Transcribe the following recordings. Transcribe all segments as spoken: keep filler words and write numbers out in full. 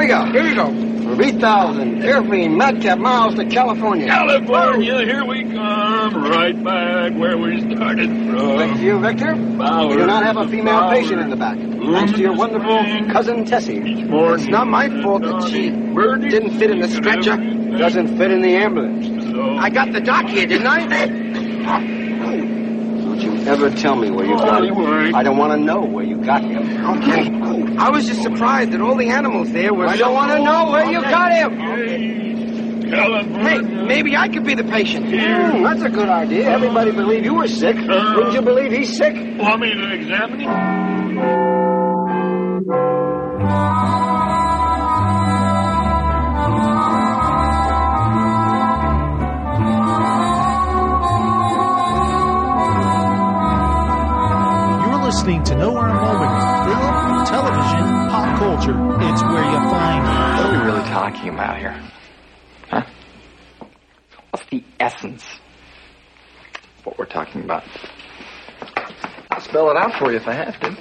we go. Here we go. three thousand carefree madcap miles to California. California, here we come. Right back where we started from. Thanks to you, Victor. Bowers, we do not have a female Bowers. patient in the back. Thanks to your wonderful cousin Tessie. It's not my fault that she didn't fit in the stretcher. Doesn't fit in the ambulance. I got the doc here, didn't I? Don't you ever tell me where you got him. I don't want to know where you got him. Okay. I was just surprised that all the animals there were... I don't want to know where you got him. Hey, maybe I could be the patient. Mm, that's a good idea. Everybody believed you were sick. Uh, Wouldn't you believe he's sick? Want me to examine him? Listening to Nowhere Moment, film, television, pop culture. It's where you find. What are we really talking about here? Huh? What's the essence of what we're talking about? I'll spell it out for you if I have to.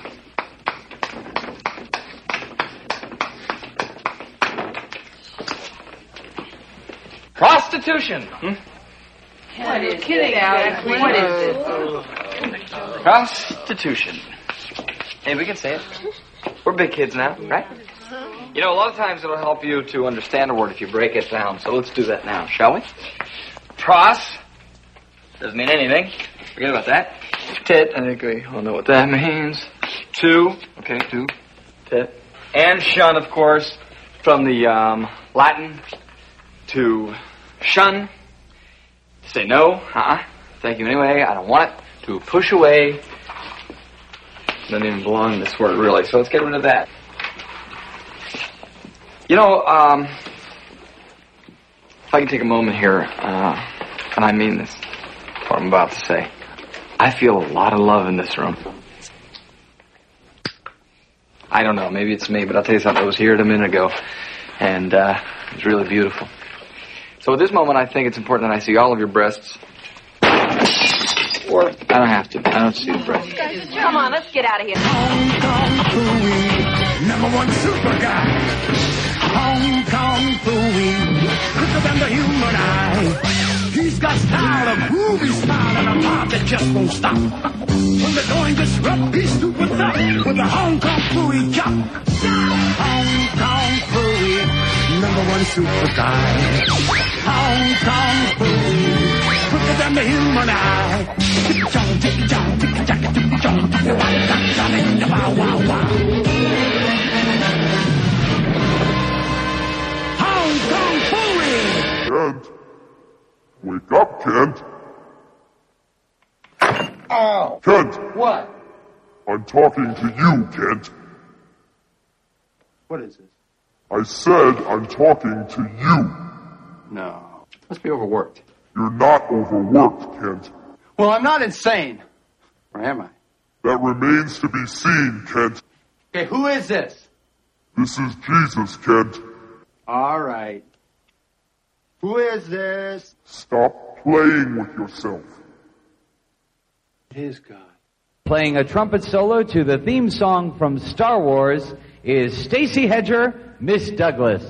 Prostitution. Hmm? What is kidding out? What is this? Prostitution. Hey, we can say it. We're big kids now, right? You know, a lot of times it'll help you to understand a word if you break it down. So let's do that now, shall we? Pros doesn't mean anything. Forget about that. Tit, I think we all know what that means. Two, okay, two, tit. And shun, of course, from the um, Latin to shun. Say no, uh-uh. Thank you anyway, I don't want it. To push away. Doesn't even belong in this word, really. So let's get rid of that. You know, um, if I can take a moment here, uh, and I mean this, what I'm about to say. I feel a lot of love in this room. I don't know, maybe it's me, but I'll tell you something. I was here a minute ago, and uh, it was really beautiful. So at this moment, I think it's important that I see all of your breasts. Or I don't have to. I don't see the breath. Come on, let's get out of here. Hong Kong Phooey, number one super guy. Hong Kong Phooey, quicker than the human eye. He's got style, a groovy style, and a mob that just won't stop. When the going gets rough, he's super tough with the Hong Kong Phooey chop. Hong Kong Phooey, number one super guy. Hong Kong Phooey, quicker than the human eye. Tick-a-chong, tick-a-chong, tick-a-chong, tick-a-chong, tick-a-chong, wow, wow, wow. Hong Kong Phooey! Kent! Wake up, Kent! Oh! Kent! What? I'm talking to you, Kent. What is this? I said I'm talking to you. No. Must be overworked. You're not overworked, Kent. Well, I'm not insane. Or am I? That remains to be seen, Kent. Okay, who is this? This is Jesus, Kent. All right. Who is this? Stop playing with yourself. It is God. Playing a trumpet solo to the theme song from Star Wars is Stacey Hedger, Miss Douglas.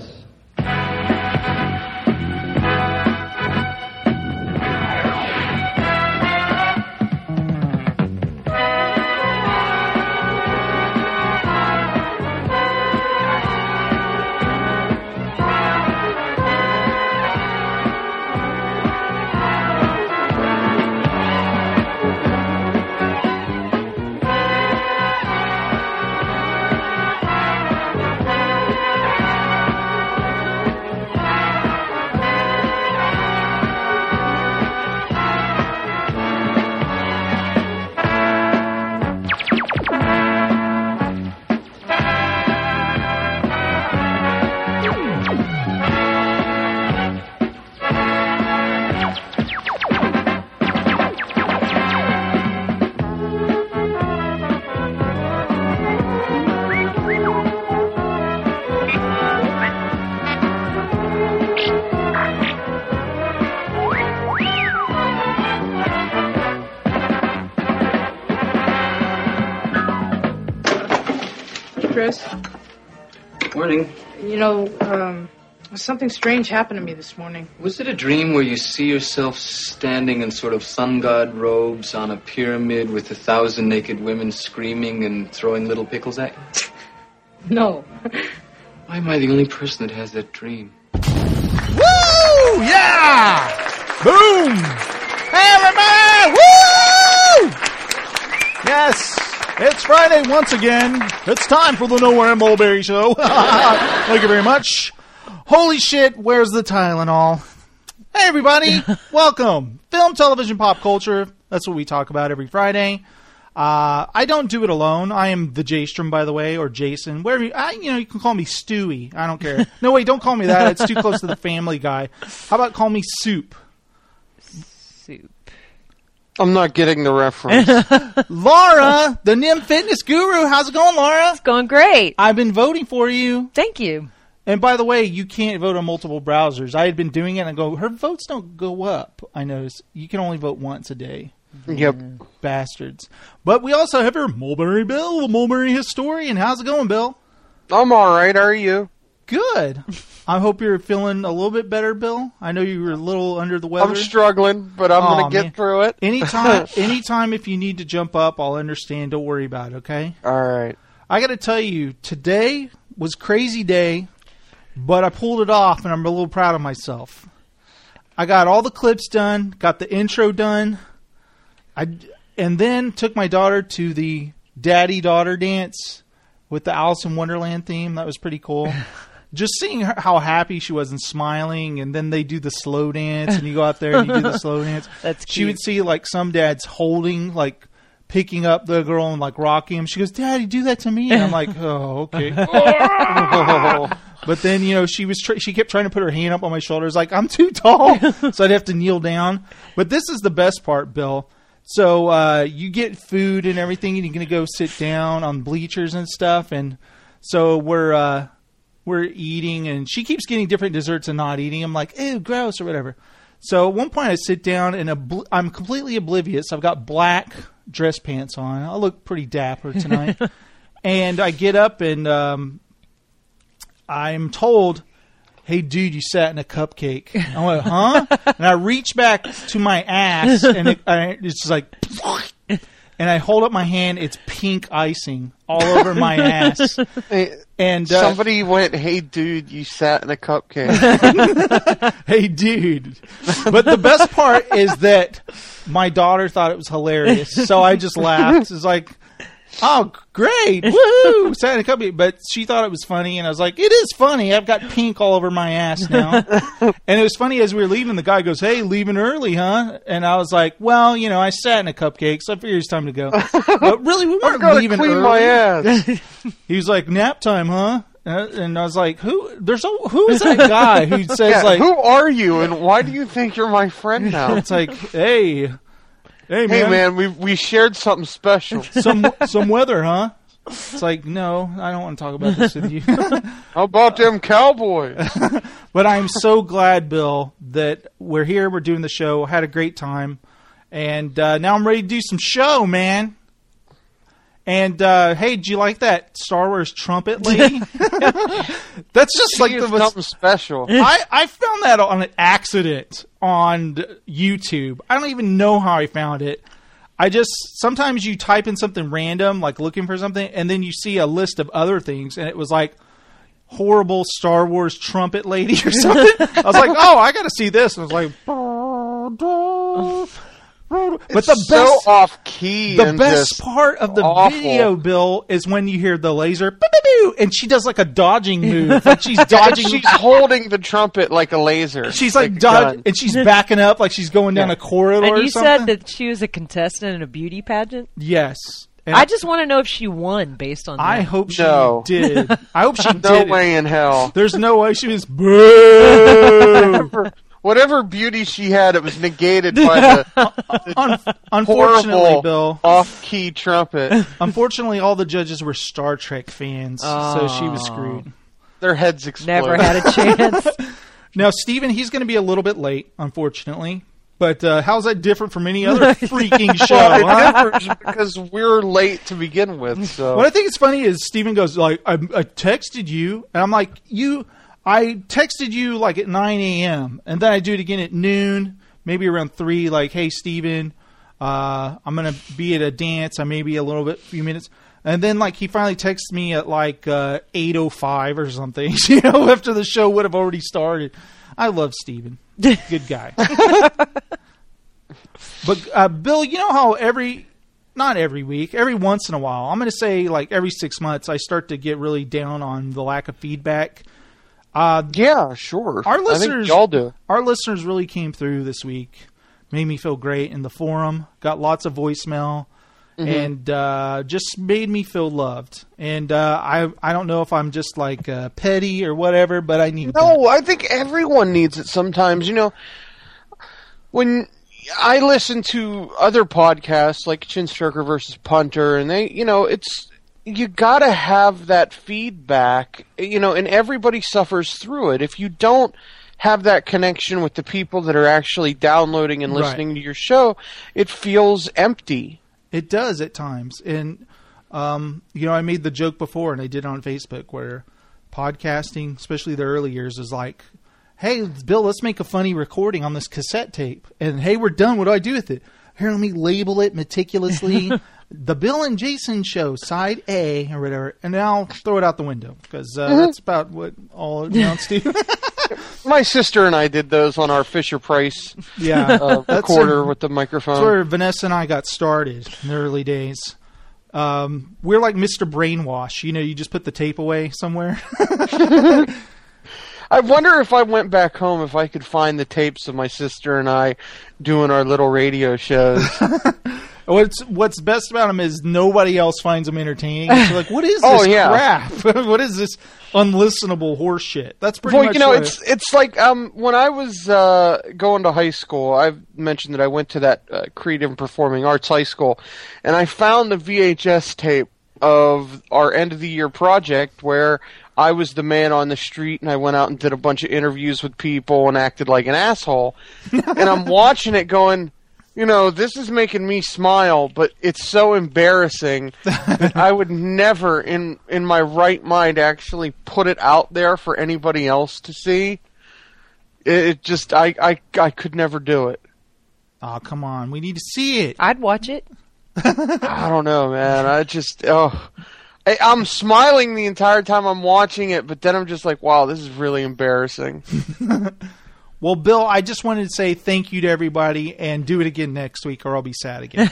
Chris. Morning. you know, um, something strange happened to me this morning. Was it a dream where you see yourself standing in sort of sun god robes on a pyramid with a thousand naked women screaming and throwing little pickles at you? No. Why am I the only person that has that dream? Woo! Yeah! Boom! Hey, everybody! Woo! Yes, it's Friday once again. It's time for the Nowhere Mulberry Show. Thank you very much. Holy shit, where's the Tylenol? Hey, everybody. Welcome. Film, television, pop culture. That's what we talk about every Friday. Uh, I don't do it alone. I am the Jaystrom, by the way, or Jason. Wherever you, I, you know, you can call me Stewie. I don't care. No, wait, don't call me that. It's too close to the Family Guy. How about call me Soup? Soup. I'm not getting the reference. Laura, the Nim Fitness Guru. How's it going, Laura? It's going great. I've been voting for you. Thank you. And by the way, you can't vote on multiple browsers. I had been doing it, and I go, her votes don't go up. I noticed. You can only vote once a day. Yep. Bastards. But we also have our Mulberry Bill, the Mulberry historian. How's it going, Bill? I'm all right. How are you? Good. I hope you're feeling a little bit better, Bill. I know you were a little under the weather. I'm struggling, but I'm Aw, going to get man. through it. Anytime, anytime if you need to jump up, I'll understand. Don't worry about it, okay? All right. I got to tell you, today was crazy day, but I pulled it off, and I'm a little proud of myself. I got all the clips done, got the intro done, I, and then took my daughter to the daddy-daughter dance with the Alice in Wonderland theme. That was pretty cool. Just seeing her, how happy she was and smiling, and then they do the slow dance, and you go out there and you do the slow dance. That's cute. She would see, like, some dads holding, like, picking up the girl and, like, rocking him. She goes, Daddy, do that to me. And I'm like, oh, okay. But then, you know, she was tr- she kept trying to put her hand up on my shoulders, like, I'm too tall, so I'd have to kneel down. But this is the best part, Bill. So uh, you get food and everything, and you're going to go sit down on bleachers and stuff. And so we're uh, we're eating, and she keeps getting different desserts and not eating. I'm like, ew, gross, or whatever. So at one point I sit down, and obl- I'm completely oblivious. I've got black dress pants on. I look pretty dapper tonight. And I get up, and um, I'm told, hey, dude, you sat in a cupcake. I went, huh? And I reach back to my ass, and it, I, it's just like, and I hold up my hand. It's pink icing all over my ass. Hey, and uh, somebody went, hey, dude, you sat in a cupcake. Hey, dude. But the best part is that my daughter thought it was hilarious, so I just laughed. It's like, oh, great. Woo! Sat in a cupcake. But she thought it was funny, and I was like, it is funny. I've got pink all over my ass now. And it was funny, as we were leaving, the guy goes, hey, leaving early, huh? And I was like, well, you know, I sat in a cupcake, so I figured it's time to go. But really, we weren't leaving clean early. My ass. He was like, nap time, huh? And I was like, who There's a, who is that guy who says, Yeah, like... who are you, and why do you think you're my friend now? It's like, hey... Hey, Hey, man, man, we we shared something special. some some weather, huh? It's like, no, I don't want to talk about this with you. How about them Cowboys? But I'm so glad, Bill, that we're here. We're doing the show. Had a great time. And uh, now I'm ready to do some show, man. And, uh, hey, did you like that Star Wars trumpet lady? That's just She like is the something special. I, I found that on an accident on YouTube. I don't even know how I found it. I just, sometimes you type in something random, like looking for something, and then you see a list of other things, and it was like horrible Star Wars trumpet lady or something. I was like, oh, I got to see this. And I was like... But It's the so best, off key. the and best just part of the awful. video, Bill, is when you hear the laser, boo, boo, boo, and she does like a dodging move. Like she's dodging. She's holding the trumpet like a laser. She's like, like a dodge, gun. and she's backing up like she's going down Yeah. a corridor. And you or something. said that she was a contestant in a beauty pageant? Yes. And I just want to know if she won based on that. I hope she No. did. I hope she No did. way in hell. There's no way she was. Boo! Whatever, whatever beauty she had, it was negated by the, the Un- unfortunately, horrible Bill. off-key trumpet. Unfortunately, all the judges were Star Trek fans, so she was screwed. Their heads exploded. Never had a chance. Now, Steven, he's going to be a little bit late, unfortunately. But uh, how's that different from any other freaking show? Well, huh? it differs because we're late to begin with. So What I think is funny is Steven goes like, I, I texted you, and I'm like, you. I texted you like at nine a.m. and then I do it again at noon, maybe around three. Like, hey, Steven, uh, I'm gonna be at a dance. I may be a little bit, few minutes. And then, like, he finally texts me at, like, uh, eight oh five or something, you know, after the show would have already started. I love Steven. Good guy. But, uh, Bill, you know how every, not every week, every once in a while, I'm going to say, like, every six months, I start to get really down on the lack of feedback. Uh, yeah, sure. Our listeners, I think y'all do. Our listeners really came through this week. Made me feel great in the forum. Got lots of voicemail. Mm-hmm. And uh, just made me feel loved. And uh, I I don't know if I'm just like uh, petty or whatever, but I need No, that. I think everyone needs it sometimes. You know, when I listen to other podcasts like Chinstroker versus Punter, and they, you know, it's you gotta have that feedback, you know, and everybody suffers through it. If you don't have that connection with the people that are actually downloading and listening Right. to your show, it feels empty. It does at times. And, um, you know, I made the joke before, and I did it on Facebook, where podcasting, especially the early years, is like, hey, Bill, let's make a funny recording on this cassette tape. And, hey, we're done. What do I do with it? Here, let me label it meticulously. The Bill and Jason Show, side A, or whatever. And then I'll throw it out the window, because uh, mm-hmm. that's about what all it amounts to. My sister and I did those on our Fisher-Price yeah, uh, recorder with the microphone. That's where Vanessa and I got started in the early days. Um, we're like Mister Brainwash. You know, you just put the tape away somewhere. I wonder if I went back home if I could find the tapes of my sister and I doing our little radio shows. What's What's best about them is nobody else finds them entertaining. It's like, what is this oh, yeah. crap? What is this unlistenable horse shit? That's pretty well, much you know, what it's it's like um, when I was uh, going to high school, I've mentioned that I went to that uh, Creative and Performing Arts High School, and I found a V H S tape of our end of the year project where I was the man on the street, and I went out and did a bunch of interviews with people and acted like an asshole. And I'm watching it going, you know, this is making me smile, but it's so embarrassing that I would never, in in my right mind, actually put it out there for anybody else to see. It, it just, I, I, I could never do it. Oh, come on. We need to see it. I'd watch it. I don't know, man. I just, oh. I, I'm smiling the entire time I'm watching it, but then I'm just like, wow, this is really embarrassing. Well, Bill, I just wanted to say thank you to everybody, and do it again next week, or I'll be sad again.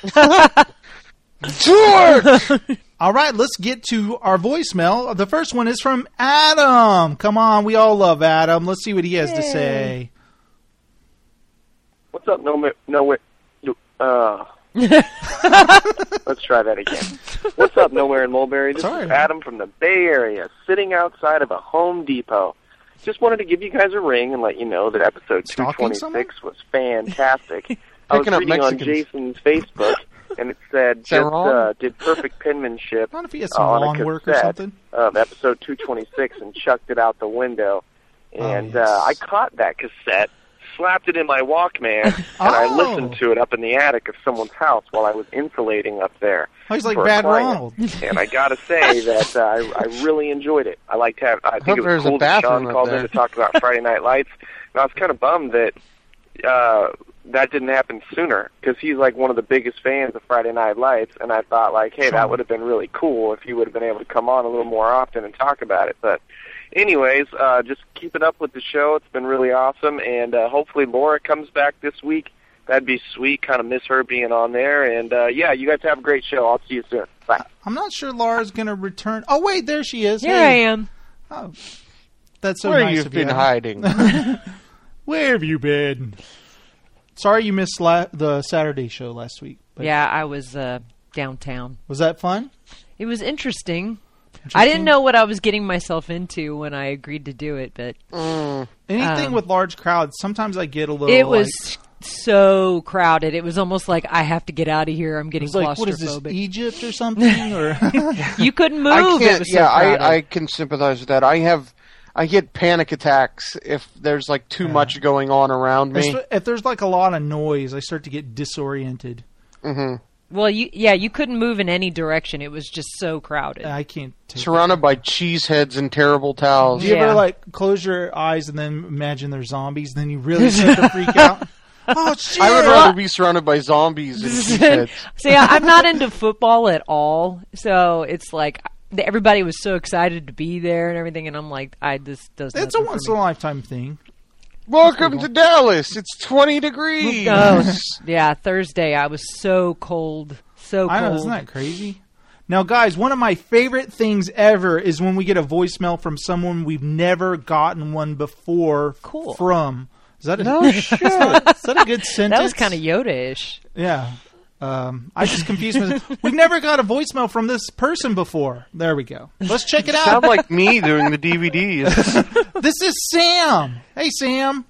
Do it! All right, let's get to our voicemail. The first one is from Adam. Come on, we all love Adam. Let's see what he has Yay. to say. What's up, no, no, uh... Let's try that again. What's up, Nowhere in Mulberry? This Sorry. is Adam from the Bay Area, sitting outside of a Home Depot. Just wanted to give you guys a ring and let you know that episode two twenty-six was fantastic. I was Picking up reading on Mexicans. Jason's Facebook, and it said Is that just wrong? uh, did perfect penmanship Not if he has uh, some on long a work or cassette something. of episode two twenty-six and chucked it out the window. And Oh, yes. uh, I caught that cassette, slapped it in my Walkman, and I Oh. listened to it up in the attic of someone's house while I was insulating up there. Oh, he's like for a Bad client. Ronald. And I gotta say that uh, I, I really enjoyed it. I liked to have. I hope think it was there's a cool that bathroom Sean up called there. in to talk about Friday Night Lights. And I was kind of bummed that uh, that didn't happen sooner, because he's like one of the biggest fans of Friday Night Lights. And I thought, like, hey, Sean. that would have been really cool if he would have been able to come on a little more often and talk about it. But anyways, uh, just keep it up with the show. It's been really awesome, and uh, hopefully Laura comes back this week. That'd be sweet. Kind of miss her being on there. And, uh, yeah, you guys have a great show. I'll see you soon. Bye. I'm not sure Laura's going to return. Oh, wait, there she is. Here Hey. I am. Oh, that's so Where nice you've of been you. hiding. Where have you been? Sorry you missed la- the Saturday show last week. But Yeah, I was uh, downtown. Was that fun? It was interesting. Interesting? I didn't know what I was getting myself into when I agreed to do it, but Mm. Anything um, with large crowds, sometimes I get a little. it was like, so crowded. It was almost like I have to get out of here. I'm it getting was like, what is this, claustrophobic. Egypt or something? Or You couldn't move. I It can't. was so yeah, crowded. I, I can sympathize with that. I have, I get panic attacks if there's like too Yeah. much going on around me. If if there's like a lot of noise, I start to get disoriented. Mm-hmm. Well, you yeah, you couldn't move in any direction. It was just so crowded. I can't. Take Surrounded by cheese heads and terrible towels. Do you Yeah. ever like close your eyes and then imagine they're zombies, and then you really start to freak out? Oh shit! I would rather be surrounded by zombies than cheese heads. See, I- I'm not into football at all, so it's like everybody was so excited to be there and everything, and I'm like, I this does. It's a nothing for once me. in a lifetime thing. Welcome to Dallas. It's twenty degrees. Oh, yeah, Thursday I was so cold, so I cold. know, isn't that crazy? Now, guys, one of my favorite things ever is when we get a voicemail from someone we've never gotten one before Cool. from. Is that a, No shit. is that a good sentence? That was kind of Yoda-ish. Yeah. Um, I just confused myself. We've never got a voicemail from this person before. There we go. Let's check it out. Sound like me doing the D V Ds. This is Sam. Hey, Sam.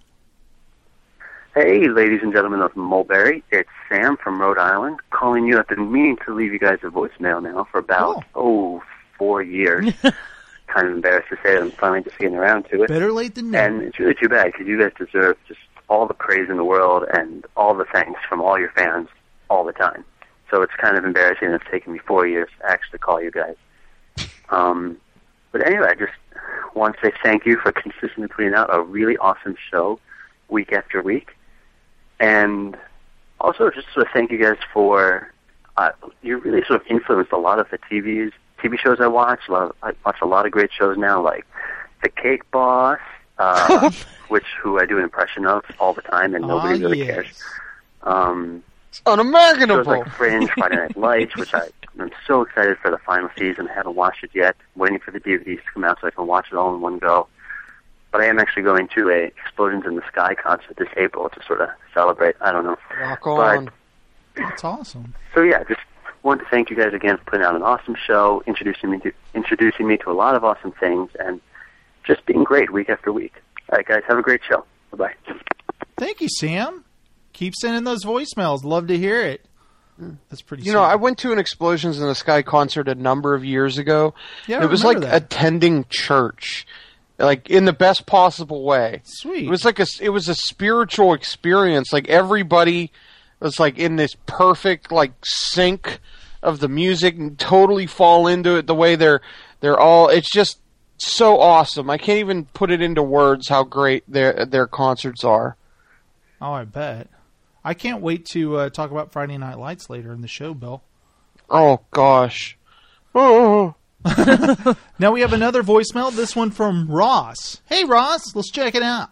Hey, ladies and gentlemen of Mulberry, it's Sam from Rhode Island calling you. I've been meaning to leave you guys a voicemail now for about, oh, four years. Kind of embarrassed to say that I'm finally just getting around to it. Better late than never. And it's really too bad because you guys deserve just all the praise in the world and all the thanks from all your fans all the time. So it's kind of embarrassing that it's taken me four years to actually call you guys. Um, but anyway, I just want to say thank you for consistently putting out a really awesome show week after week. And also just sort of thank you guys for, uh, you really sort of influenced a lot of the T Vs, T V shows I watch. A lot of, I watch a lot of great shows now, like The Cake Boss, uh, which who I do an impression of all the time, and nobody Ah, really yes. cares. Um, It's unimaginable. shows like Fringe, Friday Night Lights, which I, I'm so excited for the final season. I haven't watched it yet. I'm waiting for the D V Ds to come out so I can watch it all in one go. But I am actually going to a Explosions in the Sky concert this April to sort of celebrate. I don't know. Rock on. That's awesome. So yeah, just wanted to thank you guys again for putting out an awesome show, introducing me to introducing me to a lot of awesome things, and just being great week after week. All right, guys, have a great show. Bye bye. Thank you, Sam. Keep sending those voicemails. Love to hear it. That's pretty. You know, I went to an Explosions in the Sky concert a number of years ago. Yeah, I it was like remember that. attending church, like in the best possible way. Sweet. It was like a, it was a spiritual experience. Like everybody was like in this perfect like sync of the music and totally fall into it the way they're they're all. It's just so awesome. I can't even put it into words how great their their concerts are. Oh, I bet. I can't wait to uh, talk about Friday Night Lights later in the show, Bill. Oh gosh. Oh. Now we have another voicemail. This one from Ross. Hey, Ross. Let's check it out.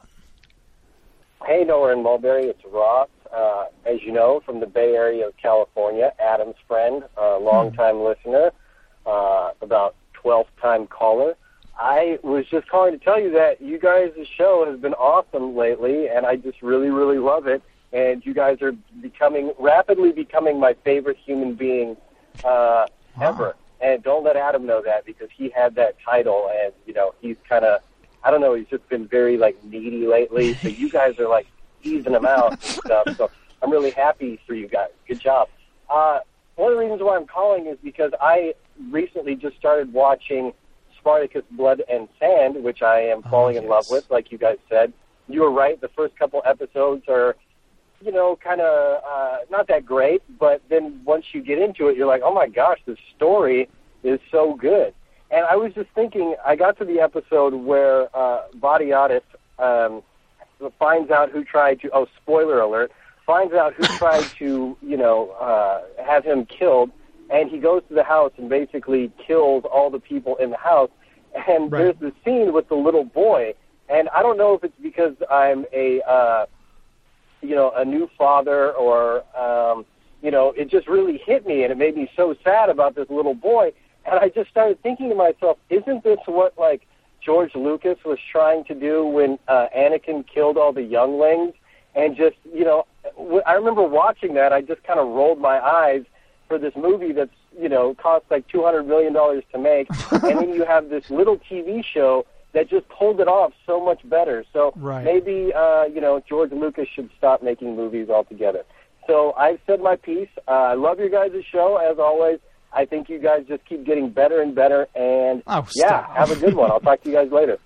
Hey, Noah and Mulberry, it's Ross. Uh, as you know, from the Bay Area of California, Adam's friend, uh, longtime listener, uh, about twelfth-time caller. I was just calling to tell you that you guys' show has been awesome lately, and I just really, really love it. And you guys are becoming, rapidly becoming my favorite human being uh, ever. And don't let Adam know that because he had that title, and, you know, he's kind of, I don't know, he's just been very, like, needy lately. So you guys are, like, easing him out and stuff. So I'm really happy for you guys. Good job. Uh, one of the reasons why I'm calling is because I recently just started watching Spartacus Blood and Sand, which I am falling in love with, like you guys said. You were right. The first couple episodes are, you know, kind of uh, not that great, but then once you get into it, you're like, oh my gosh, this story is so good. And I was just thinking, I got to the episode where uh, Vadiatis um, finds out who tried to, oh, spoiler alert, finds out who tried to, you know, uh, have him killed, and he goes to the house and basically kills all the people in the house. And Right. there's this scene with the little boy, and I don't know if it's because I'm a... Uh, you know, a new father or, um, you know, it just really hit me and it made me so sad about this little boy. And I just started thinking to myself, isn't this what, like, George Lucas was trying to do when uh, Anakin killed all the younglings? And just, you know, I remember watching that. I just kind of rolled my eyes for this movie that's, you know, cost like two hundred million dollars to make. And then you have this little T V show that just pulled it off so much better. So Right. maybe, uh, you know, George Lucas should stop making movies altogether. So I've said my piece. Uh, I love your guys' show, as always. I think you guys just keep getting better and better. And, Oh, yeah, stop. have a good one. I'll talk to you guys later.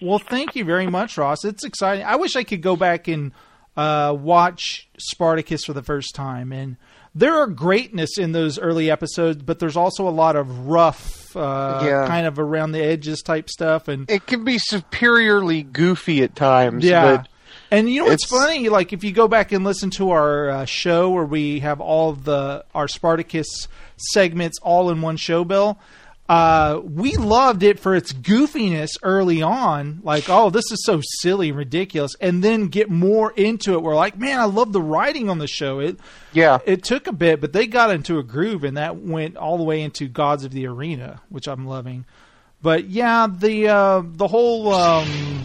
Well, thank you very much, Ross. It's exciting. I wish I could go back and uh, watch Spartacus for the first time. And there are greatness in those early episodes, but there's also a lot of rough, uh, Yeah. kind of around the edges type stuff. And It can be superiorly goofy at times. yeah. But And you know what's it's- funny? Like if you go back and listen to our uh, show where we have all of the our Spartacus segments all in one show, Bill, uh, we loved it for its goofiness early on. Like, oh, this is so silly and ridiculous. And then get more into it. We're like, man, I love the writing on the show. It yeah, it took a bit, but they got into a groove, and that went all the way into Gods of the Arena, which I'm loving. But yeah, the uh, the whole um,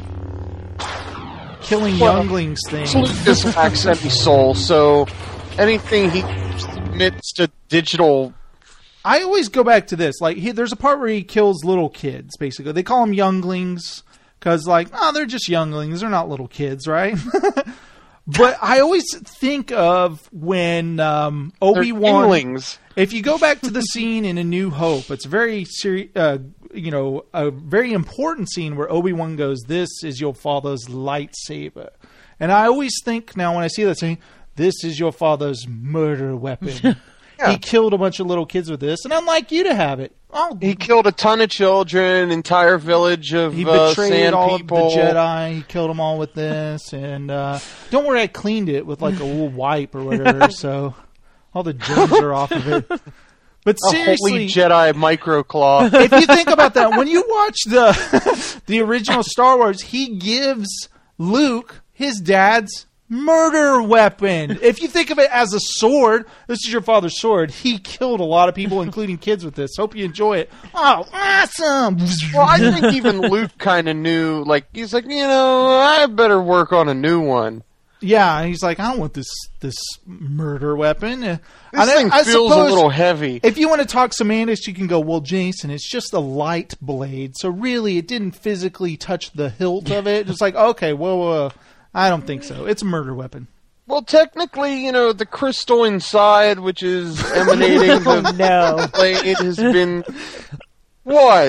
killing Well, younglings thing. Lucas lacks any soul, so anything he admits to digital. I always go back to this. Like, he, there's a part where he kills little kids, basically. They call them younglings because, like, oh, they're just younglings. They're not little kids, right? But I always think of when um, Obi-Wan... Inglings. If you go back to the scene in A New Hope, it's very seri- uh, you know, a very important scene where Obi-Wan goes, "This is your father's lightsaber." And I always think now when I see that saying, "This is your father's murder weapon." Yeah. He killed a bunch of little kids with this, and I'd like you to have it. Oh, He killed a ton of children, entire village of he uh, betrayed sand all people. of the Jedi. He killed them all with this, and uh, don't worry, I cleaned it with like a little wipe or whatever, so all the germs are off of it. But A seriously, holy Jedi microclaw. if you think about that, when you watch the the original Star Wars, he gives Luke his dad's murder weapon. If you think of it as a sword, this is your father's sword. He killed a lot of people, including kids, with this. Hope you enjoy it. Oh, awesome! Well, I think even Luke kind of knew, like, he's like, you know, I better work on a new one. Yeah, he's like, I don't want this this murder weapon. Uh, This I, thing I feels a suppose little heavy. If you want to talk semantics, you can go, well, Jason, it's just a light blade, so really it didn't physically touch the hilt of it. It's like, okay, well, uh, I don't think so. It's a murder weapon. Well, technically, you know, the crystal inside, which is emanating the Oh, no. blade, has been... What?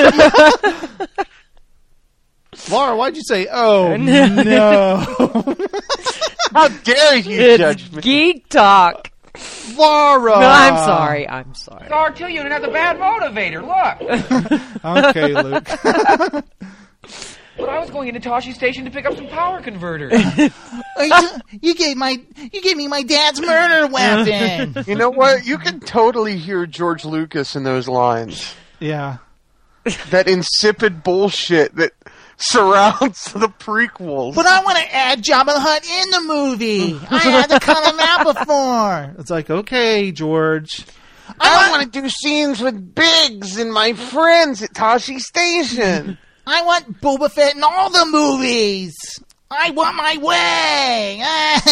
Laura, why'd you say, oh, no? How dare you It's judge me? geek talk. Laura! No, I'm sorry. I'm sorry. It's R two unit has a bad motivator. Look. Okay, Luke. But I was going into Toshi Station to pick up some power converters. you, you gave my you gave me my dad's murder weapon. You know what? You can totally hear George Lucas in those lines. Yeah. That insipid bullshit that surrounds the prequels. But I want to add Jabba the Hutt in the movie. I had to cut him out before. It's like, okay, George. I want to do scenes with Biggs and my friends at Toshi Station. I want Boba Fett in all the movies. I want my way.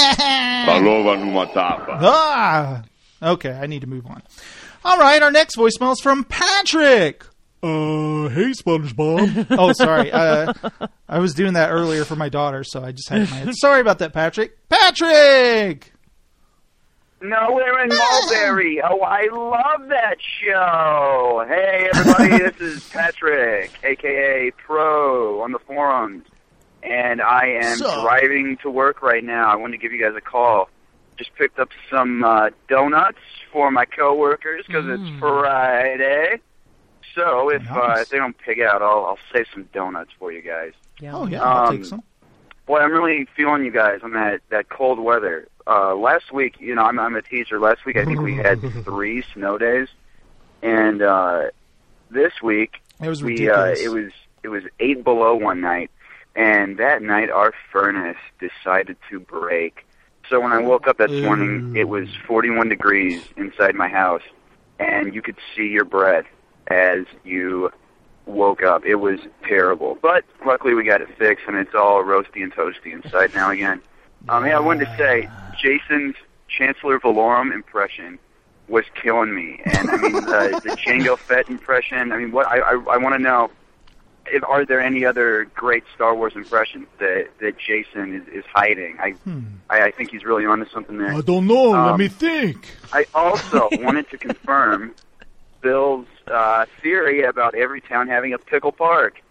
ah. Okay, I need to move on. All right, our next voicemail is from Patrick. Uh, hey, SpongeBob. Oh, sorry. Uh, I was doing that earlier for my daughter, so I just had it in my head. Sorry about that, Patrick. Patrick! Nowhere in Mulberry. Oh, I love that show. Hey, everybody, this is Patrick, a k a. Pro, on the forums. And I am So- driving to work right now. I wanted to give you guys a call. Just picked up some uh, donuts for my coworkers because Mm. it's Friday. So if, uh, Nice. if they don't pig out, I'll, I'll save some donuts for you guys. Oh, yeah, I'll Um, take some. Boy, I'm really feeling you guys on that, that cold weather. Uh, last week, you know, I'm, I'm a teacher. Last week, I think we had three snow days, and uh, this week It was we uh, ridiculous. it was it was eight below one night, and that night our furnace decided to break. So when I woke up that morning, it was forty-one degrees inside my house, and you could see your breath as you woke up. It was terrible, but luckily we got it fixed, and it's all roasty and toasty inside now again. Um, hey, I wanted to say, Jason's Chancellor Valorum impression was killing me, and I mean the, the Jango Fett impression. I mean, what I I, I want to know, if, are there any other great Star Wars impressions that that Jason is, is hiding? I, Hmm. I I think he's really onto something there. I don't know. Let Um, me think. I also wanted to confirm Bill's uh, theory about every town having a pickle park.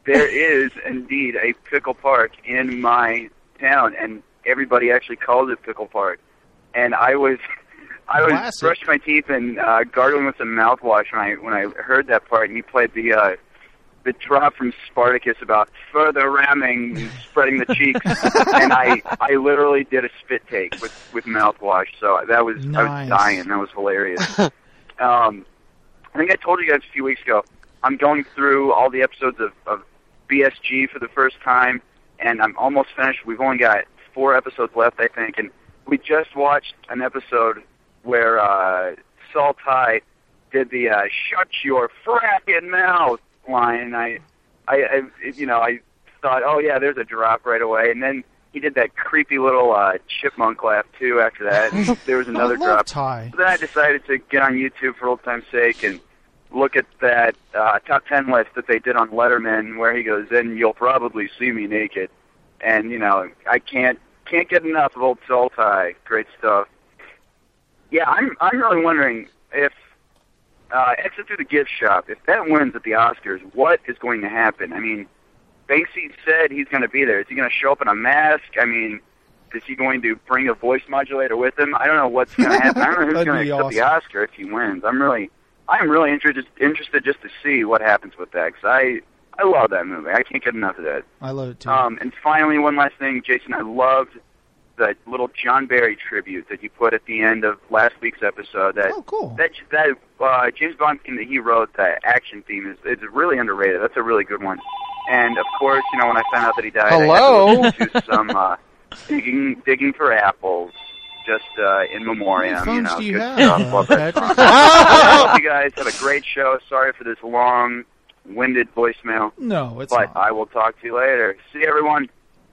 there is indeed a pickle park in my town, and everybody actually calls it Pickle Park. And I was, I was Classic. brushing my teeth and uh, gargling with some mouthwash when I when I heard that part, and he played the uh, the drop from Spartacus about further ramming and spreading the cheeks, and I I literally did a spit take with with mouthwash. So that was I Nice. was dying. That was hilarious. um, I think I told you guys a few weeks ago. I'm going through all the episodes of, of B S G for the first time, and I'm almost finished. We've only got four episodes left, I think, and we just watched an episode where uh, Saul Ty did the uh, "shut your fracking mouth" line, and I, I, I, you know, I thought, oh yeah, there's a drop right away, and then he did that creepy little uh, chipmunk laugh too. After that, and there was another I love drop. Ty. So then I decided to get on YouTube for old time's sake and look at that uh, top ten list that they did on Letterman, where he goes, "Then you'll probably see me naked," and you know, I can't can't get enough of old Soul Tie. Great stuff. Yeah, I'm I'm really wondering if uh, Exit Through the Gift Shop, if that wins at the Oscars, what is going to happen? I mean, Banksy said he's going to be there. Is he going to show up in a mask? I mean, is he going to bring a voice modulator with him? I don't know what's going to happen. I don't know who's That'd going be to accept awesome. the Oscar if he wins. I'm really, I'm really interested interested just to see what happens with that, 'cause I I love that movie. I can't get enough of that. I love it too. Um, and finally, one last thing, Jason, I loved the little John Barry tribute that you put at the end of last week's episode. That, oh, cool. That that uh, James Bond theme that he wrote, the action theme, is it's really underrated. That's a really good one. And of course, you know, when I found out that he died, Hello? I had to listen to some uh, digging digging for apples, just uh, in memoriam. How many You phones know, do you good have, stuff. uh, Love that Patrick? song. I hope you guys have a great show. Sorry for this long-winded voicemail. No, it's but not. I will talk to you later. See you, everyone.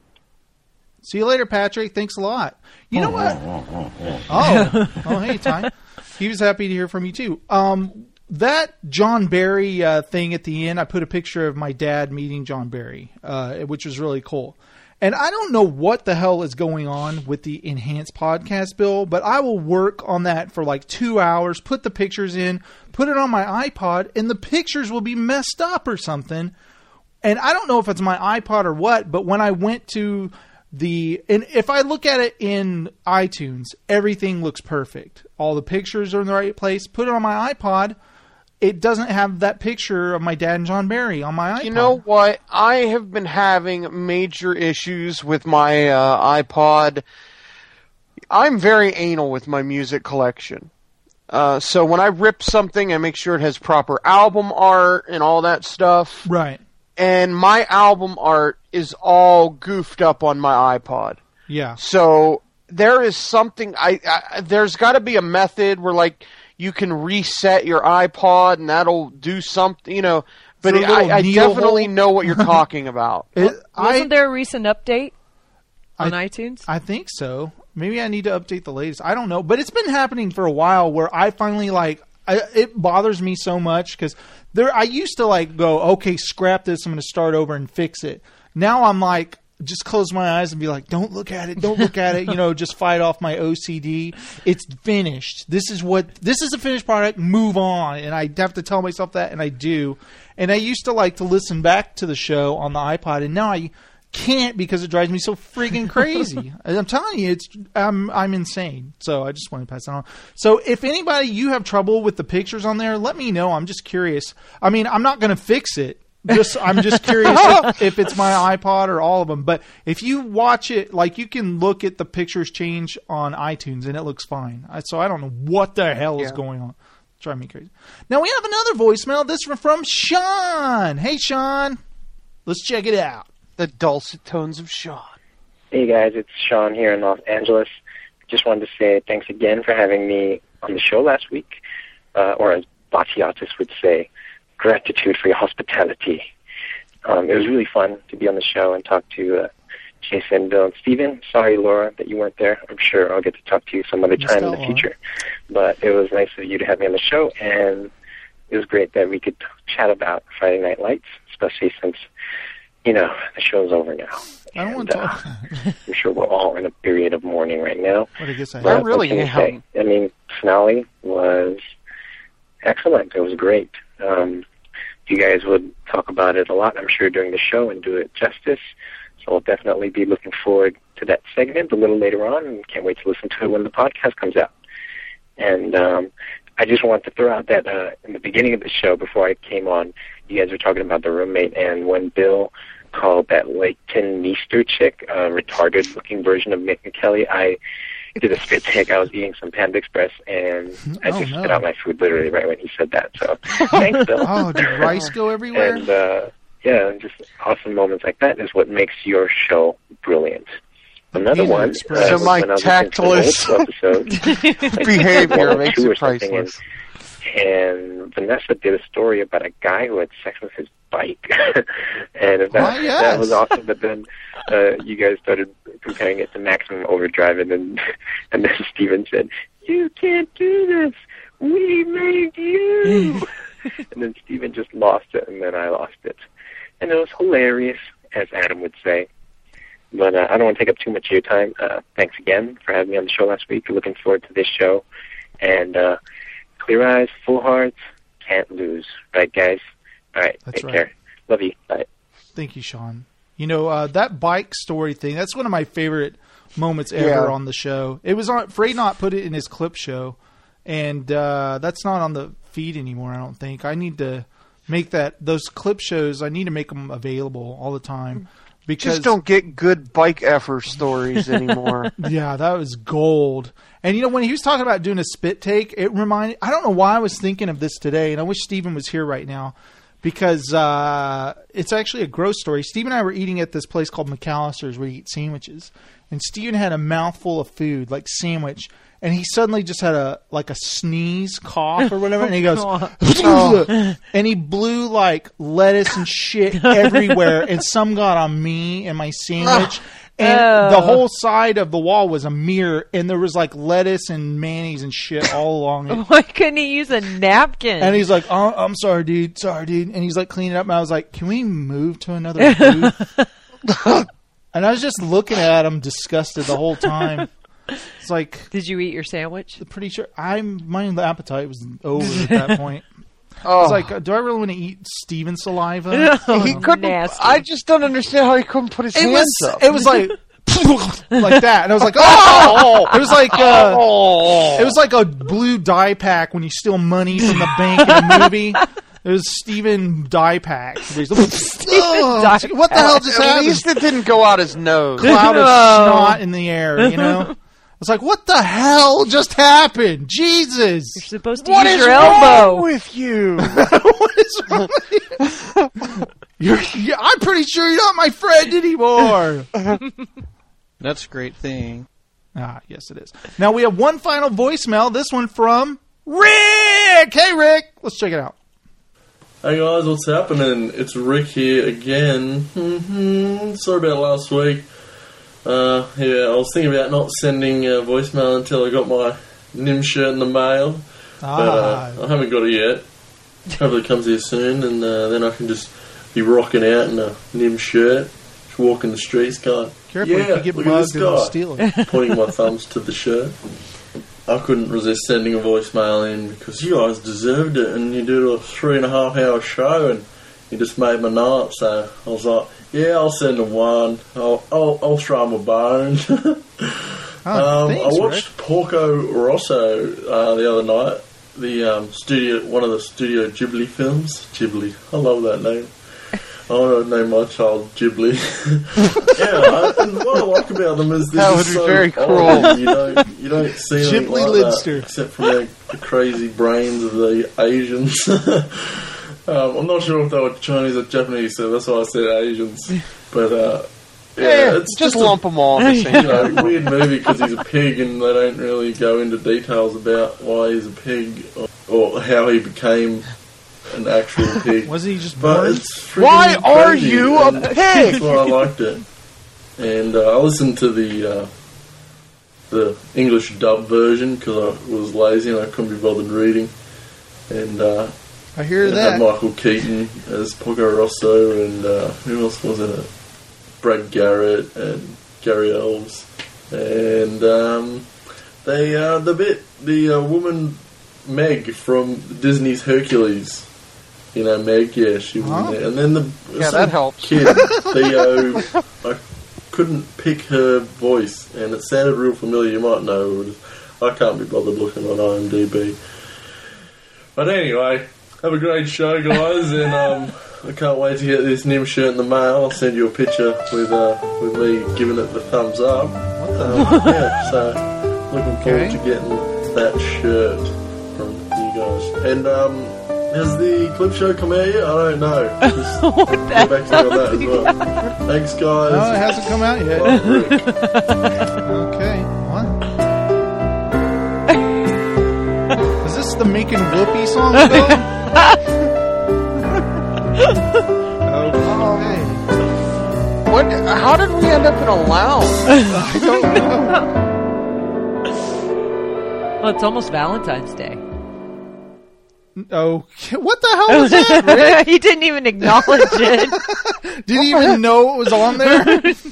See you later, Patrick. Thanks a lot. You know what? Oh, oh, hey, Ty. He was happy to hear from you too. Um, that John Barry uh, thing at the end, I put a picture of my dad meeting John Barry, uh, which was really cool. And I don't know what the hell is going on with the enhanced podcast bill, but I will work on that for like two hours, put the pictures in, put it on my iPod, and the pictures will be messed up or something. And I don't know if it's my iPod or what, but when I went to the, and if I look at it in iTunes, everything looks perfect. All the pictures are in the right place. Put it on my iPod, it doesn't have that picture of my dad and John Barry on my iPod. You know what? I have been having major issues with my uh, iPod. I'm very anal with my music collection. Uh, so when I rip something, I make sure it has proper album art and all that stuff. Right. And my album art is all goofed up on my iPod. Yeah. So there is something, I, I there's got to be a method where, like, you can reset your iPod and that'll do something, you know. But Is it, there a little I, I needle definitely hole? know what you're talking about. It, Wasn't I, there a recent update on I- iTunes? I think so. Maybe I need to update the latest. I don't know. But it's been happening for a while where I finally, like, I, it bothers me so much because there. I used to, like, go, okay, scrap this. I'm going to start over and fix it. Now I'm like, just close my eyes and be like, don't look at it. Don't look at it. You know, just fight off my O C D. It's finished. This is what, this is a finished product. Move on. And I have to tell myself that, and I do. And I used to like to listen back to the show on the iPod, and now I can't because it drives me so friggin' crazy. I'm telling you, it's I'm I'm insane. So I just want to pass that on. So if anybody, you have trouble with the pictures on there, let me know. I'm just curious. I mean, I'm not going to fix it. Just I'm just curious if, if it's my iPod or all of them. But if you watch it, like, you can look at the pictures change on iTunes and it looks fine. I, so I don't know what the hell is Yeah. going on. Drive me crazy. Now we have another voicemail. This one from Sean. Hey, Sean. Let's check it out. The dulcet tones of Sean. Hey guys, it's Sean here in Los Angeles. Just wanted to say thanks again for having me on the show last week, uh, or as Batiatis would say, gratitude for your hospitality. Um, it was really fun to be on the show and talk to uh, Jason, Bill, and Steven. Sorry, Laura, that you weren't there. I'm sure I'll get to talk to you some other time in the future. But it was nice of you to have me on the show, and it was great that we could chat about Friday Night Lights, especially since, you know, the show's over now. I don't want to talk. I'm sure we're all in a period of mourning right now. But I guess I But have. what can I say? I mean, finale was excellent. It was great. Um, you guys would talk about it a lot, I'm sure, during the show and do it justice. So I'll definitely be looking forward to that segment a little later on, and can't wait to listen to it when the podcast comes out. And um, I just want to throw out that uh, in the beginning of the show, before I came on, you guys were talking about the roommate, and when Bill called that Leighton Meester chick a retarded-looking version of Mick Kelly, I did a spit take. I was eating some Panda Express, and I Oh, just no. spit out my food literally right when he said that. So thanks, Bill. Oh, did rice go everywhere? And uh, yeah, just awesome moments like that is what makes your show brilliant. Another Panda one. Express. Uh, So my when I was listening to an old tactless episode, like behavior one or makes two it or something, priceless. And, and Vanessa did a story about a guy who had sex with his bike, and that, Why, yes. that was awesome. But then uh, you guys started comparing it to Maximum Overdrive, and then and then Steven said, "You can't do this. We made you." And then Steven just lost it, and then I lost it, and it was hilarious, as Adam would say. But uh, I don't want to take up too much of your time. Uh, thanks again for having me on the show last week. Looking forward to this show. And uh, clear eyes, full hearts, can't lose. Right, guys? All right, That's take right. care. Love you. Bye. Thank you, Sean. You know, uh, that bike story thing, that's one of my favorite moments ever Yeah. on the show. It was on, Frey Not put it in his clip show, and uh, that's not on the feed anymore, I don't think. I need to make that, those clip shows, I need to make them available all the time. Because Just don't get good bike effort stories anymore. Yeah, that was gold. And you know, when he was talking about doing a spit take, it reminded, I don't know why I was thinking of this today, and I wish Steven was here right now, because uh, it's actually a gross story. Steve and I were eating at this place called McAllister's where you eat sandwiches, and Steven had a mouthful of food, like sandwich, and he suddenly just had a like a sneeze, cough or whatever, and he goes, Oh. and he blew like lettuce and shit everywhere, and some got on me and my sandwich. And Oh. the whole side of the wall was a mirror, and there was like lettuce and mayonnaise and shit all along it. Why couldn't he use a napkin? And he's like, oh, I'm sorry, dude. Sorry, dude. And he's like cleaning up. And I was like, can we move to another booth? And I was just looking at him disgusted the whole time. It's like, did you eat your sandwich? Pretty sure. I'm my appetite was over at that point. Oh. It's like, do I really want to eat Steven's saliva? he couldn't. I just don't understand how he couldn't put his It hands was. up. It was like. like that, and I was like, "Oh!" It was like, uh, it was like a blue dye pack when you steal money from the bank in a movie. It was Steven dye pack. Oh, dye what the hell just At happened? least it didn't go out his nose. Cloud of snot in the air, you know. I was like, "What the hell just happened?" Jesus! You're supposed to What use is your wrong elbow. with you? What is wrong with you? You're, you I'm pretty sure you're not my friend anymore. That's a great thing. Ah, yes, it is. Now we have one final voicemail. This one from Rick. Hey, Rick. Let's check it out. Hey guys, what's happening? It's Rick here again. Mm-hmm. Sorry about last week. Uh, yeah, I was thinking about not sending a voicemail until I got my N I M shirt in the mail. Ah. But uh, I haven't got it yet. Hopefully it comes here soon, and uh, then I can just be rocking out in a N I M shirt, just walking the streets going, Careful, yeah, you could get look at mugged this and they'll guy. steal it. Pointing my thumbs to the shirt. I couldn't resist sending a voicemail in because you guys deserved it, and you did a three and a half hour show, and you just made my night. So I was like, yeah, I'll send them one. I'll I'll, I'll throw them a bone. Oh, um, thanks, I watched Rick. Porco Rosso uh, the other night. The um, studio, one of the Studio Ghibli films. Ghibli, I love that name. I want to name my child Ghibli. yeah, I, and what I like about them is they're That just would be so very odd. cruel. You don't, you don't see anything Ghibli like Lidster. that, except for the, the crazy brains of the Asians. um, I'm not sure if they were Chinese or Japanese, so that's why I said Asians. But uh, yeah, Yeah, it's just a, lump 'em all in the same you know, category. weird movie because he's a pig, and they don't really go into details about why he's a pig or, or how he became an actual pig. Was he just But born? it's freaking Why are crazy, you a and pig? That's why I liked it. And uh, I listened to the uh, the English dub version because I was lazy and I couldn't be bothered reading. And uh, I hear it that. had Michael Keaton as Porco Rosso, and uh, who else was in it? Brad Garrett and Gary Elves. And um, they uh, the bit the uh, woman Meg from Disney's Hercules. You know, Meg, yeah, she was Huh? in there. And then the Yeah, some that helps. kid, Theo, I couldn't pick her voice, and it sounded real familiar. You might know who it is. I can't be bothered looking on I M D B. But anyway, have a great show, guys, and um, I can't wait to get this Nim shirt in the mail. I'll send you a picture with uh, with me giving it the thumbs up. What the? Um, yeah, so looking forward Okay. to getting that shirt from you guys. And um, has the clip show come out yet? I don't know. Just what the get back to you on that as well. Thanks, guys. No, it hasn't come out yet. Bye, Rick. Okay, what? Is this the Making Whoopi song, Bill? Okay. What? How did we end up in a lounge? I don't know. Well, it's almost Valentine's Day. Okay, what the hell was that, Rick? He didn't even acknowledge it. Didn't even know it was on there?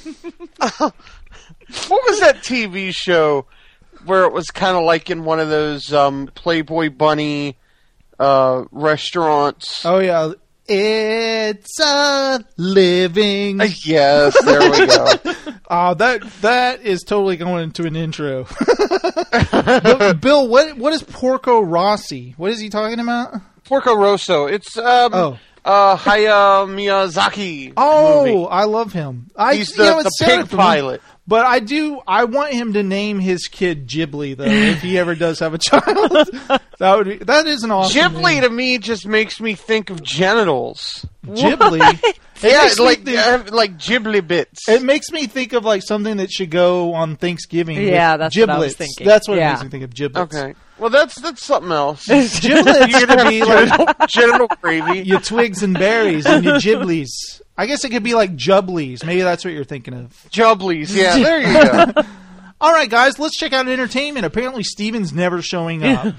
What was that T V show where it was kind of like in one of those um, Playboy Bunny uh, restaurants? Oh, yeah. It's a living. Yes, there we go. Uh, that that is totally going into an intro. Bill, Bill, what what is Porco Rossi? What is he talking about? Porco Rosso. It's um, Oh. uh, Hayao Miyazaki. Oh, movie. I love him. I, He's you the, know, it the sounded pig familiar, pilot. But I do. I want him to name his kid Ghibli, though, if he ever does have a child. That would be. That is an awesome Ghibli name. to me just makes me think of genitals. Ghibli. It Yeah, makes me like think- uh, like Ghibli bits. It makes me think of like something that should go on Thanksgiving. Yeah, with that's giblets. what I was thinking. That's what Yeah. it makes me think of giblets. Okay. Well, that's that's something else. Giblets You're could gonna be have like genital, genital gravy. your twigs and berries and your giblies. I guess it could be like jublies. Maybe that's what you're thinking of. Jublies. Yeah, there you go. All right, guys, let's check out entertainment. Apparently, Steven's never showing up.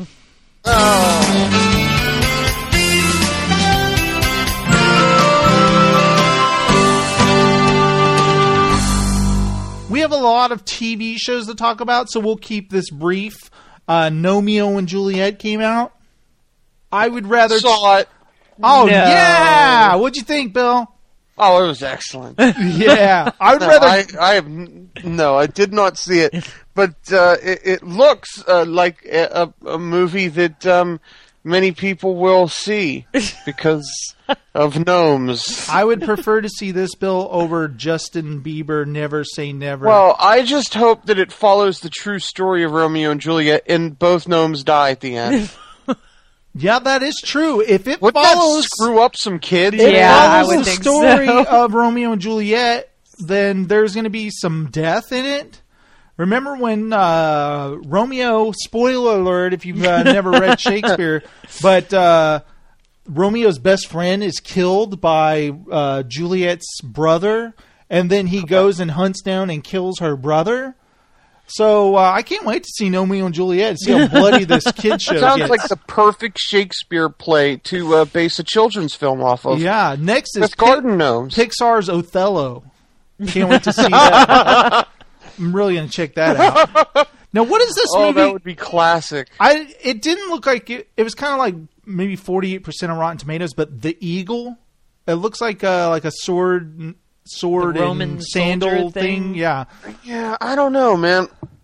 We have a lot of T V shows to talk about, so we'll keep this brief. Uh, Romeo and Juliet came out. I would rather Saw it. Oh No. yeah, what'd you think, Bill? Oh, it was excellent. Yeah, I would no, rather. I, I have n- no, I did not see it, but uh, it, it looks uh, like a, a movie that um, many people will see because of gnomes. I would prefer to see this, Bill, over Justin Bieber. Never Say Never. Well, I just hope that it follows the true story of Romeo and Juliet, and both gnomes die at the end. Yeah, that is true. If it Would follows, that screw up some kids? if it Yeah, I follows would the think story so. of Romeo and Juliet, then there's going to be some death in it. Remember when uh, Romeo? Spoiler alert! If you've uh, never read Shakespeare, but uh, Romeo's best friend is killed by uh, Juliet's brother, and then he goes and hunts down and kills her brother. So uh, I can't wait to see Romeo and Juliet and see how bloody this kid show Sounds gets. like the perfect Shakespeare play to uh, base a children's film off of. Yeah, next is With garden gnomes. Pixar's Othello. Can't wait to see that. I'm really going to check that out. Now, what is this Oh, movie? that would be classic. I it didn't look like it. It was kind of like maybe forty-eight percent on Rotten Tomatoes, but the eagle. It looks like a, like a sword, sword The Roman and sandal soldier thing. thing? Yeah, Yeah, I don't know, man.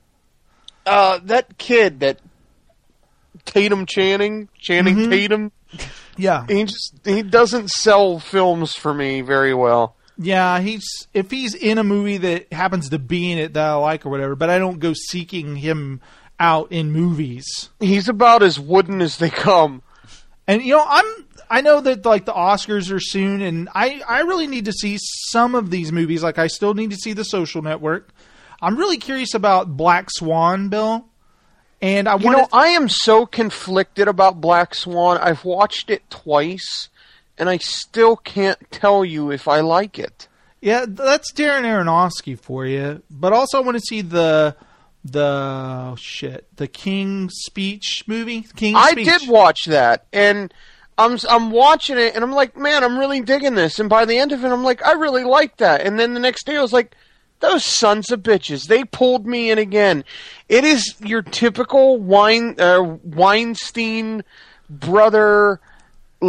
Uh, that kid, that Tatum Channing, Channing Mhm. Tatum, yeah, he just he doesn't sell films for me very well. yeah. He's if he's in a movie that happens to be in it that I like or whatever, but I don't go seeking him out in movies. He's about as wooden as they come. And you know, I'm I know that like the Oscars are soon, and I I really need to see some of these movies. Like I still need to see The Social Network. I'm really curious about Black Swan, Bill. And I You want know, I am so conflicted about Black Swan. I've watched it twice, and I still can't tell you if I like it. yeah, that's Darren Aronofsky for you. But also, I want to see the the oh, shit the King's Speech movie. King's I Speech. did watch that, and I'm I'm watching it, and I'm like, man, I'm really digging this. And by the end of it, I'm like, I really like that. And then the next day, I was like, those sons of bitches, they pulled me in again. It is your typical Wein, uh, Weinstein brother, like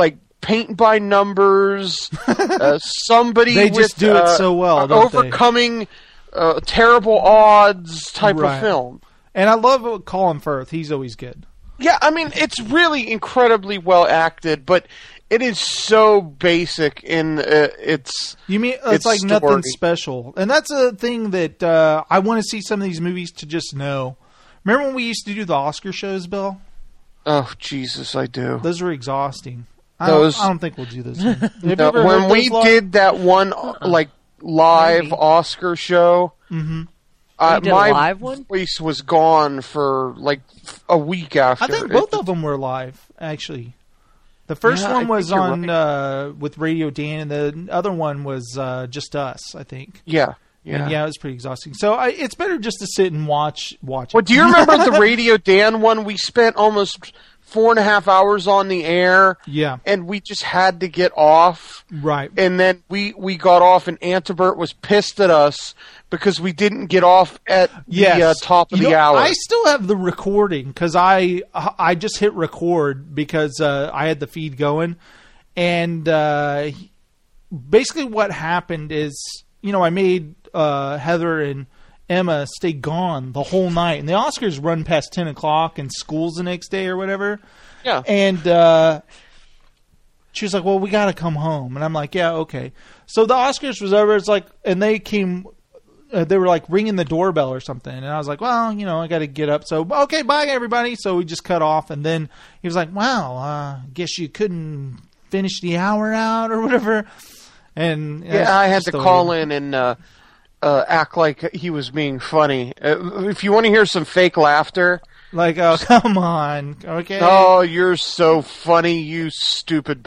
paint by numbers, uh, somebody They with, just do it uh, so well, uh, don't they? overcoming uh, terrible odds type Right. of film. And I love Colin Firth. He's always good. Yeah, I mean, it's really incredibly well acted, but it is so basic in uh, its. You mean it's, its like story. nothing special, and that's a thing that uh, I want to see some of these movies to just know. Remember when we used to do the Oscar shows, Bill? Oh Jesus, I do. Those were exhausting. I, Those- don't, I don't think we'll do those. Have you No, ever when heard we those live? did that one like live Oscar show, Mhm. uh, You did a my live one? voice was gone for like a week after. I think both of them were live, actually. The first Yeah, I one think was you're on right. uh, with Radio Dan, and the other one was uh, just us, I think. Yeah, yeah. And yeah, it was pretty exhausting. So I, it's better just to sit and watch watch. Well, it. do you remember the Radio Dan one? We spent almost four and a half hours on the air. Yeah. And we just had to get off. Right. And then we, we got off, and Antibert was pissed at us because we didn't get off at Yes. the uh, top of You the know, hour. I still have the recording because I I just hit record because uh, I had the feed going, and uh, basically what happened is, you know, I made uh, Heather and Emma stay gone the whole night, and the Oscars run past ten o'clock, and school's the next day or whatever. Yeah. And uh, she was like, "Well, we got to come home," and I'm like, "Yeah, okay." So the Oscars was over. It's like, and they came. Uh, they were like ringing the doorbell or something, and I was like, "Well, you know, I got to get up." So, okay, bye everybody. So we just cut off, and then he was like, "Wow, uh, guess you couldn't finish the hour out or whatever." And uh, Yeah, I had just to the call way- in and uh, uh, act like he was being funny. Uh, if you want to hear some fake laughter, like, oh, come on, okay. Oh, you're so funny, you stupid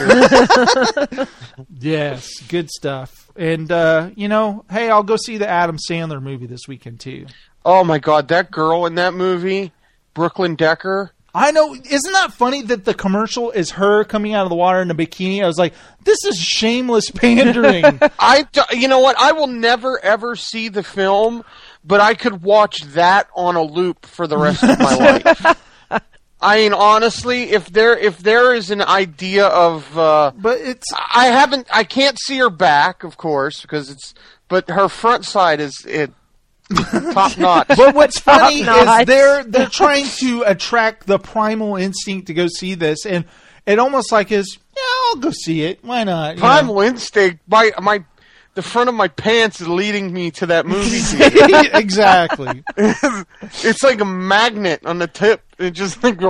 bastard. Yes, good stuff. And uh, you know, hey, I'll go see the Adam Sandler movie this weekend too. Oh my God, that girl in that movie, Brooklyn Decker. I know. Isn't that funny that the commercial is her coming out of the water in a bikini? I was like, this is shameless pandering. I, d- you know what? I will never ever see the film, but I could watch that on a loop for the rest of my life. I mean, honestly, if there if there is an idea of, uh, but it's I haven't, I can't see her back, of course, because it's, but her front side is it. Top notch. But what's funny Top-notch. is they're they're trying to attract the primal instinct to go see this, and it almost like is, yeah, I'll go see it. Why not? You Primal know? instinct. My my, the front of my pants is leading me to that movie theater. Exactly. It's like a magnet on the tip. It just like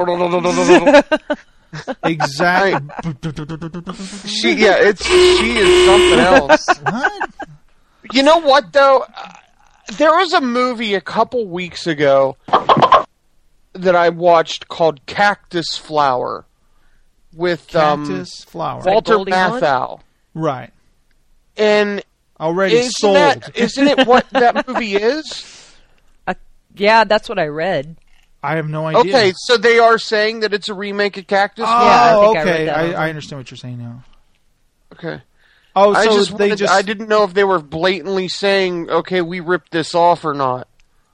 Exactly. she yeah, it's she is something else. What? You know what though? Uh, there was a movie a couple weeks ago that I watched called Cactus Flower with Cactus um, Flower. Walter Goldie Hawn? Matthau. Right. And Already isn't sold. that isn't it what that movie is? Uh, yeah, that's what I read. I have no idea. Okay, so they are saying that it's a remake of Cactus Oh, Flower? Yeah, I think I read okay. that I, online. I understand what you're saying now. Okay. Oh, I so just they wanted- just I didn't know if they were blatantly saying, okay, we ripped this off or not.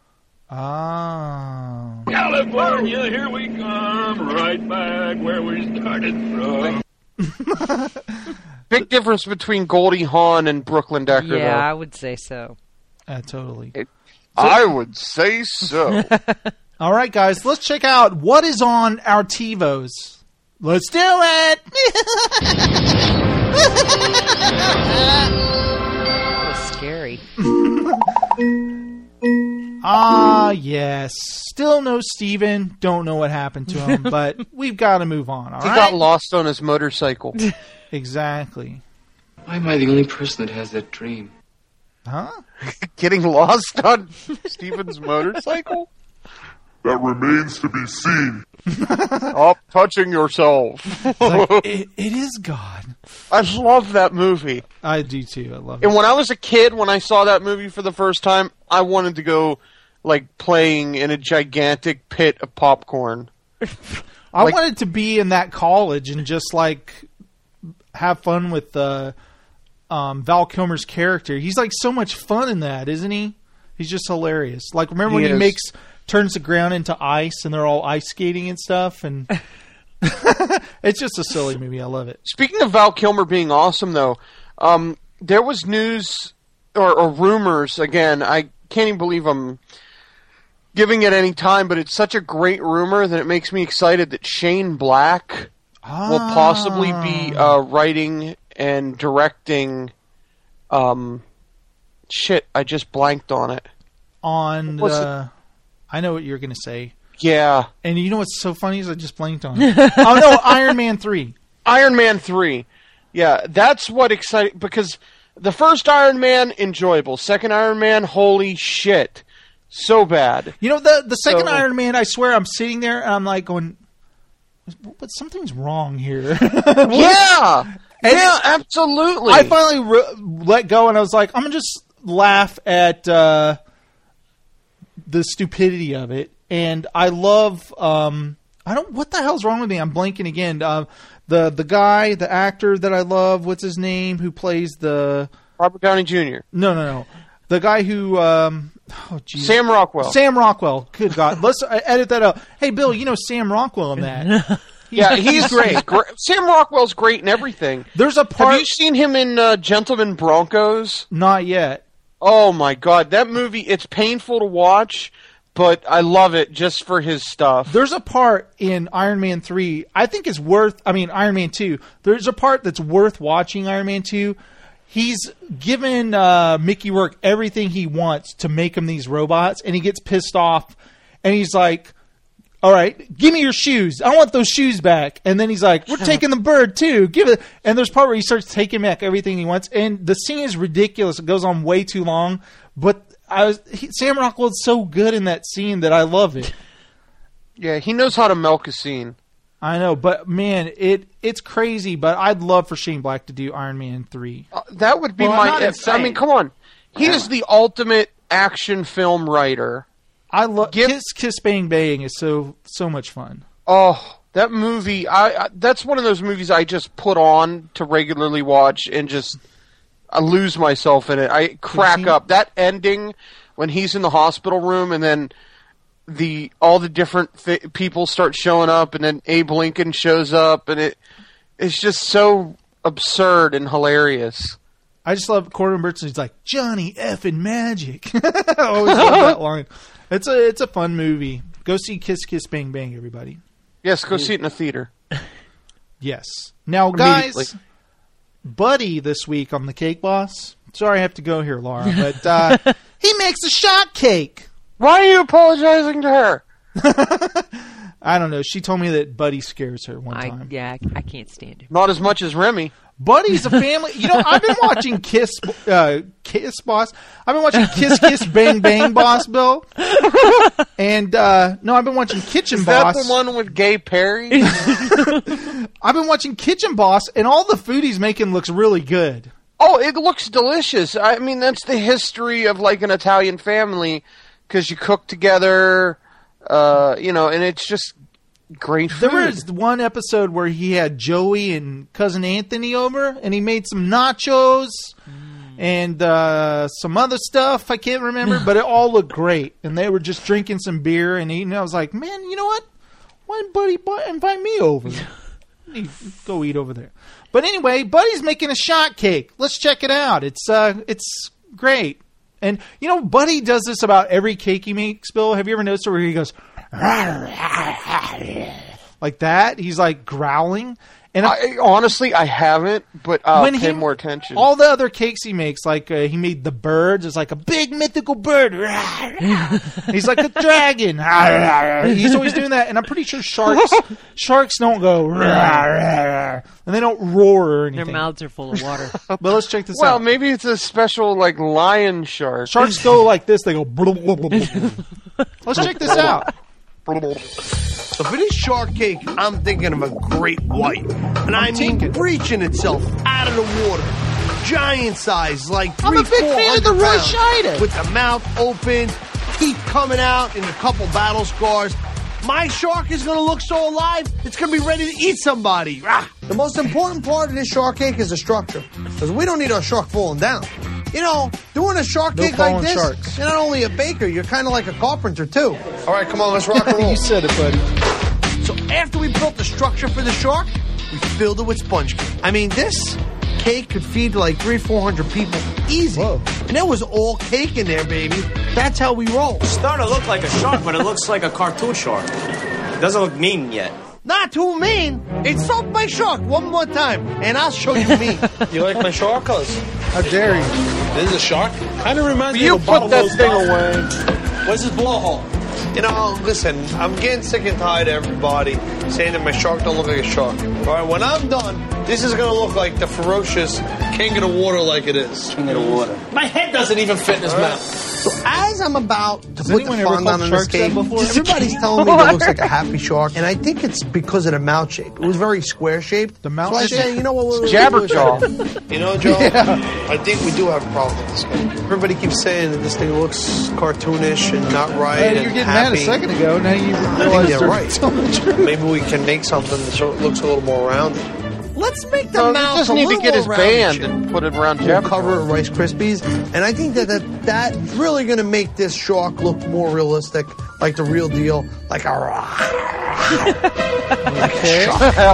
Ah. California, here we come, right back where we started from. Big difference between Goldie Hawn and Brooklyn Decker, Yeah, though. I would say so. Uh, totally. I would say so. All right, guys, let's check out what is on our TiVos. Let's do it. That was scary. Ah, yes. Still no Steven. Don't know what happened to him, but we've got to move on. All he right. got lost on his motorcycle. Exactly. Why am I the only person that has that dream? Huh? Getting lost on Steven's motorcycle? That remains to be seen. Stop touching yourself. Like, it, it is God. I love that movie. I do too. I love And it. when I was a kid, when I saw that movie for the first time, I wanted to go, like, playing in a gigantic pit of popcorn. I like- wanted to be in that college and just like have fun with uh, um, Val Kilmer's character. He's like so much fun in that, isn't he? He's just hilarious. Like remember He when he is. makes turns the ground into ice and they're all ice skating and stuff, and It's just a silly movie. I love it. Speaking of Val Kilmer being awesome, though, um, there was news or, or rumors, again, I can't even believe I'm giving it any time, but it's such a great rumor that it makes me excited that Shane Black ah. will possibly be uh, writing and directing... Um, shit, I just blanked on it. On What's the... I know what you're going to say. Yeah. And you know what's so funny is I just blanked on it. Oh, no, Iron Man three. Iron Man three. Yeah, that's what exciting... Because the first Iron Man, enjoyable. Second Iron Man, holy shit. So bad. You know, the, the second So- Iron Man, I swear, I'm sitting there and I'm like going, but something's wrong here. Yeah! And yeah, absolutely. I finally re- let go and I was like, I'm going to just laugh at uh, the stupidity of it. And I love, um, I don't, what the hell's wrong with me? I'm blanking again. Uh, the the guy, the actor that I love, what's his name, who plays the... Robert Downey Junior No, no, no. The guy who, um, oh geez. Sam Rockwell. Sam Rockwell. Good God. Let's uh, edit that out. Hey, Bill, you know Sam Rockwell in that. Yeah, he's great. Great. Sam Rockwell's great in everything. There's a part... Have you seen him in uh, Gentlemen Broncos? Not yet. Oh, my God. That movie, it's painful to watch, but I love it just for his stuff. There's a part in Iron Man three I think is worth... I mean, Iron Man two. There's a part that's worth watching Iron Man two. He's given uh, Mickey Rourke everything he wants to make him these robots, and he gets pissed off, and he's like... All right, give me your shoes. I want those shoes back. And then he's like, we're taking the bird too. Give it. And there's a part where he starts taking back everything he wants. And the scene is ridiculous. It goes on way too long. But I was he, Sam Rockwell's so good in that scene that I love it. Yeah, he knows how to milk a scene. I know, but man, it it's crazy. But I'd love for Shane Black to do Iron Man three. Uh, that would be Well, my... not I insane. mean, come on. He Yeah. is the ultimate action film writer. I love Kiss Kiss Bang Bang is so so much fun. Oh, that movie! I, I that's one of those movies I just put on to regularly watch and just I lose myself in it. I crack seen- up. That ending when he's in the hospital room and then the all the different th- people start showing up and then Abe Lincoln shows up and it it's just so absurd and hilarious. I just love Corbin Burnson. He's like Johnny effing Magic. I always love that line. It's a it's a fun movie. Go see Kiss Kiss Bang Bang, everybody. Yes, go see it in a theater. Yes. Now, guys, Buddy this week on the Cake Boss. Sorry I have to go here, Laura, but uh, he makes a shot cake. Why are you apologizing to her? I don't know. She told me that Buddy scares her one I, time. yeah, I, I can't stand him. Not as much as Remy. Buddy's a family. You know, I've been watching Kiss, uh, Kiss Boss. I've been watching Kiss Kiss Bang Bang Boss, Bill. And uh, no, I've been watching Kitchen Is Boss. that the one with Gay Perry? I've been watching Kitchen Boss, and all the food he's making looks really good. Oh, it looks delicious. I mean, that's the history of like an Italian family because you cook together, uh, you know, and it's just great food. There was one episode where he had Joey and cousin Anthony over, and he made some nachos and uh, some other stuff I can't remember, but it all looked great. And they were just drinking some beer and eating. I was like, man, you know what? Why didn't Buddy bu- invite me over? Go eat over there. But anyway, Buddy's making a shot cake. Let's check it out. It's uh, it's great. And you know, Buddy does this about every cake he makes. Bill, have you ever noticed where he goes like that? He's like growling. And I, honestly, I haven't, but I'll when pay he, more attention. All the other cakes he makes, like uh, he made the birds. It's like a big mythical bird. He's like a dragon. He's always doing that, and I'm pretty sure sharks sharks don't go and they don't roar or anything. Their mouths are full of water. But let's check this well, out. Well, maybe it's a special like lion shark. Sharks go like this. They go. Blah, blah, blah, blah. Let's check this out. So for this shark cake, I'm thinking of a great white. And I mean breaching itself out of the water. Giant size, like three, I'm a big four fan of the hundred Rush pounds, Ida. with the mouth open, teeth coming out, and a couple battle scars. My shark is going to look so alive, it's going to be ready to eat somebody. Rah. The most important part of this shark cake is the structure. Because we don't need our shark falling down. You know, doing a shark No cake like falling this, sharks. you're not only a baker, you're kind of like a carpenter, too. All right, come on, let's rock and roll. You said it, buddy. So after we built the structure for the shark, we filled it with sponge cake. I mean, this cake could feed like three, four hundred people easy. Whoa. And there was all cake in there, baby. That's how we roll. It's starting to look like a shark, but it looks like a cartoon shark. It doesn't look mean yet. Not too mean. Insult my shark one more time, and I'll show you mean. You like my shark? Cause how dare you? This is a shark? Kind of reminds You me of a put that bottlenose thing dolphin. away. Where's his blowhole? You know, listen, I'm getting sick and tired of everybody saying that my shark don't look like a shark. All right, when I'm done, this is going to look like the ferocious king of the water like it is. King of the water. My head doesn't even fit in his mouth. So as I'm about to Has put the anyone ever fondant called on this sharks that cake, before? everybody's telling me that it looks like a happy shark, and I think it's because of the mouth shape. It was very square shaped. The mouth so I shape? say, you know what? We'll, we'll Jabberjaw. You know, Joe, Yeah. I think we do have a problem with this guy. Everybody keeps saying that this thing looks cartoonish and not right. Well, and you're getting happy. mad a second ago. Now you I realize think they're they're right. telling the truth. Maybe we can make something so it looks a little more rounded. Let's make the No, mouth you just a need to little get his more band rounded. and put it around We'll Jabberjaw. cover it with Rice Krispies, and I think that, that that's really going to make this shark look more realistic, like the real deal, like a rock. Okay.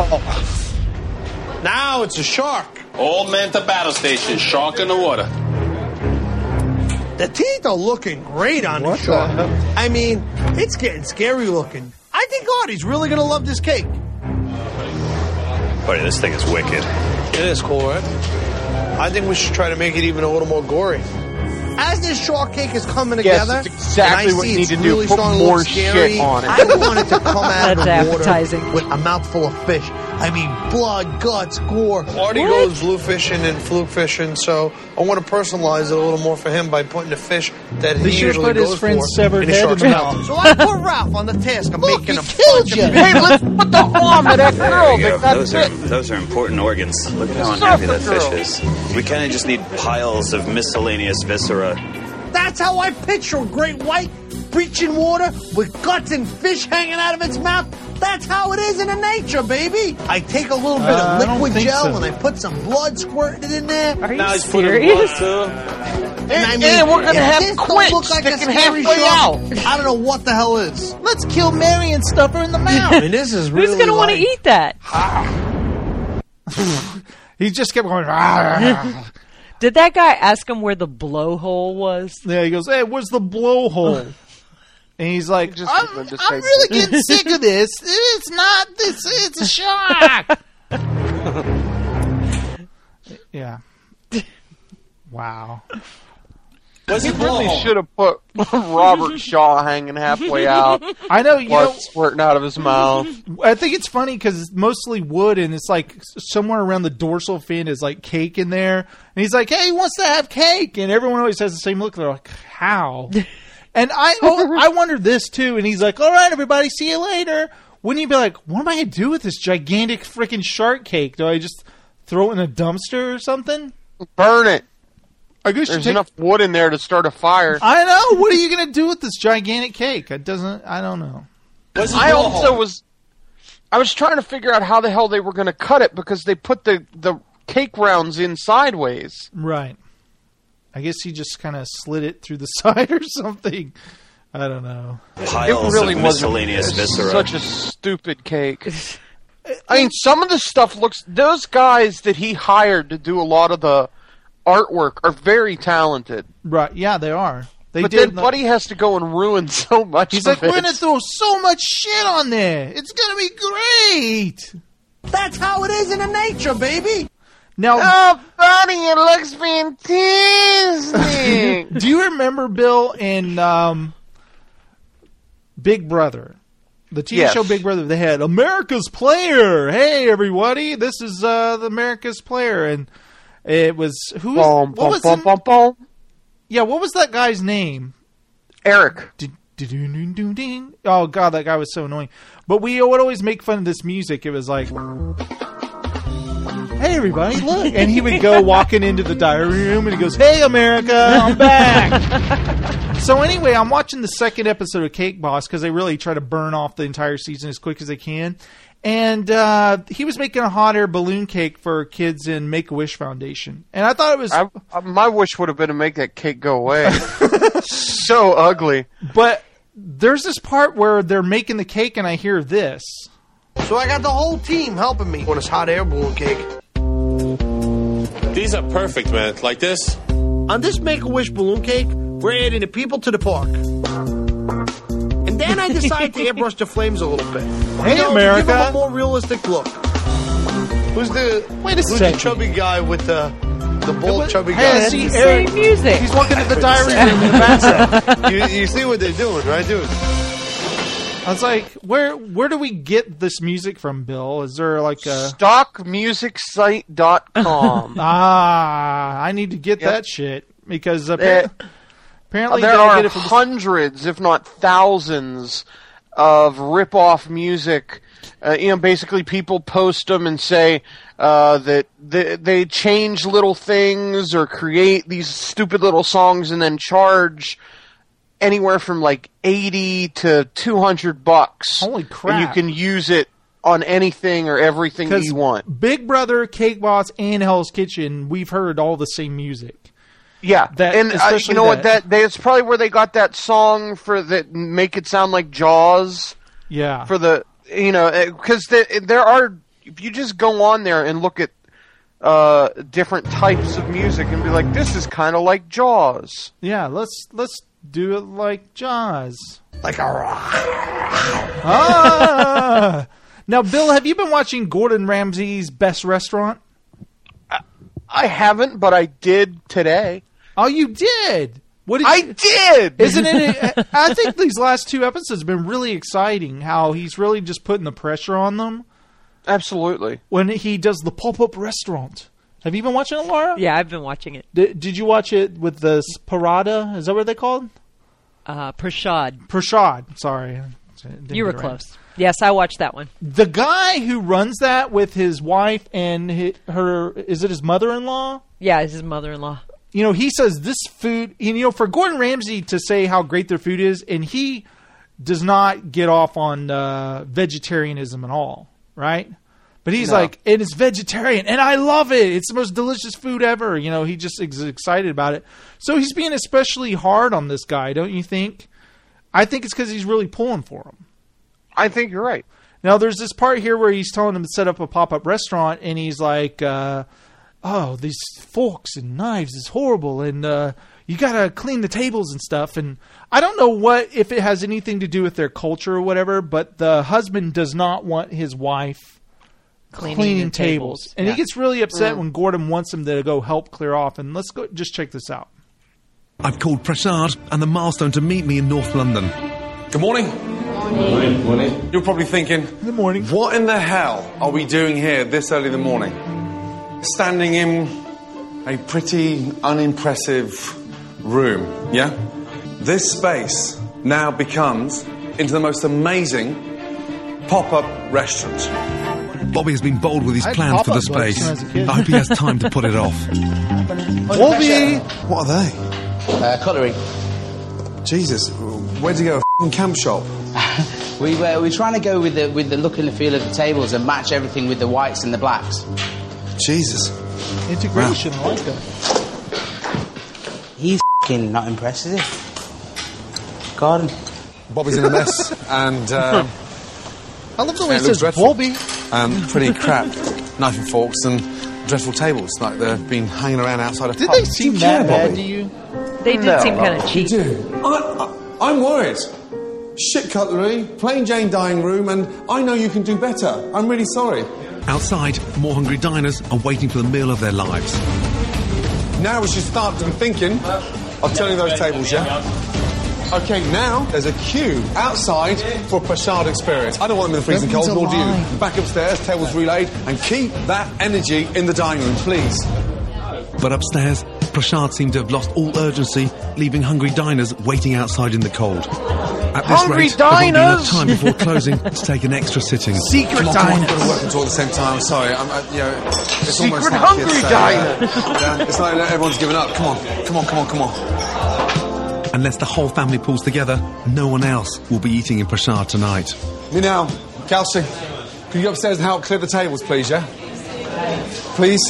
Now it's a shark. Old man to battle station. Shark in the water. The teeth are looking great on the shark. I mean, it's getting scary looking. I think Artie's really going to love this cake. Buddy, this thing is wicked. It is cool, right? I think we should try to make it even a little more gory. As this shark cake is coming Yes, together, that's exactly and I what see you need it's to do. really Put starting to more look scary, shit on it. I want it to come out of the That's water appetizing. with a mouthful of fish. I mean, blood, guts, gore. Artie What? goes blue fishing and fluke fishing, so I want to personalize it a little more for him by putting the fish that They he should usually put his goes friend's for severed in the head shark's in the mouth. mouth. So I put Ralph on the task of making a bunch of Hey, let's put the arm of that girl. There you go. That got Those are, bit. those are important organs. Look at how Surfer unhappy that girl. fish is. We kind of just need piles of miscellaneous viscera. That's how I picture a great white breaching water with guts and fish hanging out of its mouth. That's how it is in the nature, baby. I take a little bit Uh, I of don't liquid think gel so. and I put some blood squirting it in there. Are you Now he's putting serious? blood And I And- mean, and we're gonna if have this don't Quint look like a sticking scary halfway shark, out. I don't know what the hell is. Let's kill Mary and stuff her in the mouth. I mean, this is really Who's going to want to like- eat that? He just kept going. "Ah." Did that guy ask him where the blowhole was? Yeah, he goes, "Hey, where's the blowhole?" And he's like, Just I'm, wanted to I'm say- really getting sick of this. It's not this. It's a shark. Yeah. Wow. He really should have put Robert Shaw hanging halfway out. I know, you blood know, squirting out of his mouth. I think it's funny because it's mostly wood, and it's like somewhere around the dorsal fin is like cake in there. And he's like, "Hey, he wants to have cake," and everyone always has the same look. They're like, "How?" And I, oh, I wondered this too. And he's like, "All right, everybody, see you later." Wouldn't you be like, "What am I gonna do with this gigantic freaking shark cake? Do I just throw it in a dumpster or something?" Burn it. I guess you There's take- enough wood in there to start a fire. I know. What are you gonna do with this gigantic cake? It doesn't. I don't know. I also was, I was trying to figure out how the hell they were going to cut it because they put the the cake rounds in sideways. Right. I guess he just kind of slid it through the side or something. I don't know. Piles it really of wasn't miscellaneous viscera. such a stupid cake. I mean, some of the stuff looks. Those guys that he hired to do a lot of the artwork are very talented. Right? Yeah, they are. They but did. then Buddy has to go and ruin so much. He's of like, we're it. gonna throw so much shit on there. It's gonna be great. That's how it is in the nature, baby. Now, oh, Buddy, it looks fantastic. do you remember Bill in um, Big Brother? The T V Yes. show Big Brother, they had America's Player. Hey, everybody, this is uh, the America's Player, and it was who? Was, Bum, what bum, was bum, in- bum, bum. Yeah, what was that guy's name? Eric. Oh god, that guy was so annoying. But we would always make fun of this music. It was like, "Hey, everybody, look!" And he would go walking into the diary room, and he goes, "Hey, America, I'm back." So anyway, I'm watching the second episode of Cake Boss because they really try to burn off the entire season as quick as they can. And uh, he was making a hot air balloon cake for kids in Make-A-Wish Foundation. And I thought it was... I, I, my wish would have been to make that cake go away. So ugly. But there's this part where they're making the cake and I hear this. So I got the whole team helping me on this hot air balloon cake. These are perfect, man. Like this? On this Make-A-Wish balloon cake, we're adding the people to the park. And then I decided to airbrush the flames a little bit. Hey, you know, America. To give them a more realistic look. Who's the Wait a who's second. the chubby guy with the the bald chubby Hey, guy? see, Eric, Same music. He's walking to the diary room in the background. you, you see what they're doing, right, dude? I was like, where where do we get this music from, Bill? Is there like a stock music site dot com? ah? I need to get Yep. that shit because apparently, apparently you there gotta are get it from the- hundreds, if not thousands, of rip-off music. Uh, you know, basically people post them and say uh, that they, they change little things or create these stupid little songs and then charge anywhere from like eighty to two hundred bucks. Holy crap. And you can use it on anything or everything that 'Cause you want. Big Brother, Cake Boss, and Hell's Kitchen, we've heard all the same music. Yeah, That- and uh, especially you know what? that- That they, it's probably where they got that song for that make it sound like Jaws. Yeah. For the you know because the, there are if you just go on there and look at uh, different types of music and be like, this is kind of like Jaws. Yeah, let's let's do it like Jaws. Like a ah! Now, Bill, have you been watching Gordon Ramsay's Best Restaurant? I haven't, but I did today. Oh, you did? What did I you, did. Isn't it? I think these last two episodes have been really exciting. How he's really just putting the pressure on them. Absolutely. When he does the pop-up restaurant. Have you been watching it, Laura? Yeah, I've been watching it. Did, did you watch it with the Parada? Is that what they called? Uh, Prashad. Prashad. Sorry. Didn't You were get it right. close. Yes, I watched that one. The guy who runs that with his wife and hi her, is it his mother-in-law? Yeah, it's his mother-in-law. You know, he says this food, you know, for Gordon Ramsay to say how great their food is, and he does not get off on uh, vegetarianism at all, right? But he's No. like, and it's vegetarian, and I love it. It's the most delicious food ever. You know, he just is excited about it. So he's being especially hard on this guy, don't you think? I think it's because he's really pulling for him. I think you're right. Now, there's this part here where he's telling him to set up a pop-up restaurant, and he's like, uh, oh, these forks and knives is horrible, and uh, you got to clean the tables and stuff. And I don't know what if it has anything to do with their culture or whatever, but the husband does not want his wife Cleaning cleaning, the tables. tables. And Yeah. he gets really upset Mm. when Gordon wants him to go help clear off. And let's go just check this out. I've called Prashad and the Milestone to meet me in North London. Good morning. Morning. Morning. You're probably thinking, Good morning. What in the hell are we doing here this early in the morning? Standing in a pretty unimpressive room, yeah? This space now becomes into the most amazing pop-up restaurant. Bobby has been bold with his I had plans for the pop-up ones space. when I was a kid. I hope he has time to put it off. Bobby! What are they? Uh, cutlery. Jesus, where'd you go? A f***ing camp shop? We were we're trying to go with the with the look and the feel of the tables and match everything with the whites and the blacks. Jesus. Integration, I like that. He's f***ing not impressed, is he? God. Bobby's in a mess, and um, I love the it way he looks says dreadful. Bobby. Um, pretty crap knife and forks and dreadful tables, like they've been hanging around outside a Did pub. they seem Do you that care, bad Bobby? to you? They did No. seem kind of cheap. You do. I, I, I'm worried. Shit cutlery, plain Jane dining room, and I know you can do better. I'm really sorry. Outside, more hungry diners are waiting for the meal of their lives. Now we should start thinking of turning those tables, yeah? Okay, now there's a queue outside for a Prashad experience. I don't want them in the freezing cold, nor do you. Back upstairs, tables relayed, and keep that energy in the dining room, please. But upstairs, Prashad seemed to have lost all urgency, leaving hungry diners waiting outside in the cold. At this Hungry rate, there won't be enough diners! time before closing to take an extra sitting. Come on, come on, we've got to work and talk at the same time. I'm sorry, I'm, uh, you know, it's Secret almost like hungry it's, uh, diner. yeah, it's like everyone's given up. Come on, come on, come on, come on. Unless the whole family pulls together, no one else will be eating in Prashad tonight. Me now, Kelsey, can you go upstairs and help clear the tables, please, yeah? Please?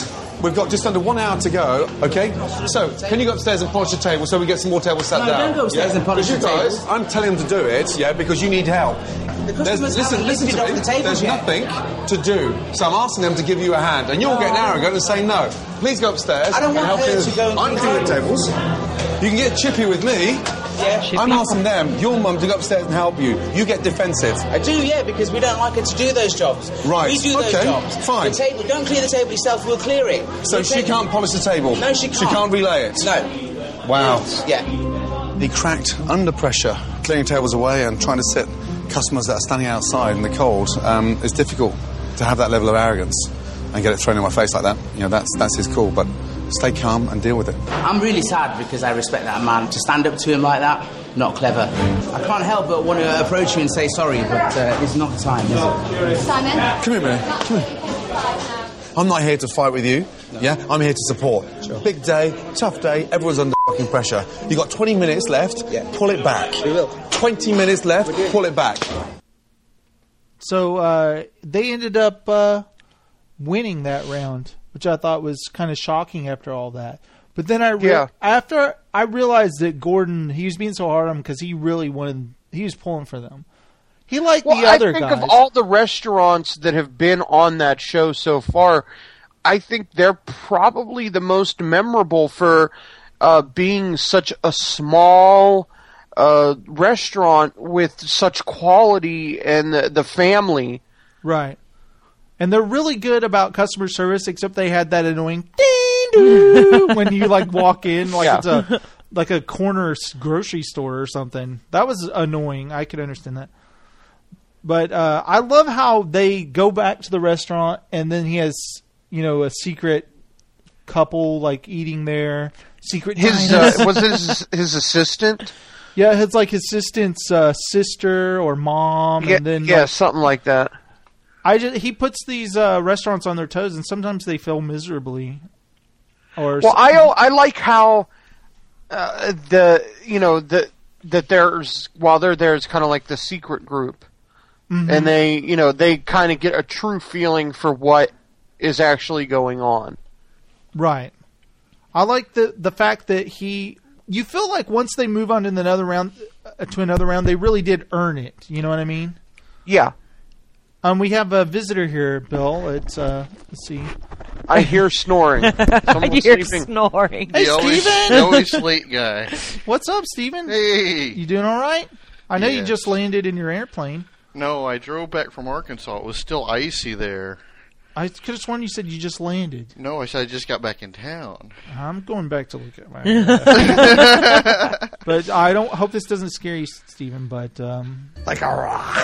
We've got just under one hour to go, okay? So, can you go upstairs and polish the table so we get some more tables sat No, down? don't go upstairs yeah? and polish Because the you guys, tables. I'm telling them to do it, yeah, because you need help. The There's, customers listen, haven't listen lifted to up me. the tables There's yet. nothing to do, so I'm asking them to give you a hand, and you'll get arrogant and say no. Please go upstairs. I don't and want help her you. to go and I'm clean doing the tables. You can get chippy with me. Yeah, I'm asking them, your mum, to go upstairs and help you. You get defensive. I do, yeah, because we don't like her to do those jobs. Right, We do those okay, jobs. fine. The table, don't clear the table yourself, we'll clear it. So We'll she take- can't polish the table? No, she can't. She can't relay it? No. Wow. Yeah. He cracked under pressure, clearing tables away and trying to sit customers that are standing outside in the cold. Um, it's difficult to have that level of arrogance and get it thrown in my face like that. You know, that's that's his call, but stay calm and deal with it. I'm really sad because I respect that man. To stand up to him like that, not clever. I can't help but want to approach you and say sorry, but uh, it's not the time, is it? Simon? Come here, man. Come here. I'm not here to fight with you, yeah? I'm here to support. Big day, tough day, everyone's under fucking pressure. You've got twenty minutes left, pull it back. We will. twenty minutes left, pull it back. So uh, they ended up uh, winning that round, which I thought was kind of shocking after all that. But then I re- Yeah. after I realized that Gordon, he was being so hard on him because he really wanted, he was pulling for them. He liked Well, the other I think guys. of all the restaurants that have been on that show so far, I think they're probably the most memorable for uh, being such a small uh, restaurant with such quality and the, the family. Right. And they're really good about customer service, except they had that annoying ding doo when you like walk in, like Yeah. it's a like a corner s- grocery store or something. That was annoying. I could understand that. But uh, I love how they go back to the restaurant, and then he has, you know, a secret couple like eating there. Secret His diners. uh, was his his assistant. Yeah, it's like his assistant's uh, sister or mom, Yeah, and then yeah, like, something like that. I just, he puts these uh, restaurants on their toes, and sometimes they fail miserably. Or Well, I I like how uh, the you know the that there's while they're there, it's kind of like the secret group, Mhm. and they you know they kind of get a true feeling for what is actually going on. Right. I like the the fact that he. You feel like once they move on to another round, uh, to another round, they really did earn it. You know what I mean? Yeah. Um, we have a visitor here, Bill. It's uh, let's see. I hear snoring. I Someone's hear sleeping. snoring. Hey, The always, Steven! the always late guy. What's up, Steven? Hey. You doing all right? I know you Yes. just landed in your airplane. No, I drove back from Arkansas. It was still icy there. I could have sworn you said you just landed. No, I said I just got back in town. I'm going back to look at my. But I don't hope this doesn't scare you, Steven, but um, like a rock.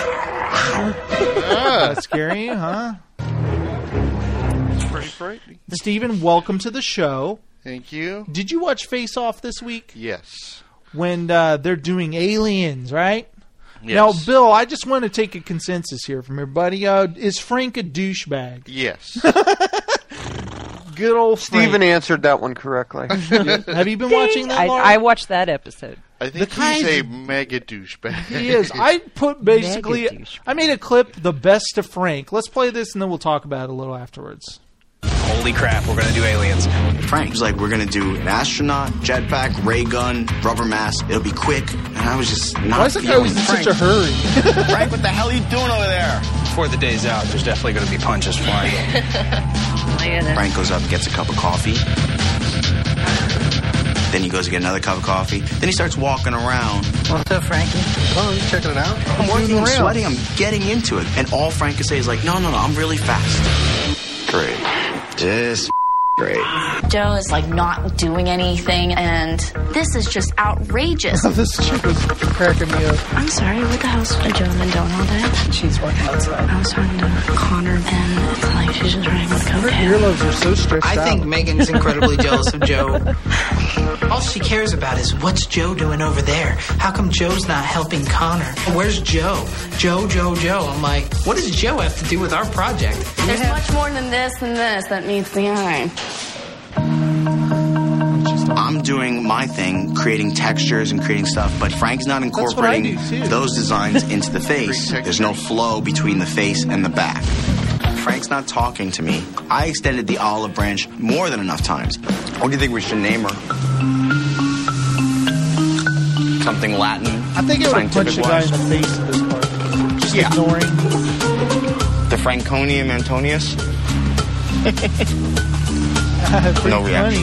That scary you, huh? It's pretty frightening. Steven, welcome to the show. Thank you. Did you watch Face Off this week? Yes. When uh, they're doing aliens, right? Yes. Now, Bill, I just want to take a consensus here from everybody. Uh, is Frank a douchebag? Yes. Good old Frank. Steven answered that one correctly. Have you been watching that, I, Laura? I watched that episode. I think The he's kinds a of- mega douchebag. He is. I put basically. Mega douchebag. I made a clip, the best of Frank. Let's play this, and then we'll talk about it a little afterwards. Holy crap, we're gonna do aliens. Frank was like, we're gonna do an astronaut, jetpack, ray gun, rubber mask. It'll be quick. And I was just not Why is that guy feeling always in Frank. such a hurry? Frank, what the hell are you doing over there? Before the day's out, there's definitely gonna be punches flying. Frank goes up and gets a cup of coffee. Then he goes to get another cup of coffee. Then he starts walking around. What's up, Frankie? Oh, you checking it out? I'm working, I'm sweating, I'm getting into it. And all Frank can say is like, no, no, no, I'm really fast. Great. Just great. Joe is like not doing anything, and this is just outrageous. This chick was cracking me up. I'm sorry, what the hell's Joe been doing all day? She's working outside. I was talking to Connor, and it's like she's just running with Her cocaine. earlobes are so stretched I out. think Megan's incredibly jealous of Joe. All she cares about is what's Joe doing over there? How come Joe's not helping Connor? Where's Joe? Joe, Joe, Joe. I'm like, what does Joe have to do with our project? There's much more than this and this that meets the eye. I'm doing my thing, creating textures and creating stuff, but Frank's not what I incorporating do, too. those designs into the face. There's no flow between the face and the back. Frank's not talking to me, I extended the olive branch more than enough times. What do you think we should name her? Something Latin? I think it would punch the guy in the face at this part. Just yeah. ignoring. The Franconium Antonius? No reaction.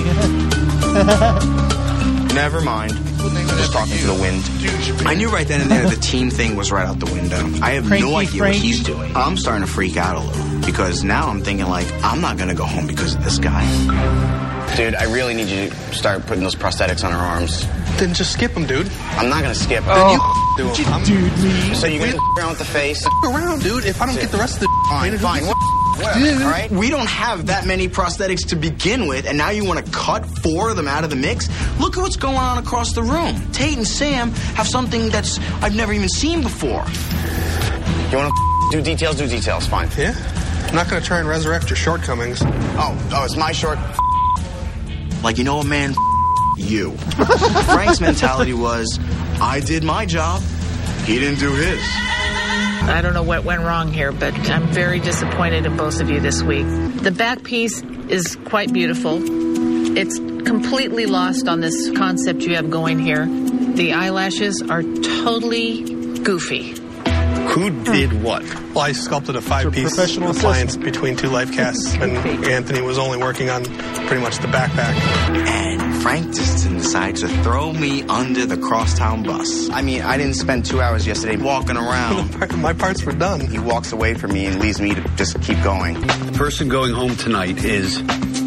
Never mind. Just talking to the wind. I knew right then and there the team thing was right out the window. I have Cranky no idea Frank. what he's doing. I'm starting to freak out a little because now I'm thinking like, I'm not going to go home because of this guy. Dude, I really need you to start putting those prosthetics on her arms. Then just skip them, dude. I'm not going to skip. Oh. Then you do them. dude me. So you're going to around with the face? Around, dude. If I don't get the rest of the fine, fine. Dude. All right? We don't have that many prosthetics to begin with, and now you want to cut four of them out of the mix? Look at what's going on across the room. Tate and Sam have something that's I've never even seen before. You want to do details? Do details. Fine. Yeah? I'm not going to try and resurrect your shortcomings. Oh, oh, it's my short. Like, you know what, man? You. Frank's mentality was, I did my job, he didn't do his. I don't know what went wrong here, but I'm very disappointed in both of you this week. The back piece is quite beautiful. It's completely lost on this concept you have going here. The eyelashes are totally goofy. Who did what? Well, I sculpted a five-piece appliance between two life casts, and Anthony was only working on pretty much the backpack. And Frank just decides to throw me under the crosstown bus. I mean, I didn't spend two hours yesterday walking around. My parts were done. He walks away from me and leaves me to just keep going. The person going home tonight is...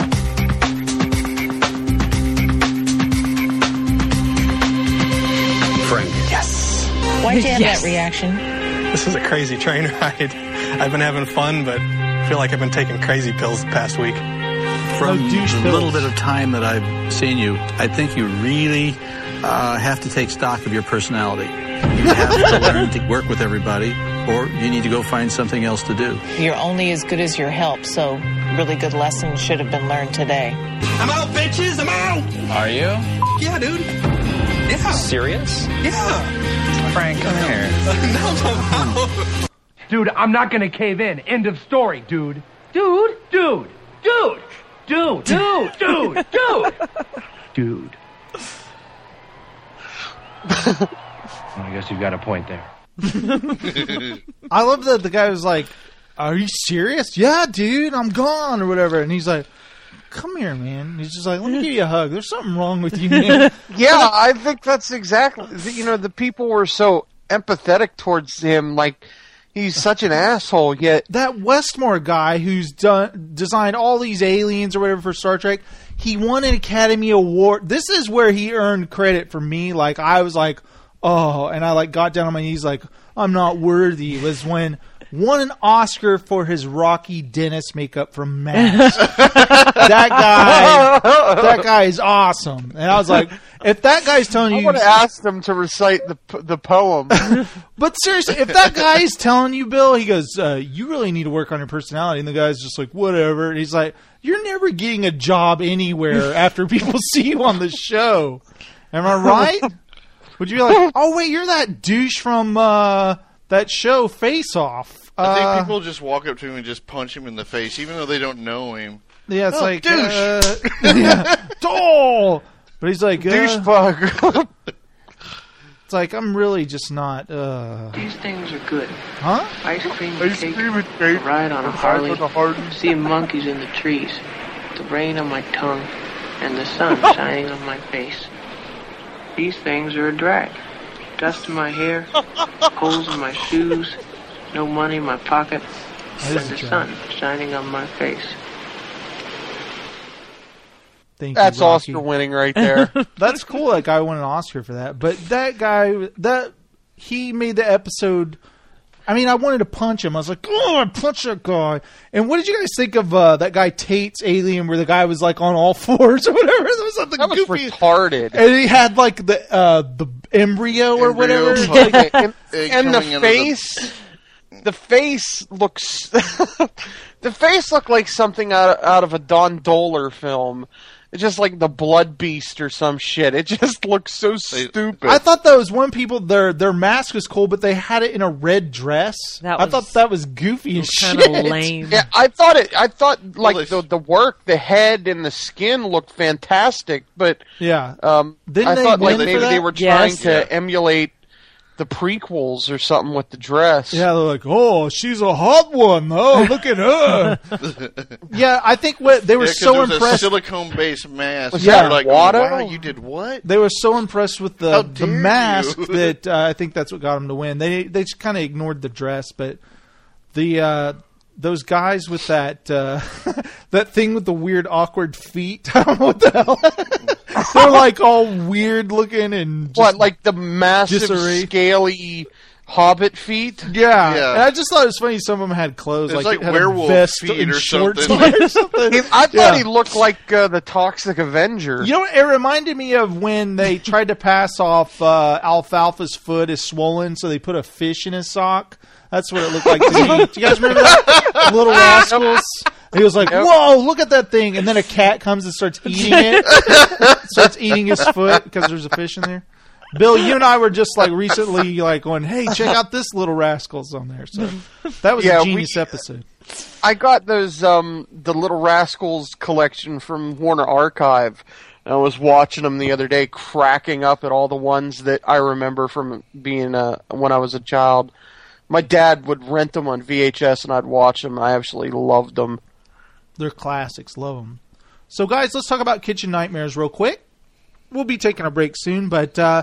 Frank. Yes. Why'd you have Yes. that reaction? This is a crazy train ride. I've been having fun, but I feel like I've been taking crazy pills the past week. From the little bit of time that I've seen you, I think you really uh, have to take stock of your personality. You have to learn to work with everybody, or you need to go find something else to do. You're only as good as your help, so really good lessons should have been learned today. I'm out, bitches! I'm out! Are you? Yeah, dude. Yeah. Serious? Yeah. Frank, come here. No, no, no. Dude, I'm not gonna cave in. End of story, dude. Dude, dude, dude, dude, dude, dude, dude, dude. I guess you've got a point there. I love that the guy was like, "Are you serious? Yeah, dude, I'm gone," or whatever. And he's like, "Come here, man." He's just like, "Let me give you a hug. There's something wrong with you, man." Yeah, I think that's exactly. You know, the people were so empathetic towards him, like he's such an asshole. Yet that Westmore guy who's done designed all these aliens or whatever for Star Trek, he won an Academy Award. This is where he earned credit for me. Like I was like, oh, and I like got down on my knees, like I'm not worthy. Was when. Won an Oscar for his Rocky Dennis makeup from Mask. that guy, that guy is awesome. And I was like, if that guy's telling you, I would have asked him to recite the the poem. But seriously, if that guy is telling you, Bill, he goes, uh, you really need to work on your personality, and the guy's just like, whatever. And he's like, you're never getting a job anywhere after people see you on the show. Am I right? Would you be like, oh wait, you're that douche from uh, that show Face Off? I think Uh, people just walk up to him and just punch him in the face, even though they don't know him. Yeah, it's Oh, like douche. Uh, yeah, Dole. But he's like uh, douchebag. It's like I'm really just not. Uh, These things are good. Huh? Ice cream and Ice cake, cream and cake, a ride on a a ride Harley, on a Harley. seeing monkeys in the trees, the rain on my tongue, and the sun shining on my face. These things are a drag. Dust in my hair, holes in my shoes, no money in my pocket, That and is a the drag. sun shining on my face. Thank That's you, Rocky. Oscar winning right there. That's cool. That guy won an Oscar for that. But that guy, that he made the episode. I mean, I wanted to punch him. I was like, oh, I punch that guy. And what did you guys think of uh, that guy Tate's Alien, where the guy was like on all fours or whatever? There was something That was goofy. retarded. And he had like the uh, the embryo or Embryo whatever. pump. Like, and, Egg and the coming out of the- face, the face looks, the face looked like something out of, out of a Don Dohler film. It's just like the Blood Beast or some shit. It just looks so stupid. I thought that was one people, their their mask was cool, but they had it in a red dress. That I was- thought that was goofy as kind shit. of lame. Yeah, I thought it. I thought like the the work, the head and the skin looked fantastic, but Yeah. um, Didn't I they thought like win maybe for they that? were trying Yes. to Yeah. emulate the prequels or something with the dress. Yeah, they're like, oh, she's a hot one. Oh, look at her. Yeah, I think what they were Yeah, 'cause so it was impressed. a silicone-based mask. Was Yeah, that You're like, Watto? wow, you did what? They were so impressed with How the the dare mask you. that uh, I think that's what got them to win. They they just kind of ignored the dress, but the uh, those guys with that uh, that thing with the weird awkward feet. I don't know what the hell. They're like all weird looking and just What, like the massive, disarray. scaly Hobbit feet? Yeah. Yeah. And I just thought it was funny some of them had clothes. It's like, like had werewolf a vest feet and or shorts something. on or something. I thought Yeah. he looked like uh, the Toxic Avenger. You know what? It reminded me of when they tried to pass off uh, Alfalfa's foot is swollen, so they put a fish in his sock. That's what it looked like to me. Do you guys remember that? Little Rascals. He was like, whoa, look at that thing. And then a cat comes and starts eating it. starts eating his foot because there's a fish in there. Bill, you and I were just like recently like going, hey, check out this Little Rascals on there. So that was Yeah, a we- genius episode. I got those um the Little Rascals collection from Warner Archive. I was watching them the other day, cracking up at all the ones that I remember from being uh, when I was a child. My dad would rent them on V H S, and I'd watch them. I absolutely loved them. They're classics. Love them. So, guys, let's talk about Kitchen Nightmares real quick. We'll be taking a break soon, but uh,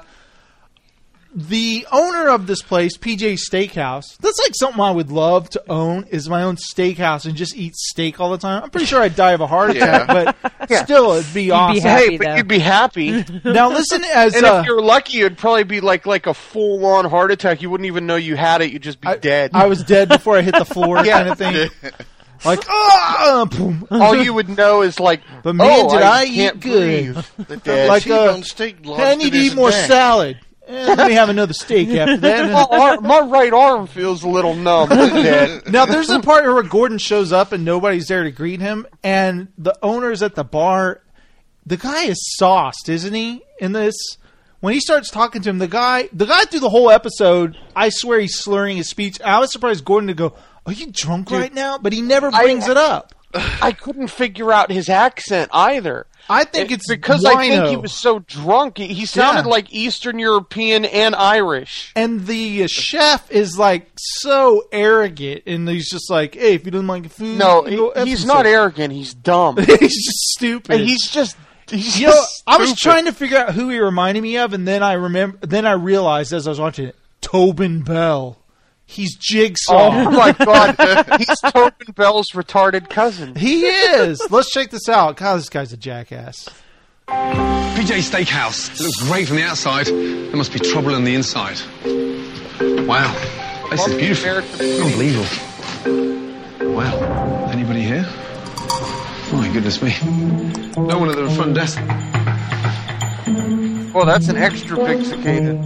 the owner of this place, P J's Steakhouse, that's like something I would love to own, is my own steakhouse and just eat steak all the time. I'm pretty sure I'd die of a heart attack, Yeah. but Yeah. still, it'd be You'd be awesome. happy, Hey, but though. you'd be happy. Now, listen, as and uh, if you're lucky, it'd probably be like like a full on heart attack. You wouldn't even know you had it. You'd just be dead. I was dead before I hit the floor, Yeah. kind of thing. Like, ah, boom. All you would know is like, But man, oh, did I, can't eat good? breathe. Dead. Like, uh, T-bone steak lodged I need in to his eat more neck. salad. Eh, let me have another steak after that. my, arm, my right arm feels a little numb. Dead. Now, there's a part where Gordon shows up and nobody's there to greet him, and the owner's at the bar. The guy is sauced, isn't he, in this? When he starts talking to him, the guy, the guy through the whole episode, I swear he's slurring his speech. I was surprised Gordon to go, are you drunk Dude, right now? But he never brings I- it up. I couldn't figure out his accent either. I think it's because I think he wino. was so drunk. He, he sounded Yeah. like Eastern European and Irish. And the uh, chef is like so arrogant, and he's just like, "Hey, if you don't like food, No, you go he- F he's yourself." not arrogant. He's dumb. He's just stupid. And he's just. He's You know, just I was stupid. trying to figure out who he reminded me of, and then I remember. Then I realized as I was watching it, Tobin Bell. He's Jigsaw. Oh my god, he's Tobin Bell's retarded cousin. He is. Let's check this out. God, this guy's a jackass. P J Steakhouse. It looks great from the outside. There must be trouble on the inside. Wow. This is beautiful. Unbelievable. Wow. Anybody here? My goodness me. No one at the front desk. Well, that's an extra big cicada.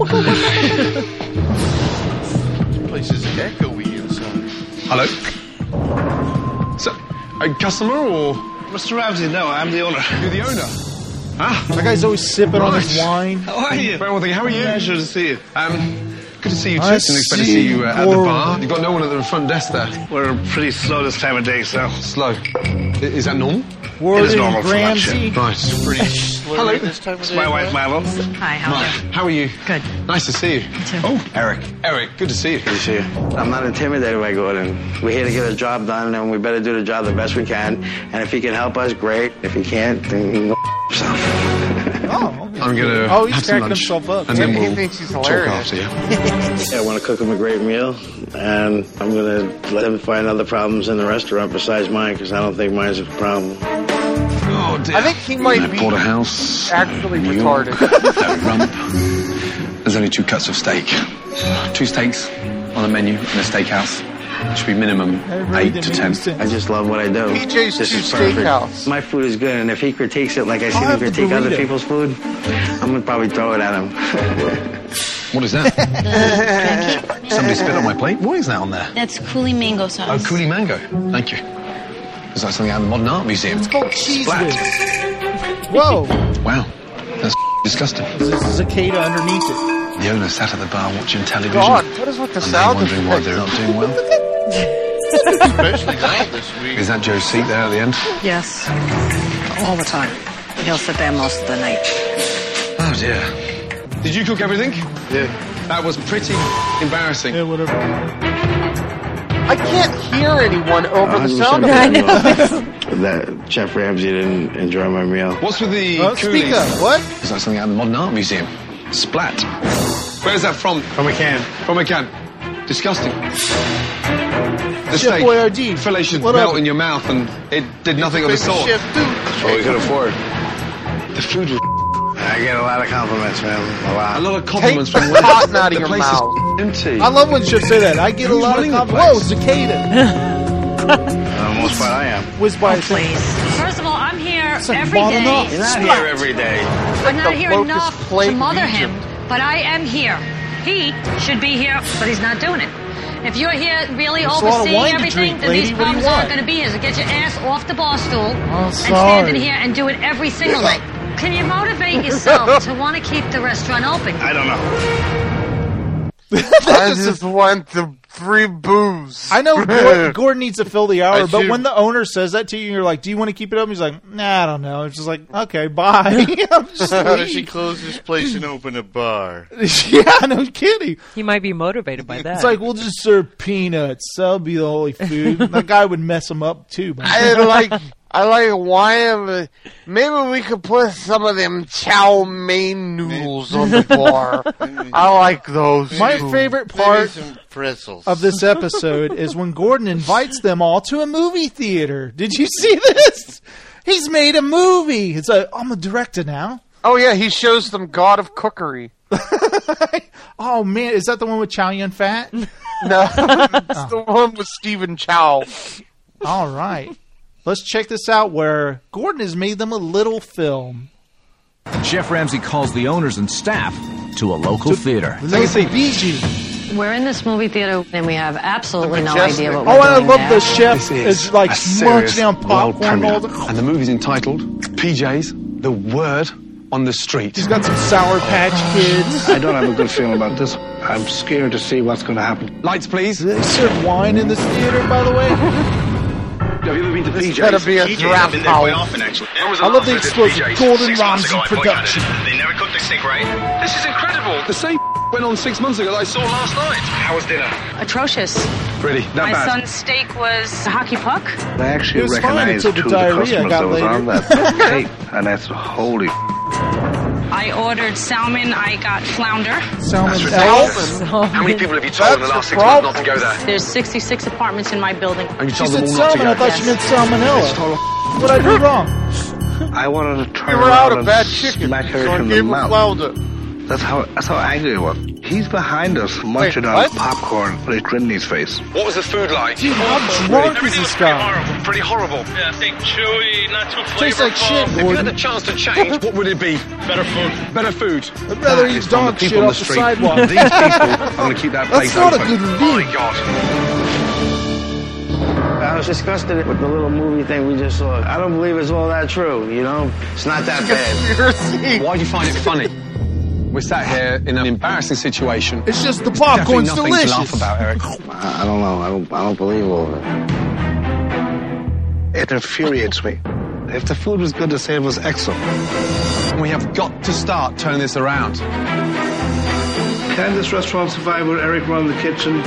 This place is echoey inside. Hello? So, a customer or? Mister Ramsey, no, I'm the owner. You're the owner? Ah. That guy's always sipping on his Right. wine. How are you? Very well, thank you. How are you? Pleasure to see you. Um, good to see you too. I Didn't expect to see see you uh, at the Gordon. bar. You've got no one at the front desk there. We're pretty slow this time of day, so. Slow. I- Is that normal? It is normal for lunch. Ramsey. Right. Pretty slurry Hello. this time of It's day. my wife, Milo. Hi, how are you? How are you? Good. Nice to see you. too. Oh, Eric. Eric, good to see you. Good to see you. I'm not intimidated by Gordon. We're here to get a job done, and we better do the job the best we can. And if he can help us, great. If he can't, then he can go himself. Oh, okay. I'm gonna Oh, he's have some cracking lunch, himself up. and then He we'll thinks he's talk hilarious. after you. I want to cook him a great meal, and I'm going to let him find other problems in the restaurant besides mine, because I don't think mine's a problem. Oh dear. I think he might I be bought a house. actually New York. retarded. That rump. There's only two cuts of steak. Two steaks on the menu in a steakhouse. It should be minimum really eight didn't to make ten. any sense. I just love what I do. P J's This Two is perfect. Steakhouse. My food is good, and if he critiques it like I see I'll him have the critique other burrito. people's food, I'm going to probably throw it at him. What is that? Somebody spit on my plate? What is that on there? That's coulis mango sauce. Oh, coulis mango. Thank you. Is that something out of the Modern Art Museum? It's called cheese Splat. whiz. Whoa. Wow, that's disgusting. There's a cicada underneath it. The owner sat at the bar watching television. God, what is with the and sound they wondering why they're not doing well. Especially now this week. Is that Joe's seat there at the end? Yes. All the time. He'll sit there most of the night. Oh dear. Did you cook everything? Yeah. That was pretty embarrassing. Yeah, whatever. I can't hear anyone over the sound of I it. know. That Chef Ramsay didn't enjoy my meal. What's with the Oh, coolies? speak up. What? Is that something out of the Modern Art Museum? Splat. Where's that from? From a can. From a can. Disgusting. The Chef steak. Boyardee. Filet should What melt up? in your mouth, and it did nothing of the sort. Chef, dude. Oh, we could afford. The food was I get a lot of compliments, man. A lot. a lot of compliments Take from the cotton out of the your place mouth. is empty. I love when chefs say that. I get a Who's lot of running the compliments. Whoa, place? cicada. For the most part, I am. Whiz by Oh, please. First of all, I'm here like every bottom day. up. You're not Splat. here every day. I'm not the here locust enough plague to of mother Egypt. him, but I am here. He should be here, but he's not doing it. If you're here really It's a lot of overseeing wine to everything, drink, then lady. these What do you problems aren't want? going to be here. So get your ass off the bar stool and stand sorry. in here and do it every single night. Can you motivate yourself to want to keep the restaurant open? I don't know. I just want the free booze. I know Gordon, Gordon needs to fill the hour, I but do. when the owner says that to you, you're like, "Do you want to keep it open?" He's like, "Nah, I don't know." It's just like, "Okay, bye." I'm just How does she leave. close this place and open a bar? Yeah, no kidding. He might be motivated by that. It's like, we'll just serve peanuts. That'll be the only food. That guy would mess him up too. Man. I like I like wine. But maybe we could put some of them chow mein noodles on the bar. I like those. My too. favorite Maybe part some pretzels. of this episode is when Gordon invites them all to a movie theater. Did you see this? He's made a movie. It's like, I'm a director now. Oh yeah, he shows them God of Cookery. Oh man, is that the one with Chow Yun Fat? No, it's the one with Stephen Chow. All right. Let's check this out where Gordon has made them a little film. Chef Ramsay calls the owners and staff to a local theater. Take a seat. B G. We're in this movie theater and we have absolutely no Majestic. idea what Oh, we're and I doing love there. the chef This is is like a munching serious down world popcorn premiere. all the And the movie's entitled P J's, The Word on the Street. He's got some Sour Patch Kids. I don't have a good feeling about this. I'm scared to see what's going to happen. Lights, please. Do they serve wine in this theater, by the way? Have you ever been to This P J's? better be a draft house. often, actually. I love the explosive Gordon Ramsay production. They never cooked this steak right. This is incredible. The same went on six months ago that I saw last night. How was dinner? Atrocious. Really? That My bad? son's steak was a hockey puck. I actually It was fine recognized until the two of the diarrhea customers got that was later. on that tape, and that's holy. I ordered salmon. I got flounder. Salmon That's elf. ridiculous. How many people have you told in the That's last the six months not to go problem. there? There's sixty-six apartments in my building. And you She told them said all not to salmon. I go? thought she meant salmonella. What I do wrong? I wanted to turn We were around out of and bad chicken, smack her so I in gave the him mouth. flounder. That's how that's how angry he was. He's behind us, munching on what? his popcorn with a grin in his face. What was the food like? Dude, how drunk is this guy? Pretty horrible. Yeah, I think chewy, not too flavorful. Tastes like shit, If you had Gordon. the chance to change, what would it be? Better food. Better food. I'd rather That eat is from dog the shit people on off the the street. sidewalk. These people are going to keep that place That's not a open. good review. My God. I was disgusted with the little movie thing we just saw. I don't believe it's all that true, you know? It's not that bad. Why do you find it funny? We're sat here in an embarrassing situation. It's just the There's popcorn's definitely nothing delicious. to laugh about, Eric. I I don't know. I don't, I don't believe all of it. It infuriates me. If the food was good, to say it was excellent. We have got to start turning this around. Can this restaurant survive with Eric running the kitchen?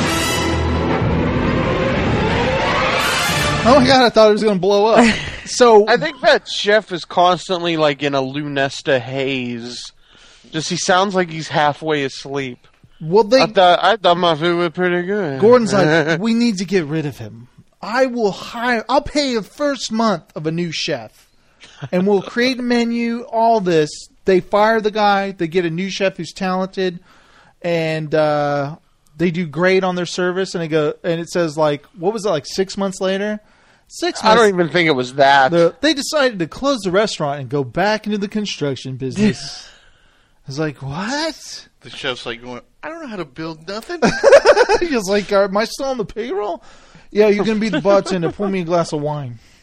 Oh my god, I thought it was going to blow up. So I think that chef is constantly like in a Lunesta haze. Just he sounds like he's halfway asleep. Well, they I thought I thought my food was pretty good. Gordon's like, we need to get rid of him. I will hire. I'll pay the first month of a new chef, and we'll create a menu. All this. They fire the guy. They get a new chef who's talented, and uh, they do great on their service. And they go, and it says like, what was it like six months later? Six months. I don't even think it was that. The, they decided to close the restaurant and go back into the construction business. I was like, what? The chef's like going, I don't know how to build nothing. He was like, am I still on the payroll? Yeah, you're going to be the bartender. Pour me a glass of wine.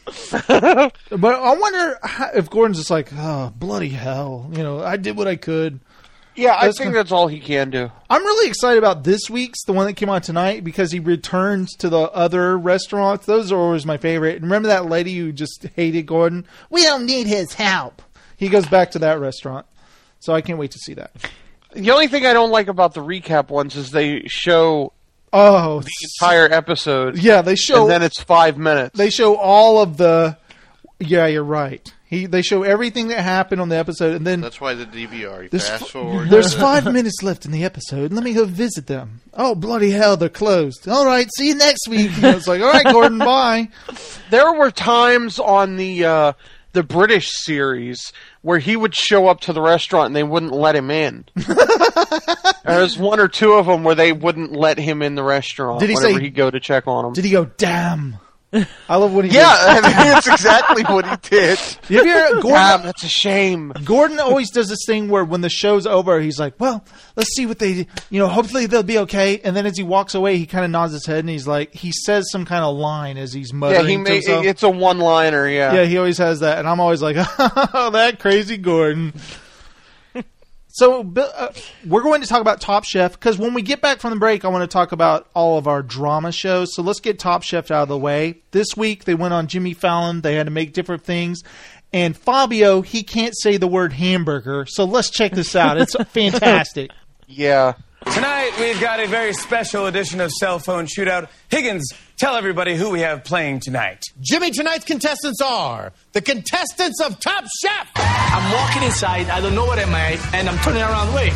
But I wonder how, if Gordon's just like, oh, bloody hell. You know, I did what I could. Yeah, I That's think gonna- that's all he can do. I'm really excited about this week's, the one that came out tonight, because he returns to the other restaurants. Those are always my favorite. And remember that lady who just hated Gordon? We don't need his help. He goes back to that restaurant. So I can't wait to see that. The only thing I don't like about the recap ones is they show oh the entire episode. Yeah, they show... And then it's five minutes. They show all of the... Yeah, you're right. He They show everything that happened on the episode, and then... That's why the D V R, you There's, fast f- forward. there's five minutes left in the episode. Let me go visit them. Oh, bloody hell, they're closed. All right, see you next week. And it's like, all right, Gordon, bye. There were times on the uh, the British series where he would show up to the restaurant and they wouldn't let him in. There was one or two of them where they wouldn't let him in the restaurant Did he whenever say- he'd go to check on him. Did he go, damn? I love what he Yeah, did. I mean, that's exactly what he did. Have you ever, Gordon, Damn, that's a shame. Gordon always does this thing where when the show's over, he's like, well, let's see what they, you know, hopefully they'll be okay. And then as he walks away, he kind of nods his head and he's like, he says some kind of line as he's muttering Yeah, he to made himself. it's a one-liner. Yeah, Yeah, he always has that. And I'm always like, oh, that crazy Gordon. So Bill, uh, we're going to talk about Top Chef because when we get back from the break, I want to talk about all of our drama shows. So let's get Top Chef out of the way. This week, they went on Jimmy Fallon. They had to make different things. And Fabio, he can't say the word hamburger. So let's check this out. It's fantastic. Yeah. Tonight, we've got a very special edition of Cell Phone Shootout. Higgins, tell everybody who we have playing tonight. Jimmy, tonight's contestants are the contestants of Top Chef. I'm walking inside, I don't know what am I, and I'm turning around, wait.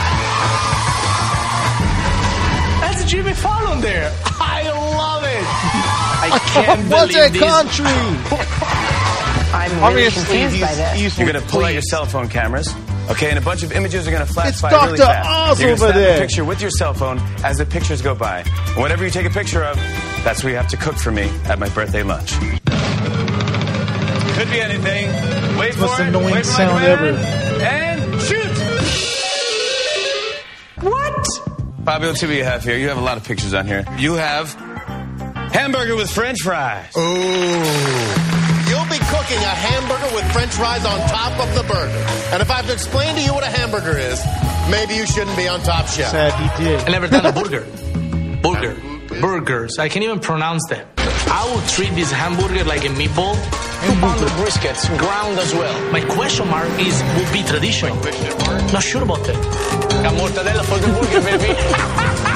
That's Jimmy Fallon there. I love it. I can't What's believe that this. country? I'm really Obviously, confused he's, by this. he's You're going to pull out your cell phone cameras, okay, and a bunch of images are going to flash It's by really Doctor fast. Oz You're over gonna snap there. a picture with your cell phone as the pictures go by. And whatever you take a picture of, that's what you have to cook for me at my birthday lunch. Could be anything. Wait It's the most for it. annoying Wait for my sound command. ever. And shoot! What? Bobby, let's see what you have here. You have a lot of pictures on here. You have hamburger with French fries. Ooh. You'll be cooking a hamburger with French fries on top of the burger. And if I have to explain to you what a hamburger is, maybe you shouldn't be on Top Chef. Sad he did. I never done a burger. Burger. Burgers. I can't even pronounce them. I will treat this hamburger like a meatball. Two pounds of briskets, ground as well. My question mark is, will be traditional. Not sure about that. Got mortadella for the burger, baby.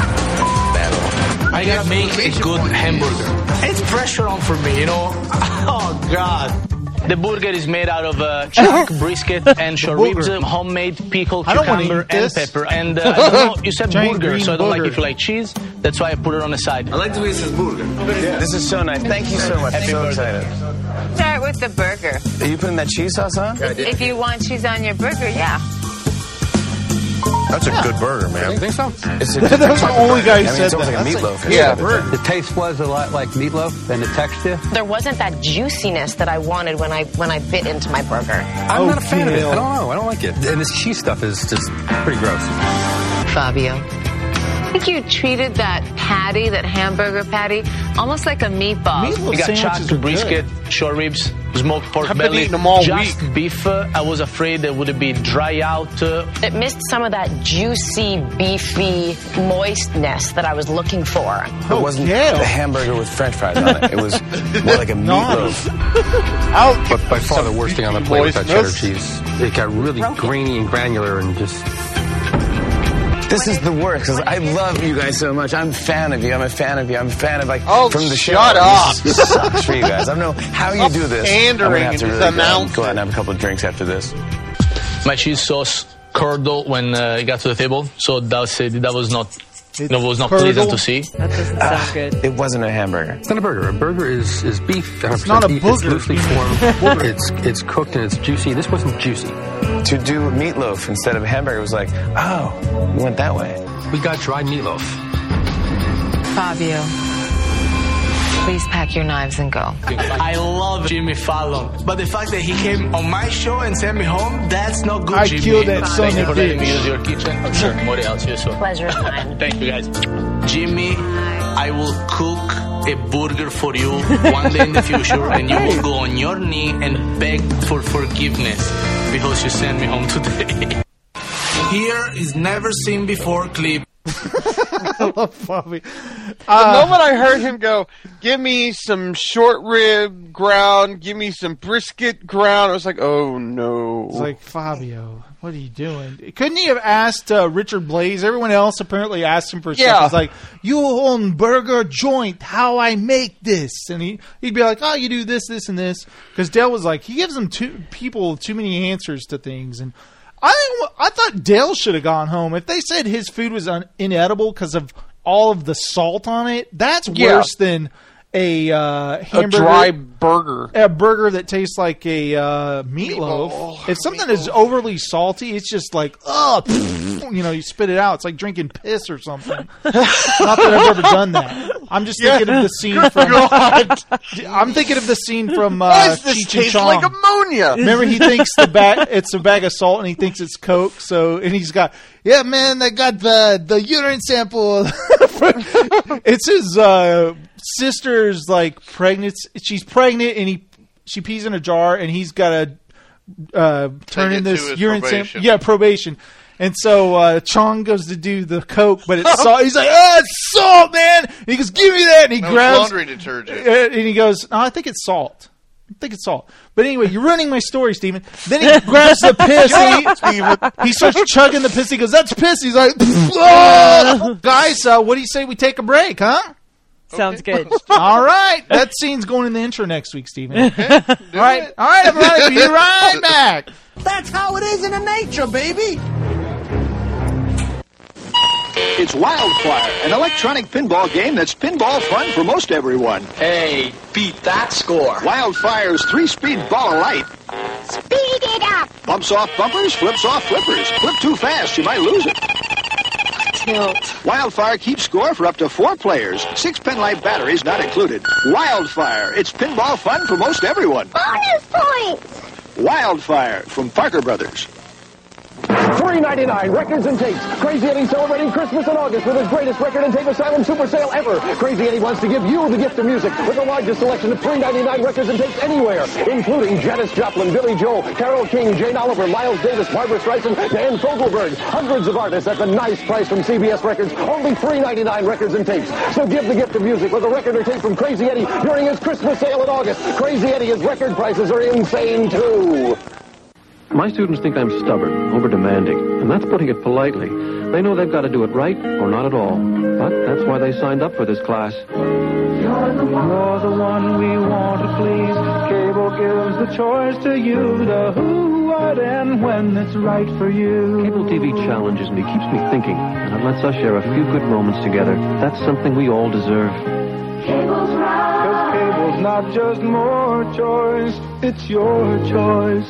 I gotta make a good hamburger. It's pressure on for me, you know. Oh, God. The burger is made out of uh, chuck, brisket, and short ribs, uh, homemade pickled I don't wanna cucumber eat and this. pepper. And uh, I don't know, you said Giant burger, green so I don't like burger. if you like cheese. That's why I put it on the side. I like the way it says burger. This is so nice. Thank you so much. I'm so excited. Start with the burger. Are you putting that cheese sauce on? If you want cheese on your burger, yeah. That's a good burger, man. You think so? It's a That was the only guy who I mean, said it's almost that. like a That's meatloaf. Yeah, It's the taste was a lot like meatloaf and the texture. There wasn't that juiciness that I wanted when I when I bit into my burger. I'm not a fan of it. I don't know. I don't like it. And this cheese stuff is just pretty gross. Fabio, I think you treated that patty, that hamburger patty, almost like a meatball. We got chuck, brisket, short ribs, smoked pork I've been belly. eating them all just beef. Uh, I was afraid that would be dry out. Uh, It missed some of that juicy, beefy moistness that I was looking for. It wasn't the hamburger with French fries on it. It was more like a meatloaf. But by far the worst thing on the plate was that cheddar moistness. cheese. It got really grainy and granular and just... This is the worst because I love you guys so much. I'm a fan of you. I'm a fan of you. I'm a fan of like Oh, from the show. shut up. This sucks for you guys. I don't know how you do this. I'm gonna Pandering have to and really go, announcing. go out and have a couple of drinks after this. my cheese sauce curdled when uh, it got to the table, so that was it. That was not. That was not curdled? pleasant to see. That doesn't sound good. It wasn't a hamburger. It's not a burger. A burger is, is beef. It's not a beef. It's booger. loosely formed. it's, it's cooked and it's juicy. This wasn't juicy. To do meatloaf instead of a hamburger was like, oh, we went that way. We got dried meatloaf. Fabio, please pack your knives and go. I love Jimmy Fallon, but the fact that he came on my show and sent me home, that's not good, I Jimmy. killed that son Thank you of for a letting me bitch. use your kitchen. Oh, sure, what else? Yes, sir. Pleasure is mine. Thank you, guys. Jimmy, I will cook a burger for you one day in the future, and you will go on your knee and beg for forgiveness because you sent me home today. Here is never seen before clip. I love Bobby. Uh, the moment I heard him go, give me some short rib ground, give me some brisket ground, I was like, oh no. It's like, Fabio, what are you doing? Couldn't he have asked uh, Richard Blaze? Everyone else apparently asked him for Yeah. stuff. He's like, you own burger joint, how I make this. And he, he'd be like, oh, you do this, this, and this. Because Dale was like, he gives them too, people too many answers to things. And I I thought Dale should have gone home. If they said his food was un- inedible because of all of the salt on it, that's Yeah. worse than a uh, hamburger. A dry burger. A burger that tastes like a uh, meatloaf. Meatball. If something is overly salty, it's just like, oh, you know, you spit it out. It's like drinking piss or something. Not that I've ever done that. I'm just Yeah. thinking of the scene Good from. God. I'm thinking of the scene from uh, Why does this Cheech and taste Chong. like ammonia? Remember, he thinks the bag it's a bag of salt, and he thinks it's Coke. So, and he's got, yeah, man, I got the the urine sample. It's his uh, sister's like pregnancy. She's pregnant, and he she pees in a jar, and he's got to uh, turn Take in it this to his urine probation. sample. Yeah, probation. And so uh, Chong goes to do the Coke, but it's salt. He's like, oh, it's salt, man. And he goes, give me that. And he No, it's grabs laundry detergent. uh, and he goes, no, I think it's salt. I think it's salt. But anyway, you're ruining my story, Steven. Then he grabs the piss. And he, he starts chugging the piss. He goes, that's piss. He's like, oh! Guys, uh, what do you say we take a break, huh? Sounds good. All right. That scene's going in the intro next week, Steven. Okay. All right. All right, everybody. We'll be right back. That's how it is in the nature, baby. It's Wildfire, an electronic pinball game that's pinball fun for most everyone. Hey, beat that score. Wildfire's three-speed ball of light. Speed it up. Bumps off bumpers, flips off flippers. Flip too fast, you might lose it. Tilt. Wildfire keeps score for up to four players. Six pen-light batteries not included. Wildfire, it's pinball fun for most everyone. Bonus points. Wildfire from Parker Brothers. three ninety-nine records and tapes. Crazy Eddie celebrating Christmas in August with his greatest record and tape asylum super sale ever. Crazy Eddie wants to give you the gift of music with the largest selection of three ninety-nine records and tapes anywhere, including Janis Joplin, Billy Joel, Carole King, Jane Oliver, Miles Davis, Barbra Streisand, Dan Fogelberg. Hundreds of artists at the nice price from C B S Records. Only three ninety-nine records and tapes. So give the gift of music with a record or tape from Crazy Eddie during his Christmas sale in August. Crazy Eddie, his record prices are insane too. My students think I'm stubborn, over-demanding, and that's putting it politely. They know they've got to do it right or not at all. But that's why they signed up for this class. You're the one, You're the one we want to please. Cable gives the choice to you, the who, what, and when it's right for you. Cable T V challenges me, keeps me thinking, and it lets us share a few good moments together. That's something we all deserve. Cable's right. 'Cause cable's not just more choice, it's your choice.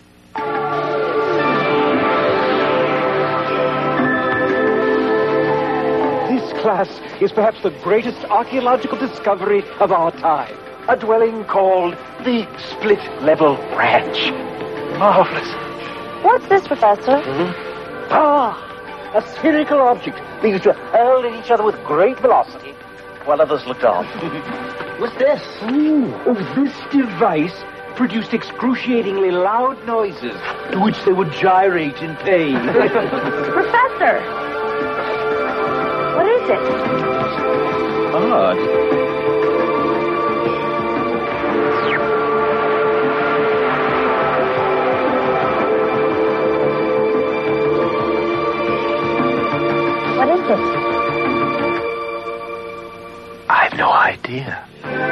This class is perhaps the greatest archaeological discovery of our time. A dwelling called the Split Level Ranch. Marvelous. What's this, Professor? Mm-hmm. Ah, a spherical object. These two hurled at each other with great velocity while others looked on. What's this? Ooh, oh, this device produced excruciatingly loud noises to which they would gyrate in pain. Professor! What is it? Odd. What is it? I've no idea.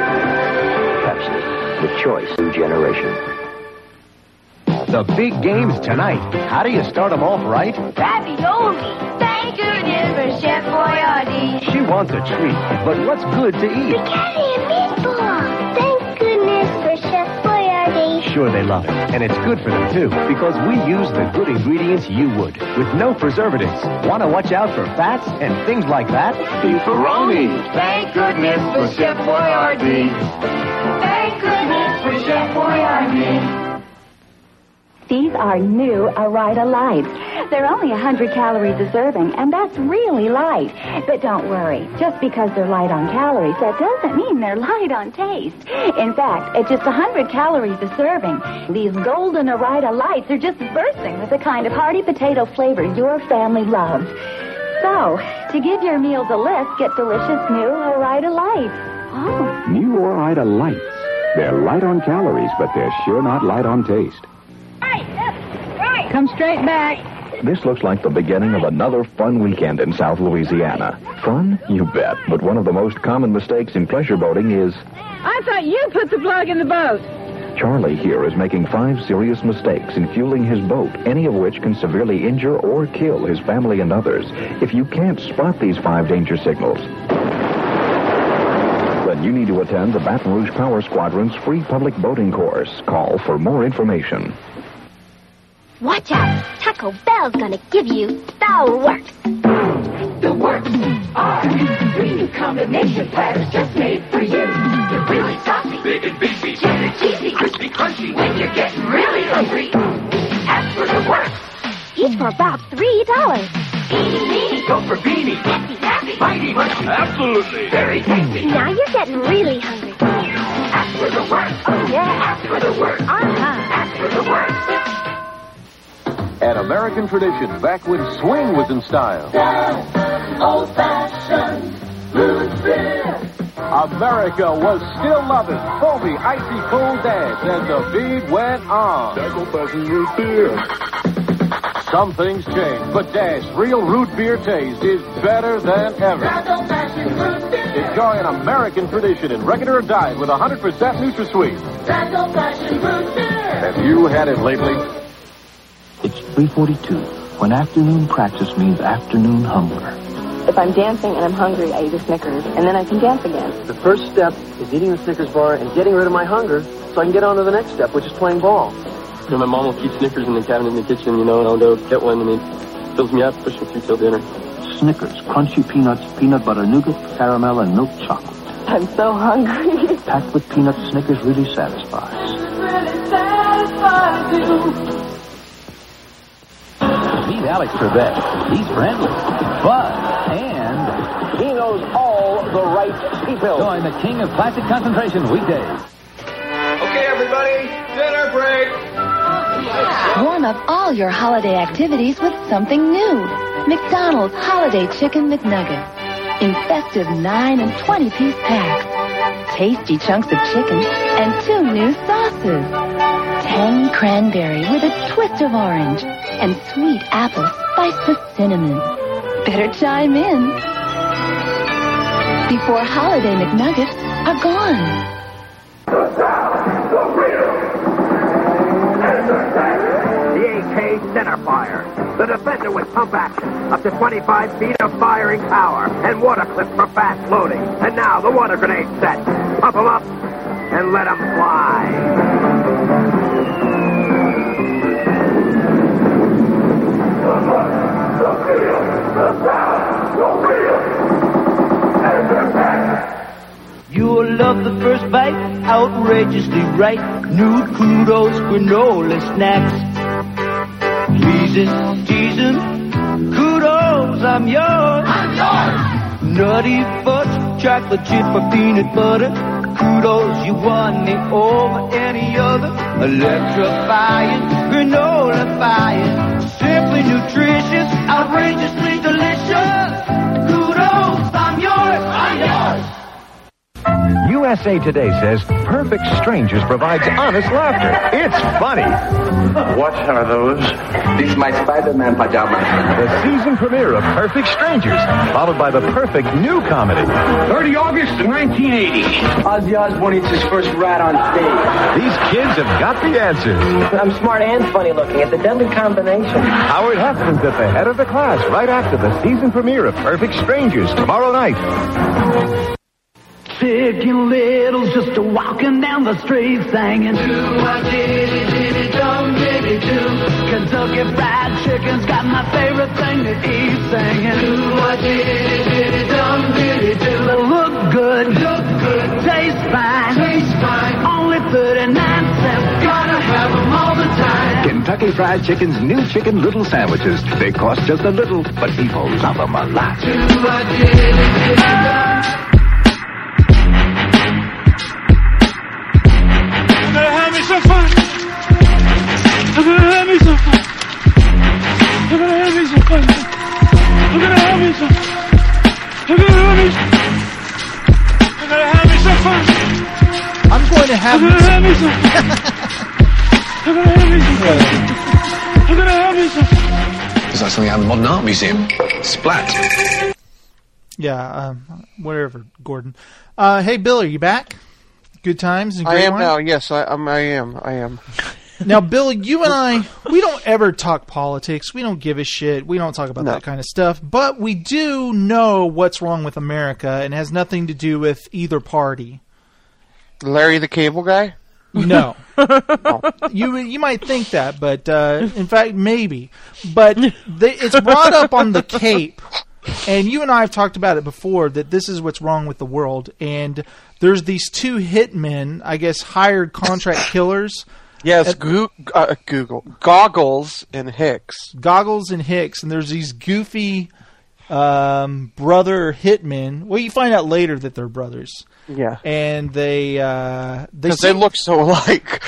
Pepsi, the choice new generation. The big games tonight. How do you start them off right? Ravioli! Thank goodness for Chef Boyardee. She wants a treat, but what's good to eat? Spaghetti and meatballs! Thank goodness for Chef Boyardee. Sure, they love it. And it's good for them, too, because we use the good ingredients you would, with no preservatives. Want to watch out for fats and things like that? Beefaroni! Thank goodness for Chef Boyardee. Thank goodness for Chef Boyardee. These are new Arida Lights. They're only one hundred calories a serving, and that's really light. But don't worry. Just because they're light on calories, that doesn't mean they're light on taste. In fact, at just one hundred calories a serving, these golden Arida Lights are just bursting with the kind of hearty potato flavor your family loves. So, to give your meals a lift, get delicious new Arida Lights. Oh. New Arida Lights. They're light on calories, but they're sure not light on taste. Come straight back. This looks like the beginning of another fun weekend in South Louisiana. Fun? You bet. But one of the most common mistakes in pleasure boating is... I thought you put the plug in the boat. Charlie here is making five serious mistakes in fueling his boat, any of which can severely injure or kill his family and others. If you can't spot these five danger signals, then you need to attend the Baton Rouge Power Squadron's free public boating course. Call for more information. Watch out. Taco Bell's gonna give you the works. The works are three new combination platters just made for you. They're really saucy, big and beefy, cheddar cheesy, crispy crunchy when you're getting really hungry. Ask for the works. Each for about three dollars. Eeny, meeny, go for beanie. Happy, happy, mighty, mighty. Absolutely. Very tasty. Now you're getting really hungry. Ask for the works. Oh, yeah. Ask for the works. Uh-huh. Ask for the works. An American tradition back when swing was in style. Old-fashioned root beer. America was still loving foamy, icy cold dash as the beat went on. Old-fashioned root beer. Some things change, but Dash real root beer taste is better than ever. Old-fashioned root beer. Enjoy an American tradition in regular diet with one hundred percent NutraSweet. Old-fashioned root beer. Have you had it lately? It's three forty-two, when afternoon practice means afternoon hunger. If I'm dancing and I'm hungry, I eat a Snickers, and then I can dance again. The first step is eating the Snickers bar and getting rid of my hunger so I can get on to the next step, which is playing ball. You know, my mom will keep Snickers in the cabinet in the kitchen, you know, and I'll go get one, and it fills me up, push me through till dinner. Snickers, crunchy peanuts, peanut butter nougat, caramel, and milk chocolate. I'm so hungry. Packed with peanuts, Snickers really satisfies. Really satisfies you. Meet Alex Trebek. He's friendly, fun, and he knows all the right ski pills. Join the king of classic concentration weekdays. Okay, everybody, dinner break. Warm up all your holiday activities with something new. McDonald's Holiday Chicken McNuggets. In festive nine and twenty piece packs. Tasty chunks of chicken and two new sauces. Tangy cranberry with a twist of orange. And sweet apple spiced with cinnamon. Better chime in before holiday McNuggets are gone. The A K Centerfire. The Defender with pump action. Up to twenty-five feet of firing power. And water clips for fast loading. And now the water grenade set. Pump them up and let them fly. You'll love the first bite, outrageously right. Nude kudos, granola snacks. Pleasing, teasing, kudos, I'm yours. I'm yours. Nutty fudge, chocolate chip or peanut butter. Kudos, you won me over any other. Electrifying, granola-fying. Simply nutritious, outrageously delicious. Kudos, I'm yours, I'm yours. U S A Today says Perfect Strangers provides honest laughter. It's funny. What are those? These are my Spider-Man pajamas. The season premiere of Perfect Strangers, followed by the perfect new comedy. thirtieth of August nineteen eighty. Ozzy Osbourne eats his first rat on stage. These kids have got the answers. I'm smart and funny looking. It's a deadly combination. Howard Heffman's at the head of the class right after the season premiere of Perfect Strangers tomorrow night. Sick and little, just a walking down the street singing. Do-a-diddy-diddy-dum-diddy-do. Kentucky Fried Chicken's got my favorite thing to eat singing. Do-a-diddy-diddy-dum-diddy-do. They look good, look good, taste fine, taste fine. Only thirty-nine cents, gotta have them all the time. Kentucky Kentucky Fried Chicken's new chicken little sandwiches. They cost just a little, but people love them a lot. I'm gonna have me some fun. I'm gonna have me some fun. I'm gonna have me some fun. I'm gonna have me some. I'm gonna have me some. I'm gonna have me some fun. I'm going to have I'm gonna have me some fun. I'm gonna have me some fun. I'm gonna have me some fun. It's like something out of the Modern Art Museum. Splat. Yeah, um, whatever, Gordon. Uh, hey, Bill, are you back? Good times and I great am wine? now. Yes, I, I'm, I am. I am. Now, Bill, you and I, we don't ever talk politics. We don't give a shit. We don't talk about No. that kind of stuff. But we do know what's wrong with America, and it has nothing to do with either party. Larry the Cable Guy? No. You you might think that, but uh, in fact, maybe. But they, it's brought up on the Cape, and you and I have talked about it before, that this is what's wrong with the world. And there's these two hitmen, I guess, hired contract killers. Yes, At- Goo- uh, Google. Goggles and Hicks. Goggles and Hicks, and there's these goofy um, brother hitmen. Well, you find out later that they're brothers. Yeah. And they uh, they Because they seem- look so alike.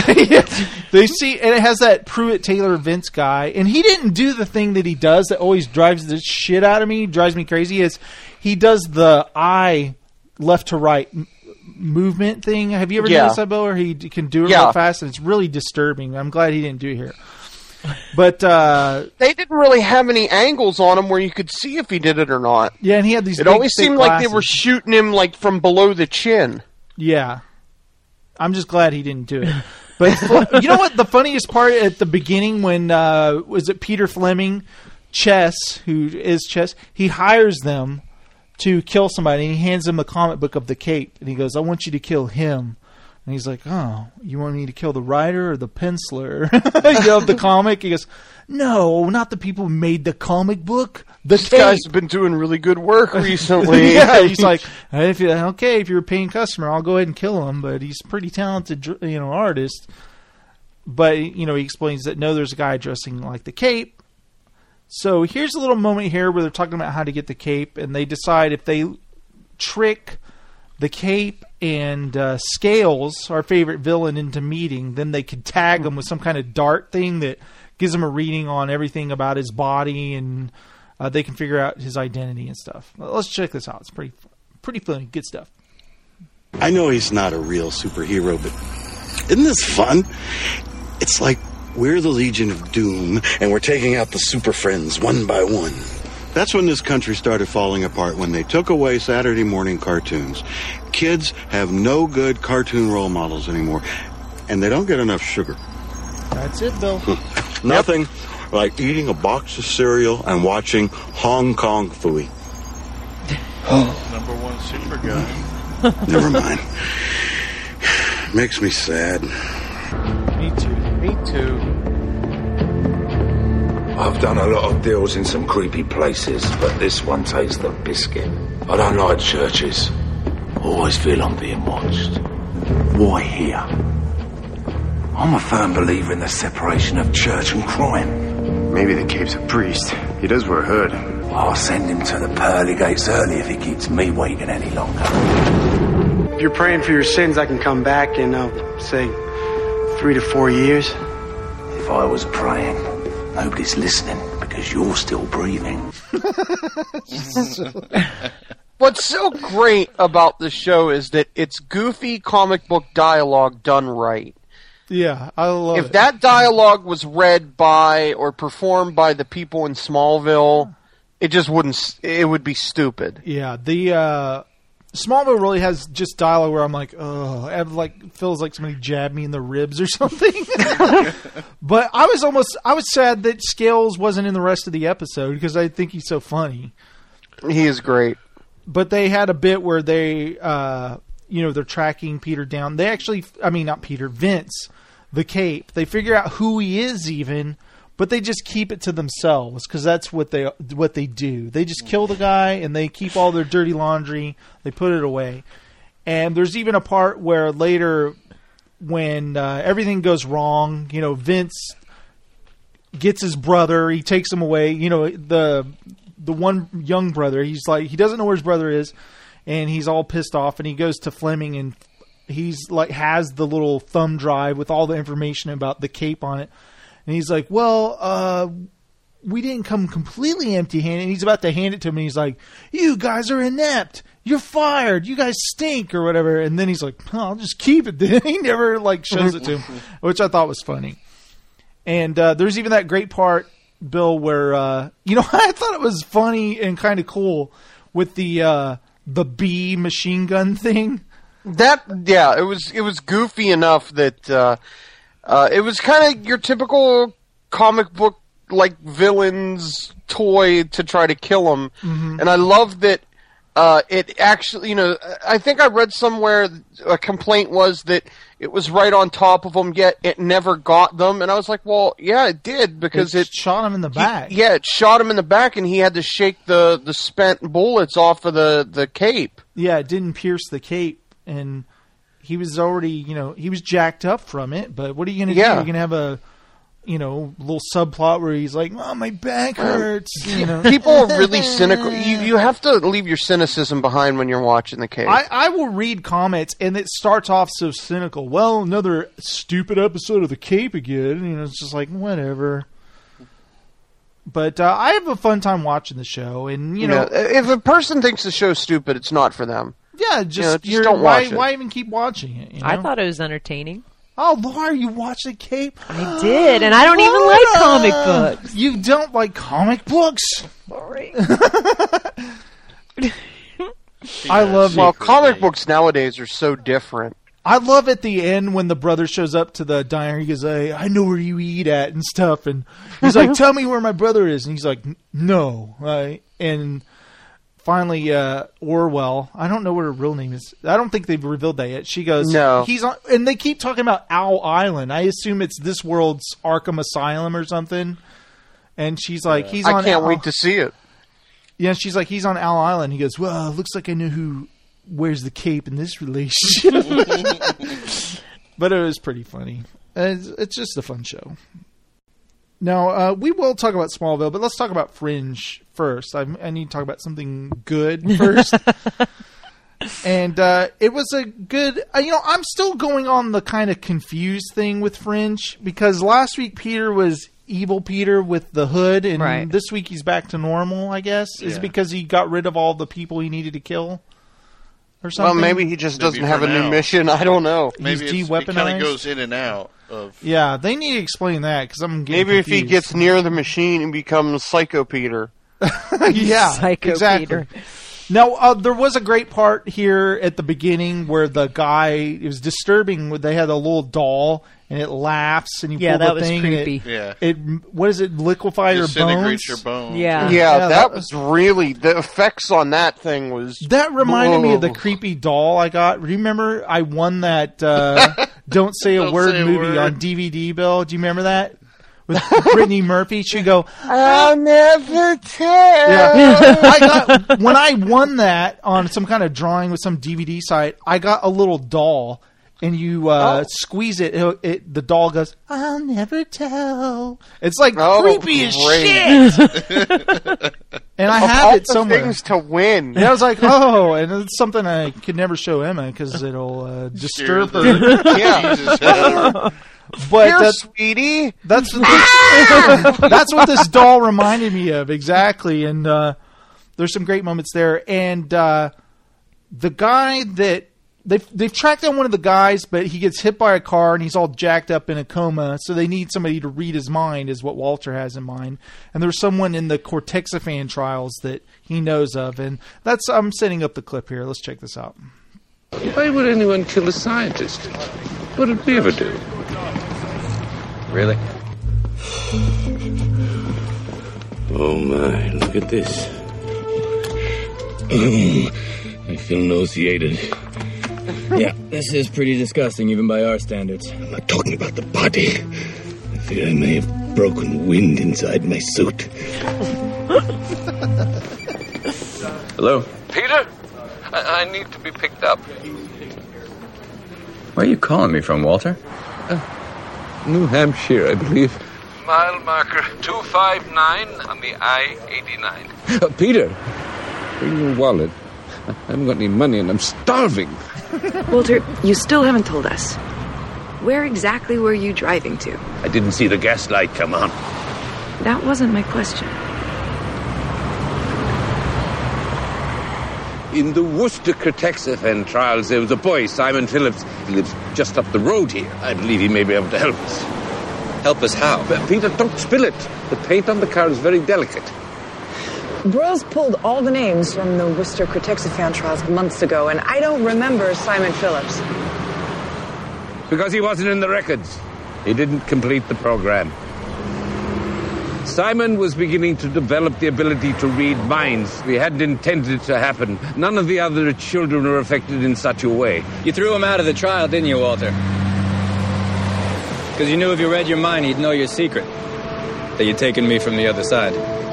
They see, and it has that Pruitt Taylor Vince guy, and he didn't do the thing that he does that always drives the shit out of me, drives me crazy. Is he does the eye left to right m- movement thing? Have you ever Yeah. noticed that, Bill? Where he d- can do it Yeah. real fast, and it's really disturbing. I'm glad he didn't do it here. But uh, They didn't really have any angles on him where you could see if he did it or not. yeah, and he had these. It big, always thick seemed like they were glasses. shooting him like from below the chin. Yeah. I'm just glad he didn't do it. But you know what? The funniest part at the beginning when, uh, was it Peter Fleming, Chess, who is Chess, he hires them to kill somebody, and he hands them a comic book of the Cape, and he goes, I want you to kill him. And he's like, oh, you want me to kill the writer or the penciler you know, of the comic? He goes, no, not the people who made the comic book. The This tape. guy's been doing really good work recently. Yeah, he's like, if you, okay, if you're a paying customer, I'll go ahead and kill him. But he's a pretty talented, dr- you know, artist. But you know, he explains that no, there's a guy dressing like the Cape. So here's a little moment here where they're talking about how to get the Cape, and they decide if they trick the Cape and uh, Scales, our favorite villain, into meeting, then they could tag him with some kind of dart thing that gives him a reading on everything about his body, and uh, they can figure out his identity and stuff. Let's check this out. It's pretty, pretty funny, good stuff. I know he's not a real superhero, but isn't this fun? It's like we're the Legion of Doom, and we're taking out the Super Friends one by one. That's when this country started falling apart, when they took away Saturday morning cartoons. Kids have no good cartoon role models anymore, and they don't get enough sugar. That's it, Bill. Nothing like eating a box of cereal and watching Hong Kong Phooey. Number one super guy. Never mind. Makes me sad. Me too. Me too. I've done a lot of deals in some creepy places, but this one takes the biscuit. I don't like churches. Always feel I'm being watched. Why here? I'm a firm believer in the separation of church and crime. Maybe the Cape's a priest. He does wear a hood. I'll send him to the pearly gates early if he keeps me waiting any longer. If you're praying for your sins, I can come back in, uh, say, three to four years. If I was praying, nobody's listening because you're still breathing. What's so great about the show is that it's goofy comic book dialogue done right. Yeah, I love If it. that dialogue was read by or performed by the people in Smallville, it just wouldn't. It would be stupid. Yeah, the uh, Smallville really has just dialogue where I'm like, oh, it like feels like somebody jabbed me in the ribs or something. But I was almost, I was sad that Scales wasn't in the rest of the episode because I think he's so funny. He is great. But they had a bit where they, uh, you know, they're tracking Peter down. They actually, I mean, not Peter, Vince, the Cape. They figure out who he is even, but they just keep it to themselves because that's what they what they do. They just kill the guy and they keep all their dirty laundry. They put it away. And there's even a part where later, when uh, everything goes wrong, you know, Vince gets his brother. He takes him away. You know, the the one young brother, he's like, he doesn't know where his brother is, and he's all pissed off, and he goes to Fleming, and he's like, has the little thumb drive with all the information about the cape on it. And he's like, well, uh, we didn't come completely empty-handed. And he's about to hand it to him, and he's like, you guys are inept. You're fired. You guys stink, or whatever. And then he's like, oh, I'll just keep it then. He never, like, shows it to him, which I thought was funny. And uh, there's even that great part, Bill, where, uh, you know, I thought it was funny and kind of cool with the uh, the bee machine gun thing. That, yeah, it was it was goofy enough that uh, uh, it was kind of your typical comic book, like, villain's toy to try to kill him. Mm-hmm. And I love that uh, it actually, you know, I think I read somewhere a complaint was that it was right on top of them, yet it never got them. And I was like, well, yeah, it did, because it, it shot him in the back. He, yeah, it shot him in the back, and he had to shake the, the spent bullets off of the, the cape. Yeah, it didn't pierce the cape, and he was already, you know, he was jacked up from it. But what are you going to yeah. do? You're going to have a, you know, little subplot where he's like, oh, my back hurts. You know, people are really cynical. You you have to leave your cynicism behind when you're watching the case. I, I will read comments, and it starts off so cynical. Well, another stupid episode of The Cape again. You know, it's just like, whatever. But uh, I have a fun time watching the show, and you know, yeah. If a person thinks the show's stupid, it's not for them. Yeah, just, you know, just you're, don't why, watch it. Why even keep watching it? You know? I thought it was entertaining. Oh, Laura, you watch The Cape? I did, and I don't even like comic books. You don't like comic books? Sorry. I love Well, comic books nowadays are so different. I love at the end when the brother shows up to the diner. He goes, hey, I know where you eat at and stuff. And he's like, tell me where my brother is. And he's like, no. Right? And finally, uh, Orwell, I don't know what her real name is. I don't think they've revealed that yet. She goes, no. He's on, and they keep talking about Owl Island. I assume it's this world's Arkham Asylum or something. And she's like, he's I on can't Owl- wait to see it. Yeah, she's like, he's on Owl Island. He goes, well, looks like I know who wears the cape in this relationship. But it was pretty funny. It's, it's just a fun show. Now, uh, we will talk about Smallville, but let's talk about Fringe first. I, I need to talk about something good first. And uh, it was a good... Uh, you know, I'm still going on the kind of confused thing with Fringe, because last week Peter was evil Peter with the hood, and right. this week he's back to normal, I guess. Yeah. Is it because he got rid of all the people he needed to kill? Or something? Well, maybe he just Maybe doesn't have a for new now. mission. I don't know. Maybe He's it's, it kind de-weaponized? of goes in and out of. Yeah, they need to explain that, because I'm getting Maybe if he confused. gets near the machine and becomes Psycho Peter. Yeah, Psycho exactly. Peter. Now, uh, there was a great part here at the beginning where the guy, it was disturbing, where they had a little doll, and it laughs, and you Yeah, pull that the was thing, and creepy. It, Yeah. it, what is it, liquefy your bones? Disintegrates your bones. Yeah. Yeah, Yeah, that, that was really... The effects on that thing was... That reminded me of the Whoa. creepy doll I got. Remember, I won that uh, Don't Say a Don't Word Say a movie Word. on D V D, Bill. Do you remember that? With Brittany Murphy. She'd go, I'll never tell. yeah. I got, when I won that on some kind of drawing with some D V D site, I got a little doll, and you uh, Oh. squeeze it, it, it, the doll goes, I'll never tell. It's like Oh, creepy as great. shit. And I Of have all it the somewhere. things to win. And I was like, oh, and it's something I could never show Emma because it'll uh, disturb Scare her. the Yeah. Jesus out of her. But Here, that's, sweetie. that's what this, that's what this doll reminded me of exactly. And uh, there's some great moments there. And uh, the guy that they've they've tracked down one of the guys, but he gets hit by a car and he's all jacked up in a coma. So they need somebody to read his mind, is what Walter has in mind. And there's someone in the Cortexiphan trials that he knows of, and that's I'm setting up the clip here. Let's check this out. Why would anyone kill a scientist? What did we ever do? Really? Oh my, look at this. I feel nauseated. Yeah, this is pretty disgusting, even by our standards. I'm not talking about the body. I fear I may have broken wind inside my suit. Hello? Peter? I, I need to be picked up. Where are you calling me from, Walter? New Hampshire, I believe. Mile marker two five nine on the I eighty-nine. Uh, Peter, bring your wallet. I haven't got any money and I'm starving. Walter, you still haven't told us. Where exactly were you driving to? I didn't see the gas light come on. That wasn't my question. In the Worcester Cortexiphen trials, there was a boy, Simon Phillips. He lives just up the road here. I believe he may be able to help us. Help us how? But Peter, don't spill it. The paint on the car is very delicate. Bros pulled all the names from the Worcester Cortexiphen trials months ago, and I don't remember Simon Phillips. Because he wasn't in the records. He didn't complete the program. Simon was beginning to develop the ability to read minds. We hadn't intended it to happen. None of the other children were affected in such a way. You threw him out of the trial, didn't you, Walter? Because you knew if you read your mind, he'd know your secret. That you'd taken me from the other side.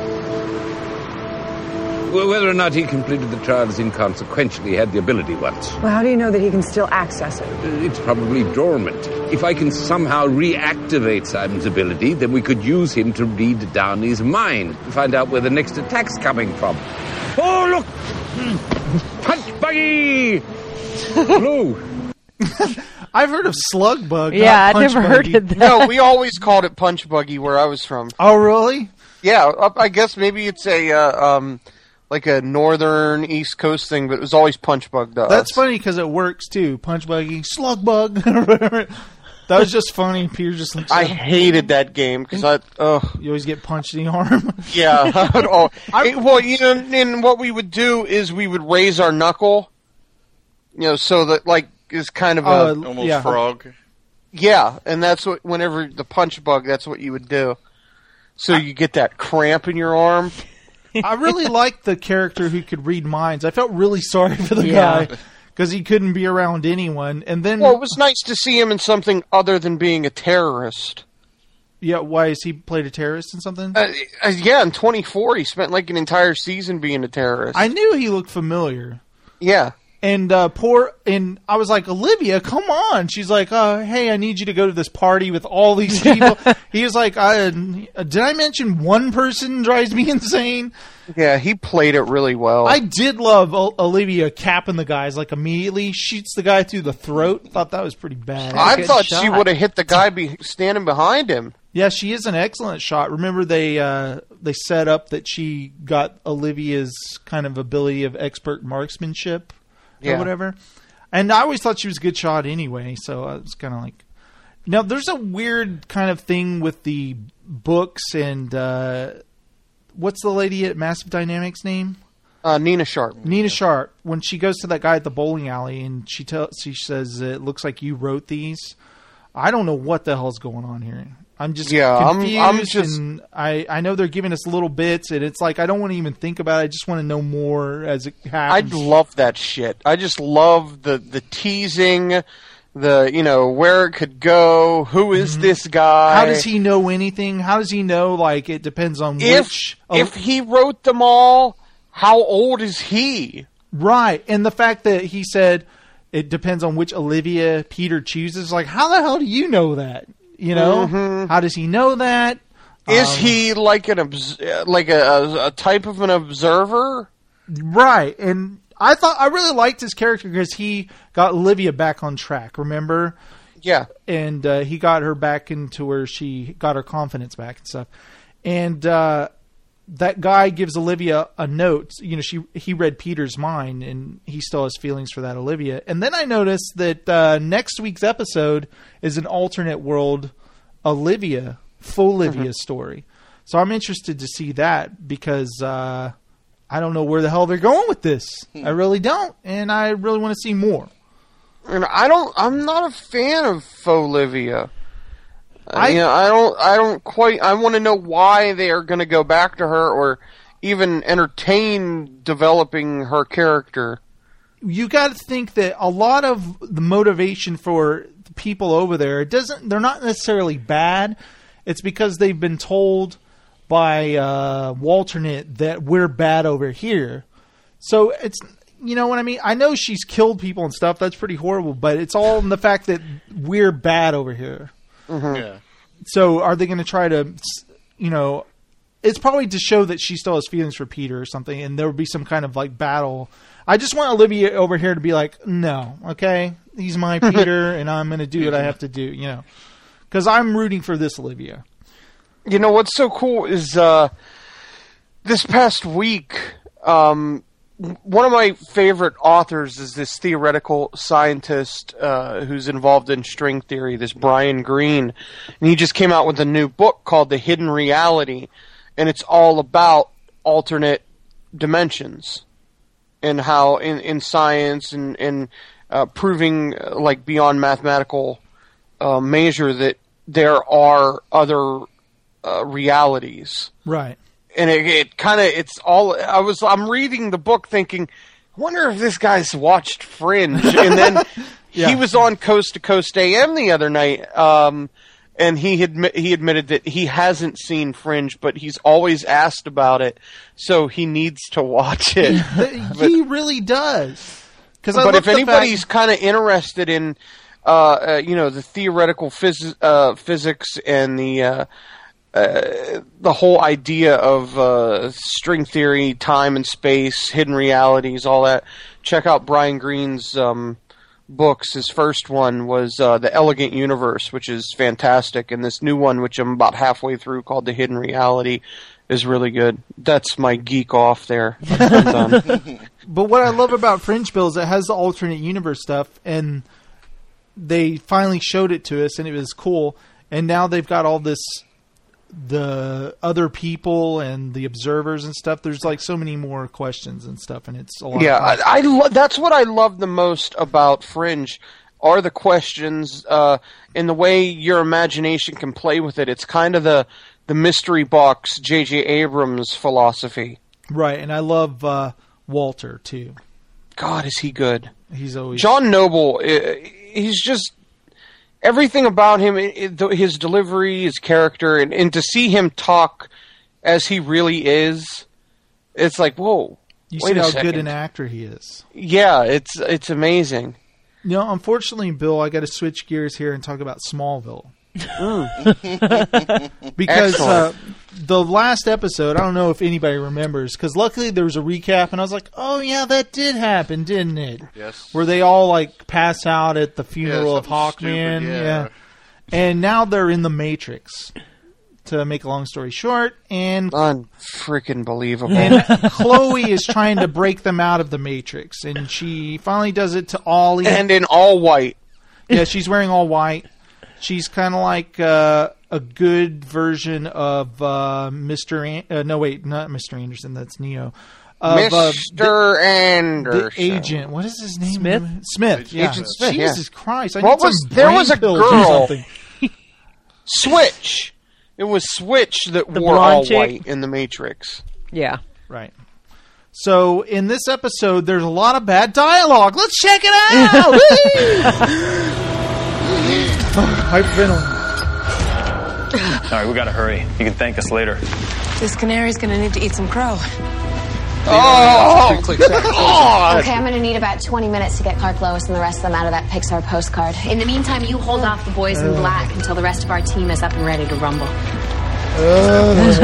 Well, whether or not he completed the trial is inconsequential. He had the ability once. Well, how do you know that he can still access it? It's probably dormant. If I can somehow reactivate Simon's ability, then we could use him to read down his mind, to find out where the next attack's coming from. Oh, look! Punch buggy! Blue! I've heard of slug bug. Yeah, I've never heard of that. No, we always called it punch buggy where I was from. Oh, really? Yeah, I guess maybe it's a uh, um, like a northern East Coast thing, but it was always punch bug to That's us. funny because it works too. Punch buggy, slug bug. That was just funny. Peter just looks. I up. hated that game because I. Ugh. You always get punched in the arm. Yeah. oh, it, well, you know, and what we would do is we would raise our knuckle, you know, so that like is kind of a Uh, Almost yeah. frog. yeah, and that's what whenever the punch bug, that's what you would do. So you get that cramp in your arm. I really liked the character who could read minds. I felt really sorry for the Yeah. guy because he couldn't be around anyone. And then, Well, it was nice to see him in something other than being a terrorist. yeah, why is he played a terrorist in something? Uh, uh, yeah, in twenty-four, he spent like an entire season being a terrorist. I knew he looked familiar. Yeah. And uh, poor, and I was like, Olivia, come on. She's like, uh, hey, I need you to go to this party with all these people. He was like, uh, did I mention one person drives me insane? Yeah, he played it really well. I did love o- Olivia capping the guys, like immediately shoots the guy through the throat. Thought that was pretty bad. I thought she would have hit the guy be standing behind him. Yeah, she is an excellent shot. Remember, they uh, they set up that she got Olivia's kind of ability of expert marksmanship or Yeah. whatever. And I always thought she was a good shot anyway, so I was kind of like... Now, there's a weird kind of thing with the books and... Uh, what's the lady at Massive Dynamics name? Uh, Nina Sharp. Nina Sharp. When she goes to that guy at the bowling alley and she tells, she says, it looks like you wrote these. I don't know what the hell's going on here. I'm just Yeah, I'm- confused. I'm just- and I, I know they're giving us little bits, and it's like I don't want to even think about it. I just want to know more as it I happens. love that shit. I just love the, the teasing, the, you know, where it could go, who is this guy. Mm-hmm. How does he know anything? How does he know? Like, it depends on If, which. if he wrote them all, how old is he? Right. And the fact that he said it depends on which Olivia Peter chooses. Like, how the hell do you know that? You know? Mhm. How does he know that? Is Um, he like an obs- like a, a, a type of an observer? Right. And I thought I really liked his character because he got Olivia back on track, remember? Yeah. And uh, he got her back into where she got her confidence back and stuff. And uh, that guy gives Olivia a note. You know, she he read Peter's mind, and he still has feelings for that Olivia. And then I noticed that uh, next week's episode is an alternate world Olivia, full Olivia Mhm. story. So I'm interested to see that because uh, I don't know where the hell they're going with this. I really don't, and I really want to see more. And I don't. I'm not a fan of Olivia. I- I, you know, I don't. I don't quite. I want to know why they are going to go back to her, or even entertain developing her character. You got to think that a lot of the motivation for the people over there, it doesn't. They're not necessarily bad. It's because they've been told by uh, Walternate that we're bad over here. So it's, you know what I mean? I know she's killed people and stuff. That's pretty horrible. But it's all in the fact that we're bad over here. Mm-hmm. Yeah. so are they going to try to, you know, it's probably to show that she still has feelings for Peter or something, and there will be some kind of like battle. I just want Olivia over here to be like, no, okay, he's my Peter, and I'm going to do what I have to do, you know, because I'm rooting for this Olivia. You know what's so cool is uh, this past week, um, one of my favorite authors is this theoretical scientist uh, who's involved in string theory, this Brian Greene, and he just came out with a new book called The Hidden Reality. And it's all about alternate dimensions and how in, in science and, and uh, proving uh, like beyond mathematical uh, measure that there are other uh, realities. Right. And it, it kind of, it's all, I was, I'm reading the book thinking, I wonder if this guy's watched Fringe. And then yeah. he was on Coast to Coast A M the other night. Um, And he admi- he admitted that he hasn't seen Fringe, but he's always asked about it, so he needs to watch it. He really does. Cause I but if the anybody's fact- kind of interested in, uh, uh, you know, the theoretical phys- uh, physics and the uh, uh, the whole idea of uh, string theory, time and space, hidden realities, all that, check out Brian Greene's Um, books. His first one was uh, The Elegant Universe, which is fantastic, and this new one, which I'm about halfway through, called The Hidden Reality, is really good. That's my geek off there. I'm done. But what I love about Fringe Bill is it has the alternate universe stuff, and they finally showed it to us, and it was cool. And now they've got all this, the other people and the observers and stuff. There's like so many more questions and stuff, and it's a lot. Yeah, of fun. I, I lo- that's what I love the most about Fringe are the questions uh, and the way your imagination can play with it. It's kind of the the mystery box J J Abrams philosophy. Right, and I love uh, Walter too. God, is he good? He's always John Noble. uh, He's just everything about him. it- it- His delivery, his character, and, and to see him talk as he really is, it's like, whoa. You wait see a how second. good an actor he is. Yeah, it's it's amazing. You know, unfortunately, Bill, I got to switch gears here and talk about Smallville. Because uh, the last episode, I don't know if anybody remembers, because luckily there was a recap, and I was like, oh yeah, that did happen, didn't it? Yes. Where they all like pass out at the funeral Yeah, of Hawkman. something stupid, yeah. And now they're in the Matrix. To make a long story short, and unfreaking believable. And Chloe is trying to break them out of the Matrix, and she finally does it to Ollie. And in all white. Yeah, she's wearing all white. She's kind of like uh, a good version of uh, Mister An- uh, no, wait, not Mister Anderson. That's Neo. Of, Mister uh, the, Anderson. the agent. What is his name? Smith? Smith. Yeah. Agent Smith. Jesus yeah. Christ! I what need was some there brain was a pills or girl? something. Switch. It was Switch that The wore blonde all chick? white in the Matrix. Yeah. Right. So in this episode, there's a lot of bad dialogue. Let's check it out. Hyperventilating. All right, we gotta hurry. You can thank us later. This canary's gonna need to eat some crow. Oh, God. Okay, I'm gonna need about twenty minutes to get Clark, Lois, and the rest of them out of that Pixar postcard. In the meantime, you hold off the boys in black until the rest of our team is up and ready to rumble. By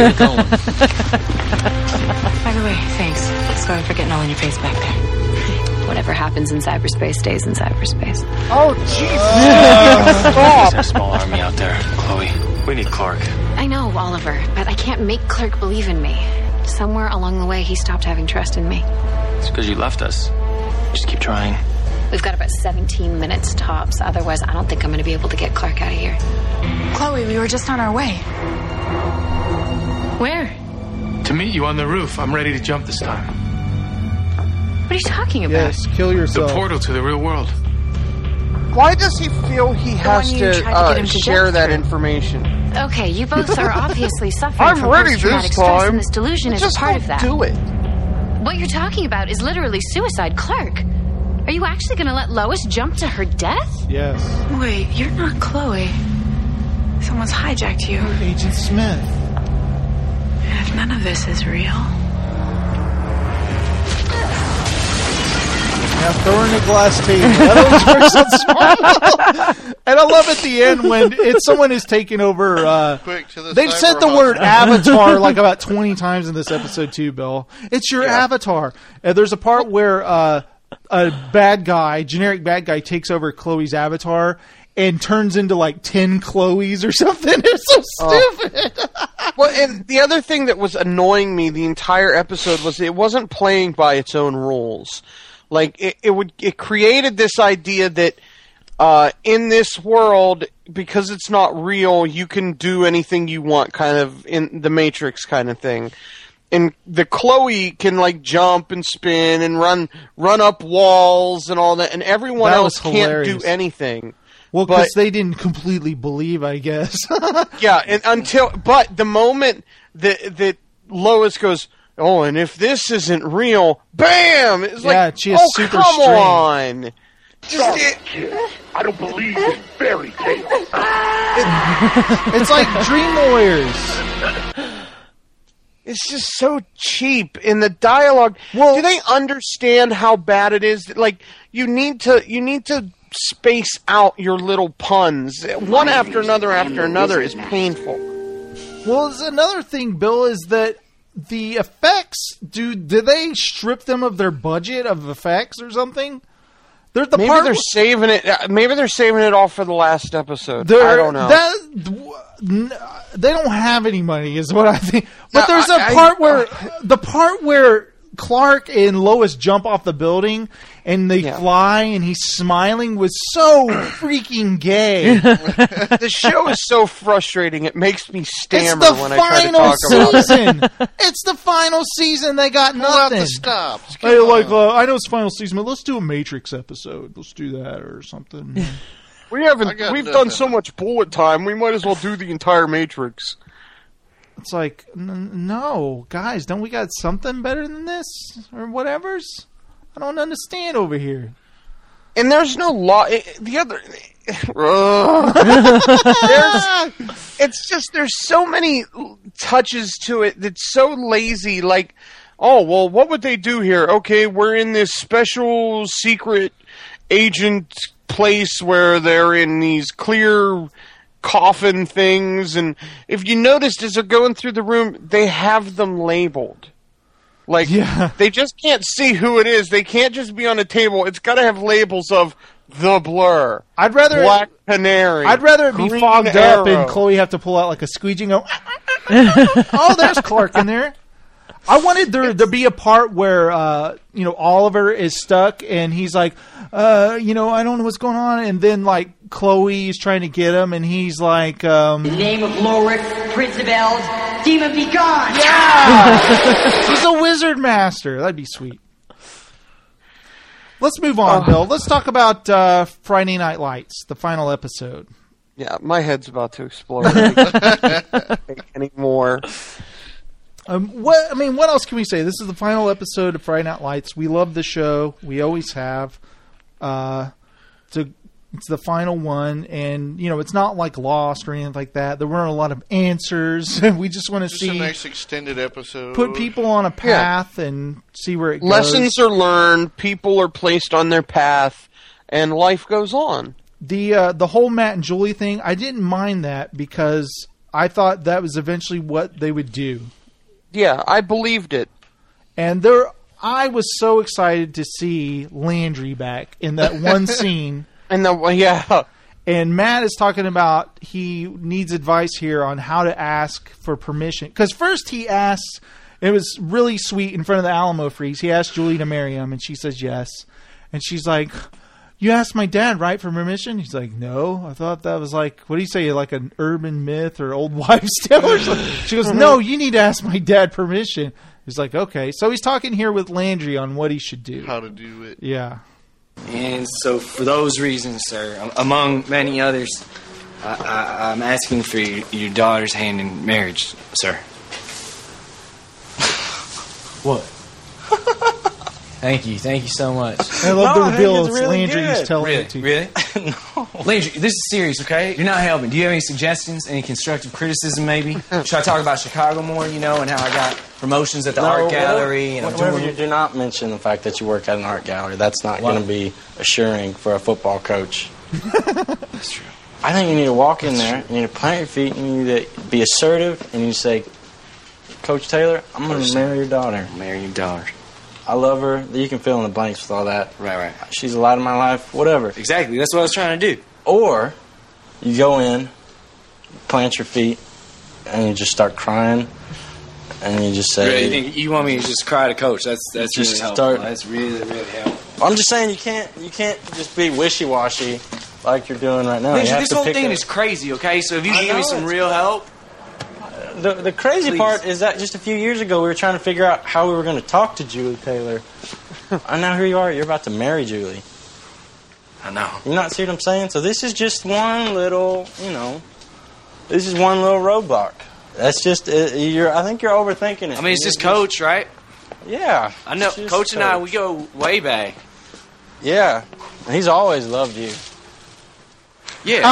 the way, thanks. Sorry for getting all in your face back there. Whatever happens in cyberspace stays in cyberspace. Oh, Jesus! There's a small army out there, Chloe. We need Clark. I know, Oliver, but I can't make Clark believe in me. Somewhere along the way, he stopped having trust in me. It's because you left us. Just keep trying. We've got about seventeen minutes tops. Otherwise, I don't think I'm going to be able to get Clark out of here. Chloe, we were just on our way. Where? To meet you on the roof. I'm ready to jump this time. What are you talking about? Yes, kill yourself. The portal to the real world. Why does he feel he has one you to, tried to uh, get him to share jump that through. information? Okay, you both are obviously suffering I'm from ready post-traumatic this stress, time. and this delusion is Just a part don't of that. do it. What you're talking about is literally suicide, Clark. Are you actually going to let Lois jump to her death? Yes. Wait, you're not Chloe. Someone's hijacked you. Agent Smith. If none of this is real. Yeah, I'm throwing a glass table. That always works on Smallville. And I love at the end when it's someone is taking over. Uh, Quick to the they've said the cyber word hotline. avatar like about twenty times in this episode too, Bill. It's your Yeah. avatar. And there's a part where uh, a bad guy, generic bad guy, takes over Chloe's avatar and turns into like ten Chloes or something. It's so stupid. Oh. Well, and the other thing that was annoying me the entire episode was it wasn't playing by its own rules. Like it, it would, it created this idea that uh, in this world, because it's not real, you can do anything you want, kind of in the Matrix kind of thing. And the Chloe can like jump and spin and run run up walls and all that, and everyone That else was can't hilarious. do anything. Well, But- because they didn't completely believe, I guess. Yeah, and until but the moment that that Lois goes, oh, and if this isn't real, bam! It's Yeah, like, she has oh, super come strength. on. Just it, I don't believe in fairy tales. It's like Dream Warriors. It's just so cheap in the dialogue. Well, do they understand how bad it is? Like you need to you need to space out your little puns. One after another after another is painful. Well, there's another thing, Bill, is that the effects, do do they strip them of their budget of effects or something? They're the Maybe part they're saving it. uh, Maybe they're saving it all for the last episode. they're- I don't know. That, n- they don't have any money, is what I think. But No, there's a I- I- part where the part where Clark and Lois jump off the building and they fly and he's smiling was so freaking gay. The show is so frustrating. It makes me It's stammer the when I try to final talk about it. season. It's the final season. They got Pull out nothing. the stops. Come Hey, like, on. uh, I know it's final season, but let's do a Matrix episode. Let's do that or something. We I haven't. got We've nothing. done so much bullet time. We might as well do the entire Matrix. It's like, n- no, guys, don't we got something better than this or whatever's? I don't understand over here. And there's no law. The other. there's, it's just there's so many touches to it that's so lazy. Like, oh well, what would they do here? Okay, we're in this special secret agent place where they're in these clear coffin things, and if you noticed as they're going through the room, they have them labeled. Like, Yeah. they just can't see who it is. They can't just be on a table. It's got to have labels of The Blur, I'd rather Black Canary. I'd rather it be Green fogged Arrow. up and Chloe have to pull out like a squeegee and go, oh, there's Clark in there. I wanted there to be a part where, uh, you know, Oliver is stuck and he's like, uh, you know, I don't know what's going on. And then, like, Chloe is trying to get him and he's like, um, In the name of Lorik, Prince of Elves, demon be gone! yeah! He's a wizard master. That'd be sweet. Let's move on, Uh, Bill. Let's talk about uh, Friday Night Lights, the final episode. Yeah, my head's about to explode. I can't take any more. Um, what I mean, what else can we say? This is the final episode of Friday Night Lights. We love the show. We always have. Uh, it's, a, it's the final one, and you know, it's not like Lost or anything like that. There weren't a lot of answers. We just want to Just see a nice extended episode. put people on a path and see where it goes. Lessons are learned, people are placed on their path, and life goes on. The uh, the whole Matt and Julie thing, I didn't mind that because I thought that was eventually what they would do. Yeah, I believed it. And there, I was so excited to see Landry back in that one scene. And the yeah, and Matt is talking about he needs advice here on how to ask for permission. Because first he asks, it was really sweet in front of the Alamo Freaks. He asked Julie to marry him, and she says yes. And she's like, "You asked my dad, right, for permission?" He's like, "No, I thought that was like, what do you say, like an urban myth or old wives' tale or something." She goes, "No, you need to ask my dad permission." He's like, "Okay." So he's talking here with Landry on what he should do. How to do it. Yeah. And so for those reasons, sir, among many others, I, I, I'm asking for your, your daughter's hand in marriage, sir. What? Thank you, thank you so much. I love No, the I think reveal. it's It's really Landry who's good. telling Really? it to you. Really? No. Landry, this is serious, okay? You're not helping. Do you have any suggestions? Any constructive criticism, maybe? Should I talk about Chicago more, you know, and how I got promotions at the No, art gallery? And I'm whatever, doing- you do not mention the fact that you work at an art gallery. That's not Why? going to be assuring for a football coach. That's true. I think you need to walk in there, you need to plant your feet, and you need to be assertive, and you say, Coach Taylor, I'm going to marry your daughter. Marry your daughter. I love her. You can fill in the blanks with all that. Right, right. She's a lot of my life, whatever. Exactly. That's what I was trying to do. Or you go in, plant your feet, and you just start crying, and you just say... Really, you, think you want me to just cry to Coach? That's that's Just really helpful. start- That's really, really helpful. I'm just saying you can't you can't just be wishy-washy like you're doing right now. You Landry, have this to whole pick thing a- is crazy, okay? So if you I can give me know some it's- real help... The, the crazy Please. part is that just a few years ago we were trying to figure out how we were going to talk to Julie Taylor. And now here you are, you're about to marry Julie. I know. You not see what I'm saying? So this is just one little, you know, this is one little roadblock. That's just, uh, you're. I think you're overthinking it. I mean, it's You're just Coach, right? Yeah. I know. it's just Coach and I, we go way back. Yeah. He's always loved you. Yeah.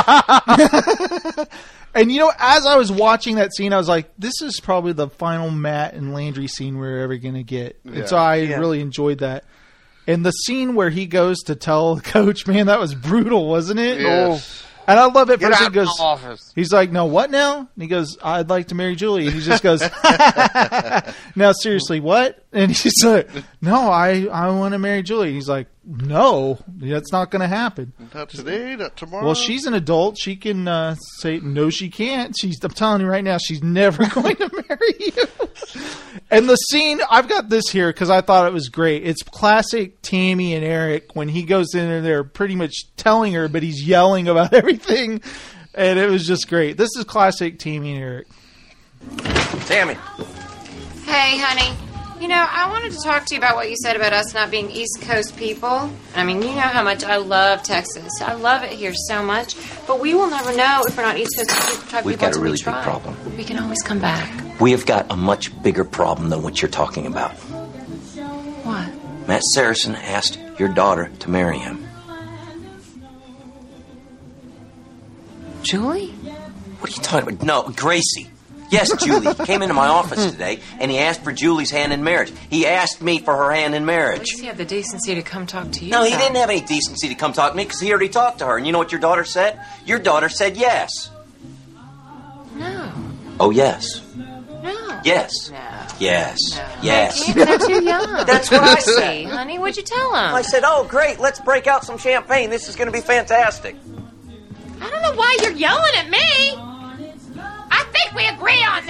And you know, as I was watching that scene, I was like, "This is probably the final Matt and Landry scene we're ever going to get." Yeah. And so I Yeah. really enjoyed that. And the scene where he goes to tell Coach, man, that was brutal, wasn't it? Yes. And I love it. Get First out he of goes, my office. he's like, "No, what now?" And he goes, "I'd like to marry Julie." And he just goes, "Now seriously, what?" And he's like, "No, I I want to marry Julie." And he's like, "No, that's not going to happen." Not today, not tomorrow. Well, she's an adult. She can uh, say, no, she can't. She's. I'm telling you right now, she's never going to marry you. And the scene, I've got this here because I thought it was great. It's classic Tammy and Eric when he goes in and they're pretty much telling her, but he's yelling about everything. And it was just great. This is classic Tammy and Eric. Tammy. Hey, honey. You know, I wanted to talk to you about what you said about us not being East Coast people. I mean, you know how much I love Texas. I love it here so much. But we will never know if we're not East Coast people. Type We've people got a until we really big try. problem. We can always come back. We have got a much bigger problem than what you're talking about. What? Matt Saracen asked your daughter to marry him. Julie? What are you talking about? No, Gracie. Yes, Julie. He came into my office today, and he asked for Julie's hand in marriage. He asked me for her hand in At marriage. least he had the decency to come talk to you. No, he about didn't it. have any decency to come talk to me because he already talked to her. And you know what your daughter said? Your daughter said yes. No. Oh, yes. No. Yes. No. Yes. They Yes. can't. They're too young. That's what I Lucy, said. honey, what'd you tell them? I said, oh, great, let's break out some champagne. This is going to be fantastic. I don't know why you're yelling at me. I think we agree on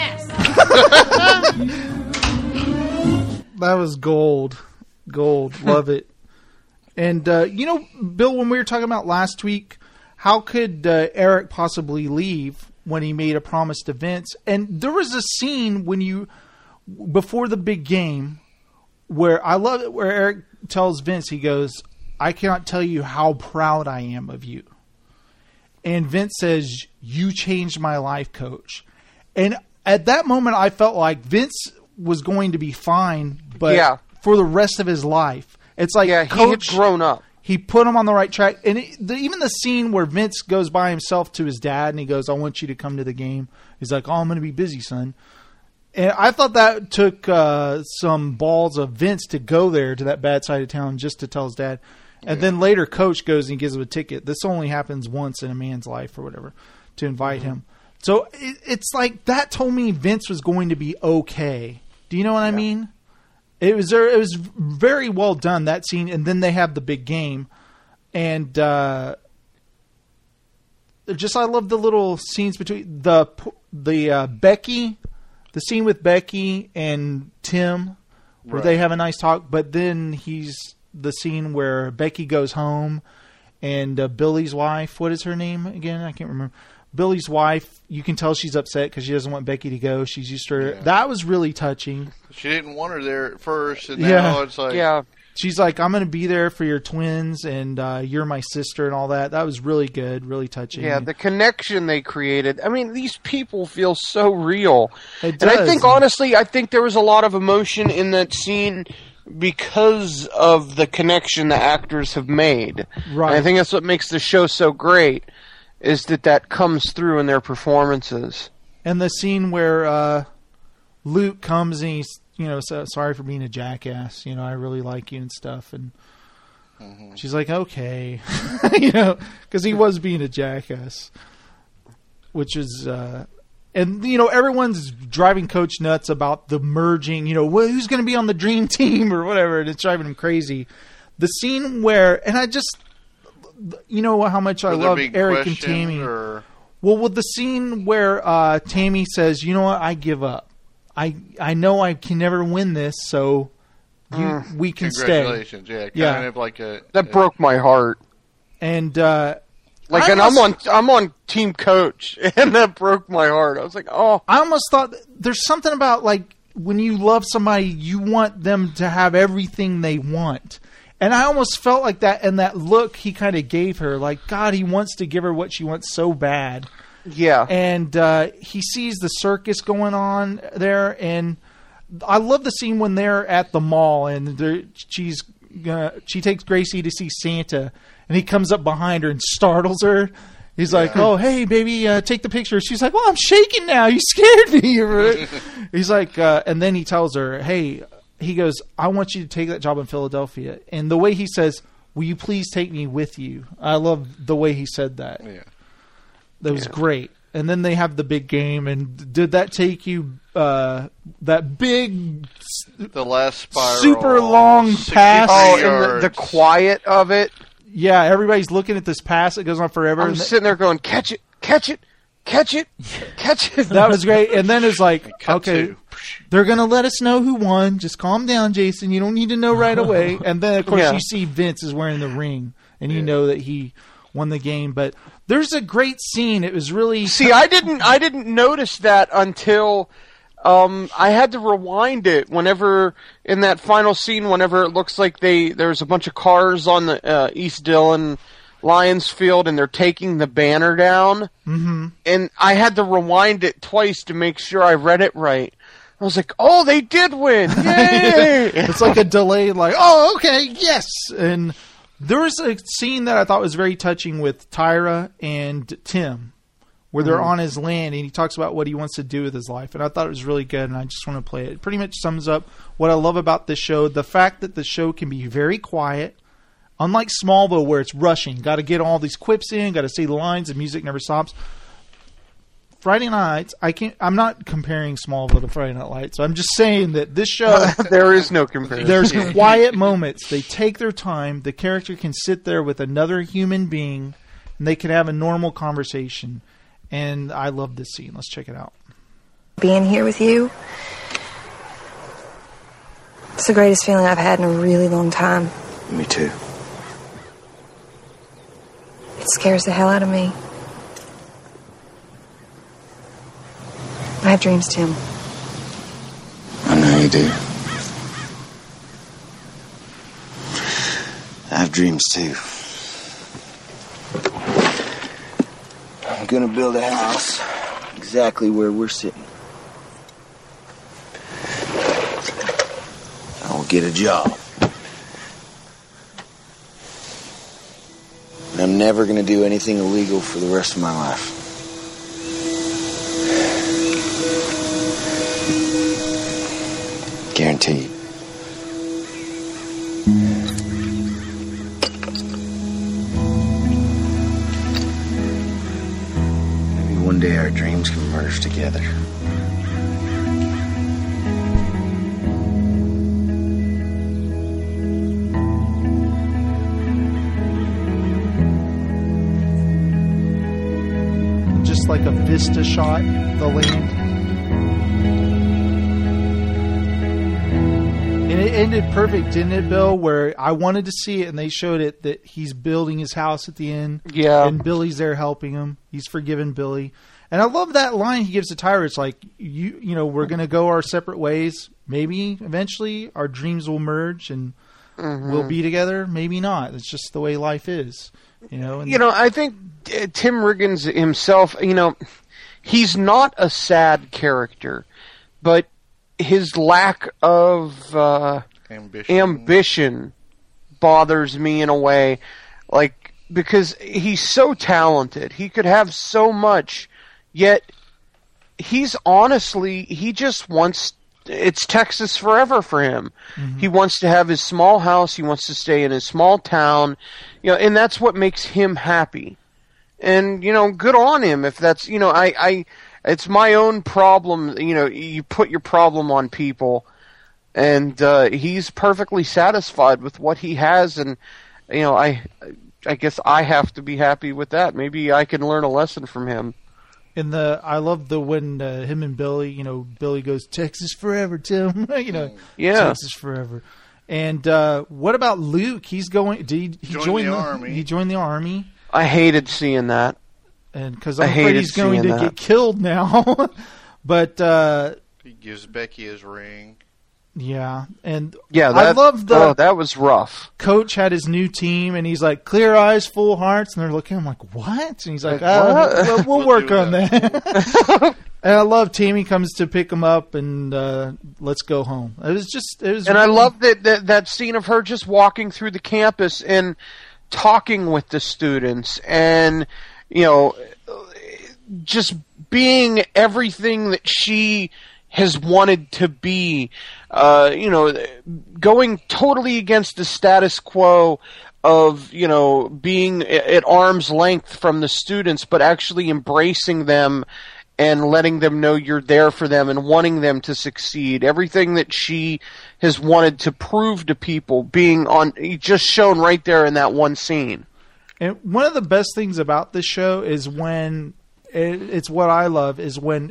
this. That was gold. Gold. Love it. And, uh, you know, Bill, when we were talking about last week, how could uh, Eric possibly leave when he made a promise to Vince? And there was a scene when you, before the big game, where I love it, where Eric tells Vince, he goes, I cannot tell you how proud I am of you. And Vince says, you changed my life, coach. And at that moment, I felt like Vince was going to be fine, but Yeah. for the rest of his life. It's like, Yeah, he had coach, grown up. He put him on the right track. And it, the, even the scene where Vince goes by himself to his dad and he goes, I want you to come to the game. He's like, oh, I'm going to be busy, son. And I thought that took uh, some balls of Vince to go there to that bad side of town just to tell his dad. And then later, Coach goes and gives him a ticket. This only happens once in a man's life or whatever, to invite mm-hmm. him. So it, it's like that told me Vince was going to be okay. Do you know what yeah. I mean? It was it was very well done, that scene. And then they have the big game. And uh, just I love the little scenes between the the uh, Becky, the scene with Becky and Tim, where right. they have a nice talk. But then he's the scene where Becky goes home and uh, Billy's wife, what is her name again? I can't remember. Billy's wife, you can tell she's upset because she doesn't want Becky to go. She's used to her. Yeah. That was really touching. She didn't want her there at first, and yeah. now it's like... Yeah. She's like, I'm going to be there for your twins, and uh, you're my sister and all that. That was really good, really touching. Yeah, the connection they created. I mean, these people feel so real. It and does. I think, honestly, I think there was a lot of emotion in that scene because of the connection the actors have made. Right. And I think that's what makes the show so great, is that that comes through in their performances. And the scene where uh, Luke comes and he's, you know, so, sorry for being a jackass. You know, I really like you and stuff. And mm-hmm. she's like, okay. you know, because he was being a jackass. Which is... Uh, And, you know, everyone's driving Coach nuts about the merging, you know, well, who's going to be on the dream team or whatever, and it's driving him crazy. The scene where, and I just, you know how much I love Eric and Tammy. Or... Well, with the scene where uh, Tammy says, you know what, I give up. I I know I can never win this, so you, mm, we can congratulations. stay. Yeah, kind yeah. of like a... That a, broke my heart. And, uh... Like, I and almost, I'm on, I'm on Team Coach, and that broke my heart. I was like, oh. I almost thought there's something about, like, when you love somebody, you want them to have everything they want. And I almost felt like that, and that look he kind of gave her, like, God, he wants to give her what she wants so bad. Yeah. And uh, he sees the circus going on there, and I love the scene when they're at the mall, and she's gonna, she takes Gracie to see Santa. And he comes up behind her and startles her. He's like, yeah. oh, hey, baby, uh, take the picture. She's like, well, I'm shaking now. You scared me. He's like, uh, and then he tells her, hey, he goes, I want you to take that job in Philadelphia. And the way he says, will you please take me with you? I love the way he said that. Yeah. That was yeah. great. And then they have the big game. And did that take you, uh, that big, the last spiral, super long pass? Oh, and the, the quiet of it. Yeah, everybody's looking at this pass that goes on forever. I'm and sitting there going, catch it, catch it, catch it, catch it. That was great. And then it's like, okay, to. they're going to let us know who won. Just calm down, Jason. You don't need to know right away. And then, of course, yeah. you see Vince is wearing the ring, and you yeah. know that he won the game. But there's a great scene. It was really... See, I didn't, I didn't notice that until... Um, I had to rewind it whenever in that final scene. Whenever it looks like they there's a bunch of cars on the uh, East Dillon Lions field and they're taking the banner down, mm-hmm. and I had to rewind it twice to make sure I read it right. I was like, "Oh, they did win! Yay!" It's like a delay. Like, "Oh, okay, yes." And there was a scene that I thought was very touching with Tyra and Tim, where they're on his land, and he talks about what he wants to do with his life. And I thought it was really good, and I just want to play it. It pretty much sums up what I love about this show. The fact that the show can be very quiet, unlike Smallville where it's rushing. Got to get all these quips in, got to say the lines, and music never stops. Friday Nights, I can't, I'm not comparing Smallville to Friday Night Lights. So I'm just saying that this show... there is no comparison. There's quiet moments. They take their time. The character can sit there with another human being, and they can have a normal conversation. And I love this scene. Let's check it out. Being here with you, it's the greatest feeling I've had in a really long time. Me too. It scares the hell out of me. I have dreams, Tim. I know you do. I have dreams too. I'm gonna build a house exactly where we're sitting. I will get a job. And I'm never gonna do anything illegal for the rest of my life. Guaranteed. One day our dreams can merge together. Just like a vista shot, the land. And it ended perfect, didn't it, Bill? Where I wanted to see it, and they showed it that he's building his house at the end. Yeah. And Billy's there helping him. He's forgiven Billy. And I love that line he gives to Tyra. It's like, you you know, we're going to go our separate ways. Maybe eventually our dreams will merge and mm-hmm. we'll be together. Maybe not. It's just the way life is. You know, and you know, I think uh, Tim Riggins himself, you know, he's not a sad character, but his lack of uh, ambition. ambition bothers me in a way, like, because he's so talented. He could have so much, yet he's honestly, he just wants, it's Texas forever for him. Mm-hmm. He wants to have his small house. He wants to stay in his small town, you know, and that's what makes him happy. And, you know, good on him if that's, you know, I, I, it's my own problem, you know, you put your problem on people. And uh, he's perfectly satisfied with what he has, and you know, I, I guess I have to be happy with that. Maybe I can learn a lesson from him. In the, I love the when uh, him and Billy, you know, Billy goes Texas forever, Tim. you know, yeah, Texas forever. And uh, what about Luke? He's going. Did he, he joined join the the army? He joined the army. I hated seeing that, and because I'm afraid he's going to that. get killed now. But uh, he gives Becky his ring. Yeah, and yeah, that, I love the. Oh, that was rough. Coach had his new team, and he's like, "Clear eyes, full hearts," and they're looking. I'm like, "What?" And he's like, like oh, "We'll, we'll, we'll work do on that." that. And I love Tammy comes to pick him up, and uh, let's go home. It was just, it was. And really... I love that, that that scene of her just walking through the campus and talking with the students, and you know, just being everything that she has wanted to be, uh, you know, going totally against the status quo of, you know, being at arm's length from the students, but actually embracing them and letting them know you're there for them and wanting them to succeed. Everything that she has wanted to prove to people being on, just shown right there in that one scene. And one of the best things about this show is when, it, it's what I love, is when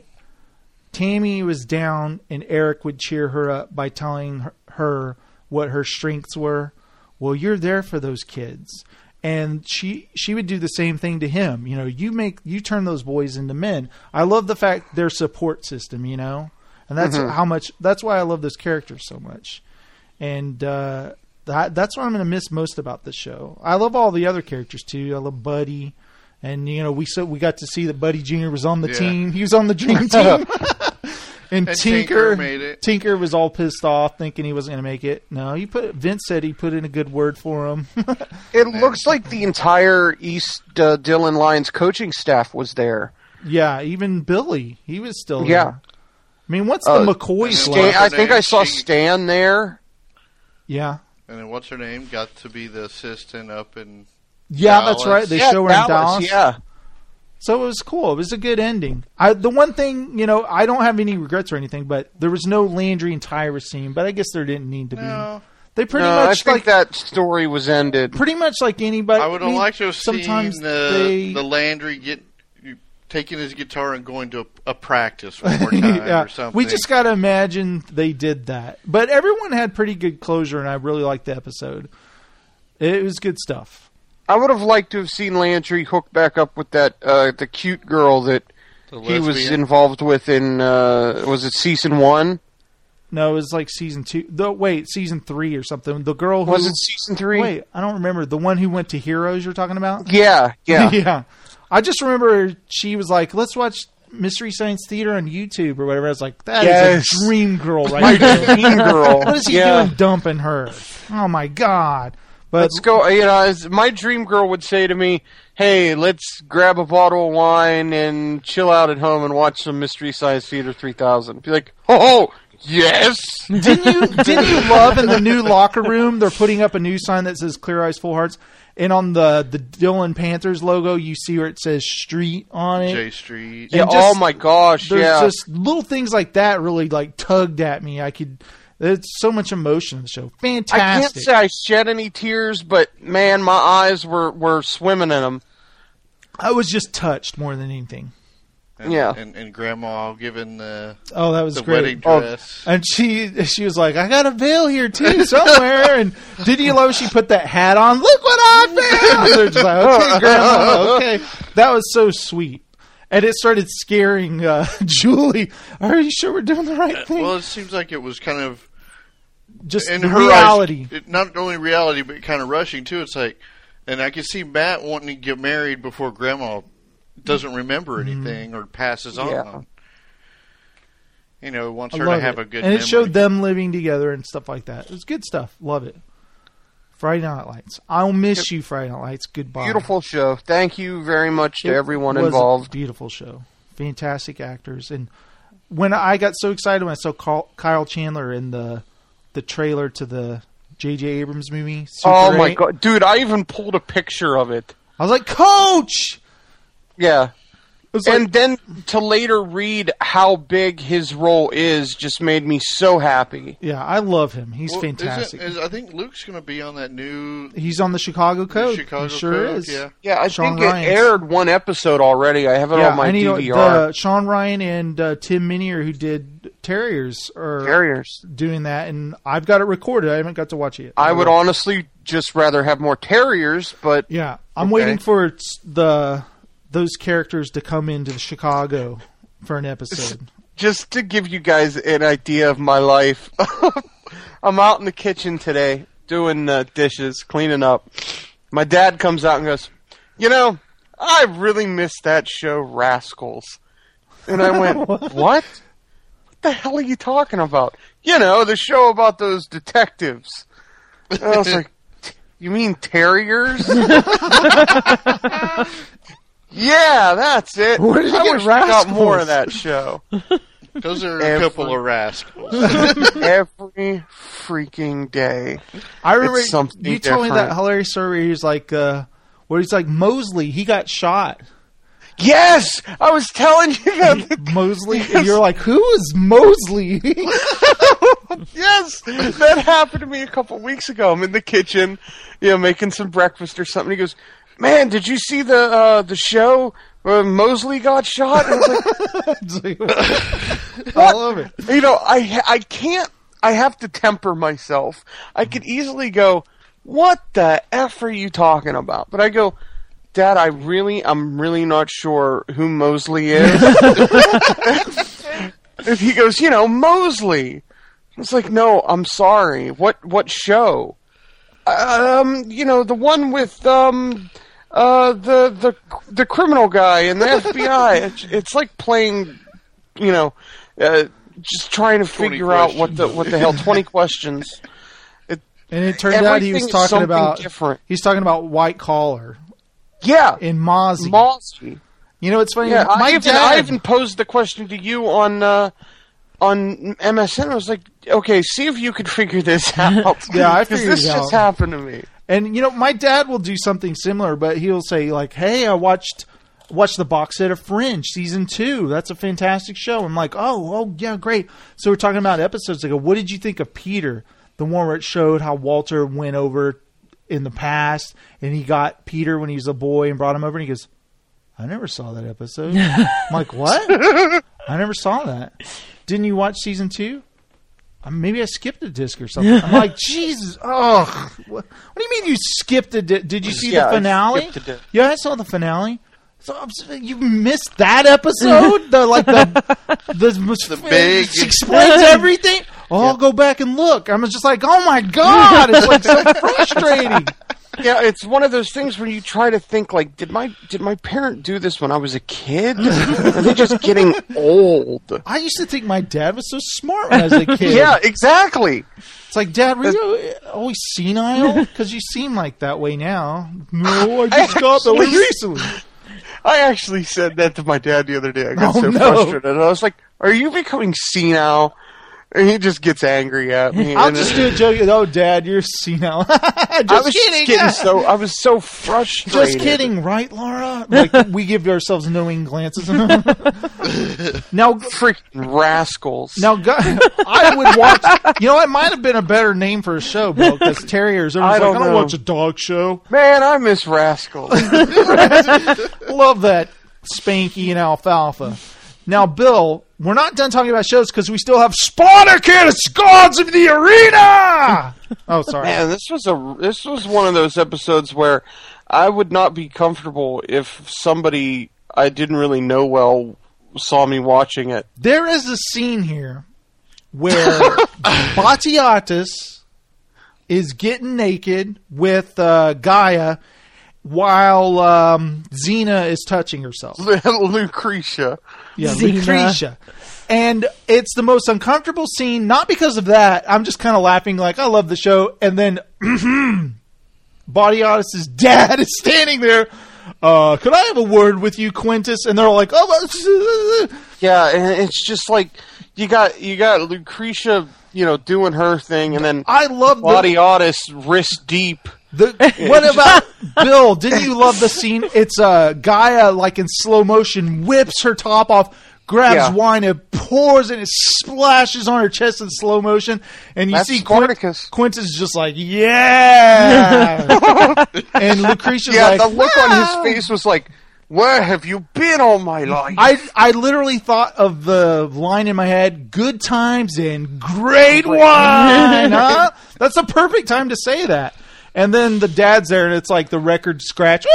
Tammy was down and Eric would cheer her up by telling her, her what her strengths were. Well, you're there for those kids. And she she would do the same thing to him. You know, you make you turn those boys into men. I love the fact their support system, you know. And that's Mm-hmm. how much that's why I love this character so much. And uh, that that's what I'm going to miss most about this show. I love all the other characters too. I love Buddy. And you know, we so we got to see that Buddy Junior was on the Yeah. team. He was on the dream team. and, And Tinker, Tinker made it. Tinker was all pissed off, thinking he wasn't going to make it. No, he put. Vince said he put in a good word for him. It looks like the entire East uh, Dillon Lions coaching staff was there. Yeah, even Billy, he was still. Yeah. there. I mean, what's Uh, the McCoy Stan, club? I think I saw She- Stan there. Yeah, And then what's her name? Got to be the assistant up in yeah, Dallas. that's right. They Yeah, show her in Dallas, Dallas. yeah. So it was cool. It was a good ending. I, the one thing, you know, I don't have any regrets or anything, but there was no Landry and Tyra scene. But I guess there didn't need to be. No. They pretty No, much I think like that story was ended. pretty much like anybody. I would have mean, liked to have sometimes seen the, they, the Landry get taking his guitar and going to a, a practice one more time yeah, or something. we just got to imagine they did that. But everyone had pretty good closure, and I really liked the episode. It was good stuff. I would have liked to have seen Landry hook back up with that uh, the cute girl that The he was lesbian. involved with in uh, was it season one? No, it was like season two. The, wait, season three or something. The girl who Was it season three? Wait, I don't remember. The one who went to Heroes you're talking about? Yeah, yeah. yeah. I just remember she was like, let's watch Mystery Science Theater on YouTube or whatever. I was like, that Yes. is a dream girl right My there. dream girl. What is he Yeah. doing dumping her? Oh, my God. But Let's go. You know, as my dream girl would say to me, "Hey, let's grab a bottle of wine and chill out at home and watch some Mystery Science Theater three thousand." Be like, "Oh, yes." Didn't you didn't you love in the new locker room they're putting up a new sign that says Clear Eyes Full Hearts, and on the the Dillon Panthers logo you see where it says Street on it. J Street. Yeah. And just- Oh my gosh. There's Yeah. just little things like that really like tugged at me. I could there's so much emotion in the show. Fantastic. I can't say I shed any tears, but man, my eyes were, were swimming in them. I was just touched more than anything. And, Yeah. And, and Grandma giving the, Oh, that was the great. wedding Oh, dress. and she she was like, I got a veil here too somewhere. And did you love she put that hat on? Look what I found. They're just like, okay, Grandma, okay. That was so sweet. And it started scaring uh, Julie. Are you sure we're doing the right thing? Well, it seems like it was kind of Just in the her reality. eyes, it, not only reality, but kind of rushing too. It's like, and I can see Matt wanting to get married before Grandma doesn't remember anything or passes on. Yeah. you know, wants I her to love have it. a good and memory. it showed them living together and stuff like that. It was good stuff. Love it. Friday Night Lights. I'll miss you, Friday Night Lights. Goodbye. Beautiful show. Thank you very much to It everyone was involved. A beautiful show. Fantastic actors. And when I got so excited when I saw Kyle Chandler in the the trailer to the J J Abrams movie, Super Oh my eight, god, dude! I even pulled a picture of it. I was like, Coach! Yeah. like- And then to later read how big his role is just made me so happy. Yeah, I love him. He's Well, fantastic. Is it, is, I think Luke's going to be on that new. He's on the Chicago Code. Chicago he sure Code, is. yeah. Yeah, I Sean think it Ryan's. aired one episode already. I have it yeah, on my and you know, D V R. the, Sean Ryan and uh, Tim Minier, who did Terriers, are Terriers. doing that, and I've got it recorded. I haven't got to watch it yet. I would honestly just rather have more Terriers, but Yeah, I'm Okay. waiting for it's the those characters to come into the Chicago for an episode. just to give you guys an idea of my life, I'm out in the kitchen today doing uh, dishes, cleaning up. My dad comes out and goes, "You know, I really missed that show, Rascals." And I went, "What? What the hell are you talking about?" You know, the show about those detectives. And I was like, "You mean Terriers?" Yeah, that's it. Where did you I get wish we got Rascals? more of that show. Those are Every- a couple of rascals. Every freaking day. I remember It's something you told me that different. hilarious story. Where he's like, uh, where he's like Mosley. He got shot. Yes, I was telling you that. Mosley. And you're like, who is Mosley? Yes, that happened to me a couple weeks ago. I'm in the kitchen, you know, making some breakfast or something. He goes, "Man, did you see the uh, the show where Mosley got shot?" And I was like, I love it. You know, I I can't. I have to temper myself. I could easily go, "What the f are you talking about?" But I go, "Dad, I really, I'm really not sure who Mosley is." And he goes, "You know, Mosley." It's like, "No, I'm sorry. What what show?" Um, you know, the one with um, uh, the the the criminal guy and the F B I. It's, it's like playing, you know, uh, just trying to figure out what the what the hell twenty questions. It, And it turned out he was everything is talking something about different. he's talking about White Collar. Yeah, in Mozzie. Mozzie. You know, it's funny. Yeah, my I even, dad. I even posed the question to you on uh, on M S N. I was like, "Okay, see if you could figure this out." Yeah, I 'Cause figured this it just out. happened to me. And you know, my dad will do something similar, but he'll say like, "Hey, I watched watched the box set of Fringe season two. That's a fantastic show." I'm like, "Oh, oh yeah, great." So we're talking about episodes ago. What did you think of Peter, the one where it showed how Walter went over in the past and he got Peter when he was a boy and brought him over? And he goes, "I never saw that episode." I'm like, "What? I never saw that. Didn't you watch season two?" Um, Maybe I skipped a disc or something. I'm like, Jesus, oh, what, what do you mean you skipped a disc? Did you see Yeah, I the finale? skipped a disc. Yeah, I saw the finale. So I'm, s- you missed that episode? the like the the, The big- she explains everything. Oh, I'll go back and look. I'm just like, oh my god, it's like so frustrating. Yeah, it's one of those things where you try to think like, did my did my parent do this when I was a kid? Are they just getting old? I used to think my dad was so smart when I was a kid. Yeah, exactly. It's like, Dad, were you always senile? Because you seem like that way now. No, I just got that way recently. I actually said that to my dad the other day. I got Oh, so no. frustrated. I was like, "Are you becoming senile?" And he just gets angry at me. I'll and just it- do a joke. Oh, Dad, you're senile. just I was kidding. just getting so I was so frustrated. Just kidding, right, Laura? Like we give ourselves knowing glances. Now, freaking rascals. Now, go- I would watch. You know, it might have been a better name for a show, Bill, because Terriers. Everyone's I don't like, I don't know. watch a dog show. Man, I miss rascals. Love that Spanky and Alfalfa. Now, Bill, we're not done talking about shows because we still have Spartacus, Gods of the Arena. Oh, sorry. Man, this was a this was one of those episodes where I would not be comfortable if somebody I didn't really know well saw me watching it. There is a scene here where Batiatus is getting naked with uh, Gaia while um, Xena is touching herself. Lucretia. Yeah, Xena. Lucretia. And it's the most uncomfortable scene, not because of that. I'm just kind of laughing like, I love the show. And then Body Odyssey's dad is standing there. Uh, could I have a word with you, Quintus? And they're all like, oh, yeah. And it's just like you got you got Lucretia, you know, doing her thing, and then I love Body the- Odyssey wrist deep. The, what about Bill? Didn't you love the scene? It's uh, Gaia, like in slow motion, whips her top off, grabs Yeah. wine, and pours it, and it splashes on her chest in slow motion. And you That's see Spartacus. Quint, Quintus is just like, yeah. And Lucretia's yeah, like, the look wow. on his face was like, where have you been all my life? I I literally thought of the line in my head, good times and great wine, huh? That's the perfect time to say that. And then the dad's there, and it's like the record scratch.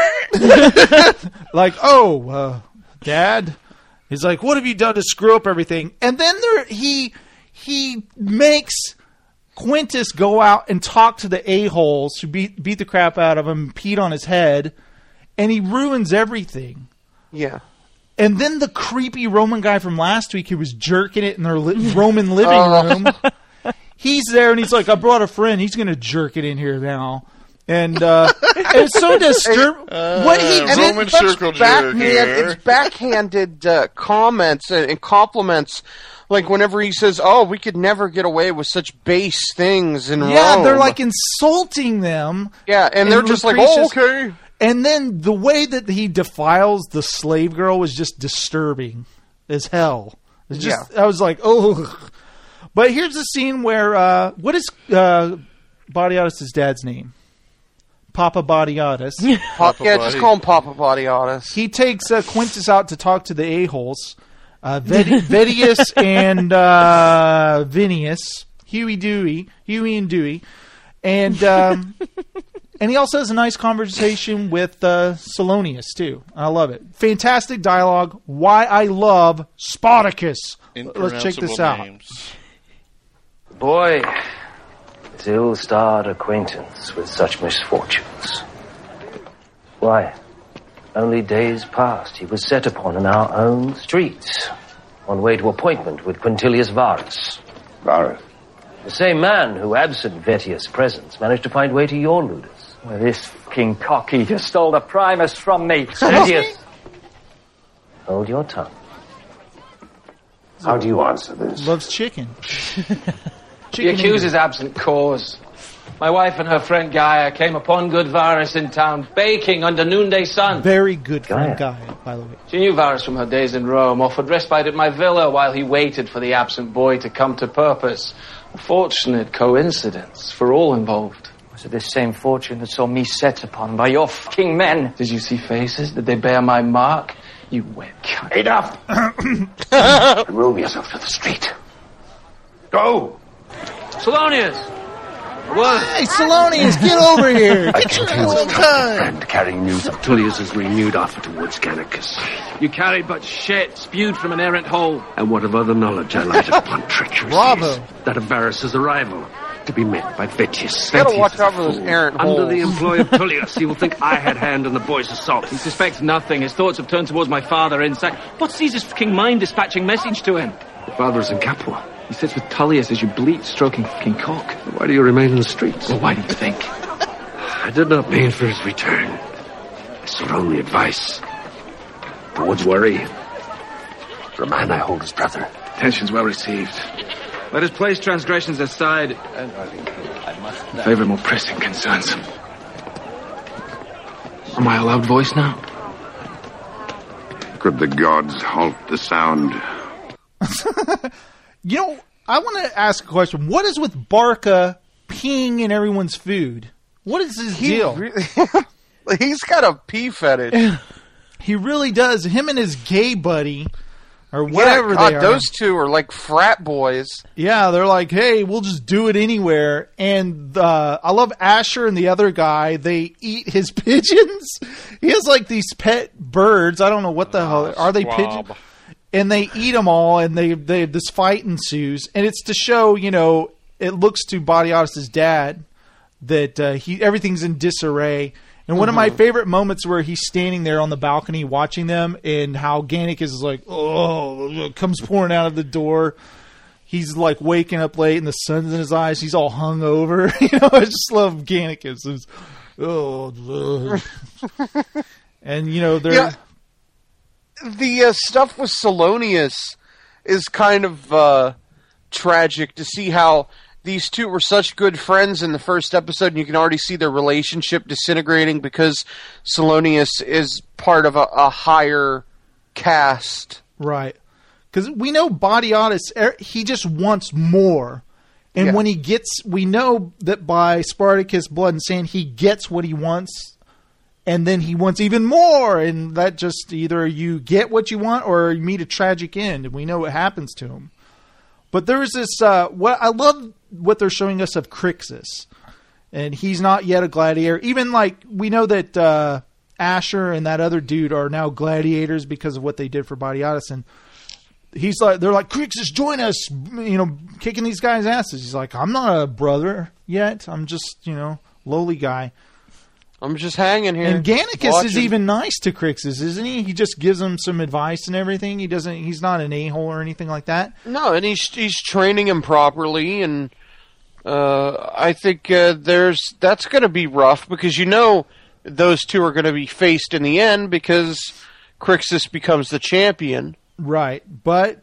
Like, oh, uh, Dad. He's like, what have you done to screw up everything? And then there, he he makes Quintus go out and talk to the a-holes who beat, beat the crap out of him, peed on his head, and he ruins everything. Yeah. And then the creepy Roman guy from last week who was jerking it in their li- Roman living Oh. room... He's there, and he's like, I brought a friend. He's going to jerk it in here now. And uh, it's so disturbing. Uh, what he And did... it's such backhand, it's backhanded uh, comments and, and compliments. Like whenever he says, "Oh, we could never get away with such base things in Yeah, Rome." they're like insulting them. Yeah, and they're just like, "Oh, okay." And then the way that he defiles the slave girl was just disturbing as hell. It's just, I was like, oh. But here's the scene where, uh, what is uh, Body Odyssey's dad's name? Papa Body Odyssey. Papa yeah, just call him Papa Body Odyssey. He takes uh, Quintus out to talk to the a-holes, uh, Vet- Vedius and uh, Vinius, Huey Dewey, Huey and Dewey, and um, and he also has a nice conversation with uh, Salonius too. I love it. Fantastic dialogue. Why I love Spartacus. Let's check this out. Names. Boy, it's ill-starred acquaintance with such misfortunes. Why, only days past he was set upon in our own streets, on way to appointment with Quintilius Varus. Varus? The same man who, absent Vettius' presence, managed to find way to your ludus. Well, this fucking cock-eater stole the Primus from me. Vettius, hold your tongue. How do you answer this? Loves chicken. He accuses absent cause. My wife and her friend Gaia came upon good Varus in town, baking under noonday sun. Very good friend Gaia, by the way. She knew Varus from her days in Rome, offered respite at my villa while he waited for the absent boy to come to purpose. A fortunate coincidence for all involved. Was it this same fortune that saw me set upon by your fucking men? Did you see faces? Did they bear my mark? You wet cunt. Enough! Remove yourself to the street. Go! Salonius! What? Hey, Salonius, get over here! I Get your took you ass as on a time! friend carrying news of Tullius's renewed offer towards Gannicus. You carried but shit, spewed from an errant hole. And what of other knowledge I lighted upon treachery? Bravo. That of Varus's arrival, to be met by Vettius. You gotta watch out for those errant Under holes. the employ of Tullius, he will think I had hand in the boy's assault. He suspects nothing. His thoughts have turned towards my father inside. What's Caesar's fucking mind dispatching message to him? Your father is in Capua. He sits with Tullius as you bleat, stroking fucking cock. Why do you remain in the streets? Well, why do you think? I did not mean for his return. I sought only advice. Towards worry. For a man I hold as brother. Attention's well received. Let us place transgressions aside in favor of more pressing concerns. Am I a loud voice now? Could the gods halt the sound? You know, I want to ask a question. What is with Barca peeing in everyone's food? What is his He deal? really- He's got a pee fetish. He really does. Him and his gay buddy, or whatever yeah, God, they are. those two are like frat boys. Yeah, they're like, hey, we'll just do it anywhere. And uh, I love Asher and the other guy. They eat his pigeons. He has like these pet birds. I don't know what the Oh, hell are they squab. pigeons? And they eat them all, and they they this fight ensues. And it's to show, you know, it looks to Body Odyssey's dad that uh, he everything's in disarray. And one Mhm. of my favorite moments where he's standing there on the balcony watching them, and how Gannicus is like, oh, comes pouring out of the door. He's like waking up late, and the sun's in his eyes. He's all hung over. You know, I just love Gannicus. It's, oh, ugh. And you know, they're Yeah. The uh, stuff with Salonius is kind of uh, tragic to see how these two were such good friends in the first episode, and you can already see their relationship disintegrating because Salonius is part of a, a higher caste. right. Because we know Badiatus, er, he just wants more. And Yeah. when he gets, we know that by Spartacus' blood and sand, he gets what he wants, and then he wants even more. And that just, either you get what you want or you meet a tragic end, and we know what happens to him. But there is this, uh, what I love what they're showing us of Crixus. And he's not yet a gladiator. Even like, we know that uh, Asher and that other dude are now gladiators because of what they did for Badiatus. And he's like, they're like, Crixus, join us, you know, kicking these guys' asses. He's like, I'm not a brother yet. I'm just, you know, lowly guy. I'm just hanging here. And Gannicus watching. is even nice to Crixus, isn't he? He just gives him some advice and everything. He doesn't, he's not an a-hole or anything like that. No, and he's he's training him properly, and uh, I think uh, there's that's going to be rough because you know those two are going to be faced in the end because Crixus becomes the champion. Right, but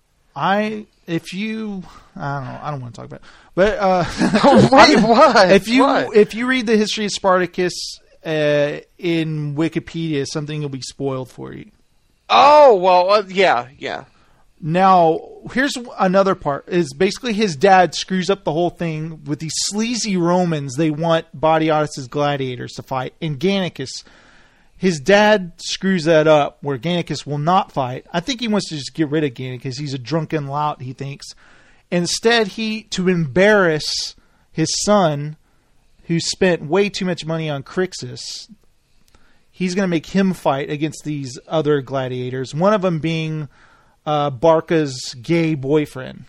I, if you, I don't know, I don't want to talk about it. But uh, Wait, what? If you What? if you read the history of Spartacus uh, in Wikipedia, something will be spoiled for you. Oh well, uh, yeah, yeah. Now, here's another part: is basically his dad screws up the whole thing with these sleazy Romans. They want Badiatus' gladiators to fight, and Gannicus. His dad screws that up where Gannicus will not fight. I think he wants to just get rid of Gannicus. He's a drunken lout, he thinks. Instead, he, to embarrass his son, who spent way too much money on Crixus, he's going to make him fight against these other gladiators. One of them being uh, Barca's gay boyfriend.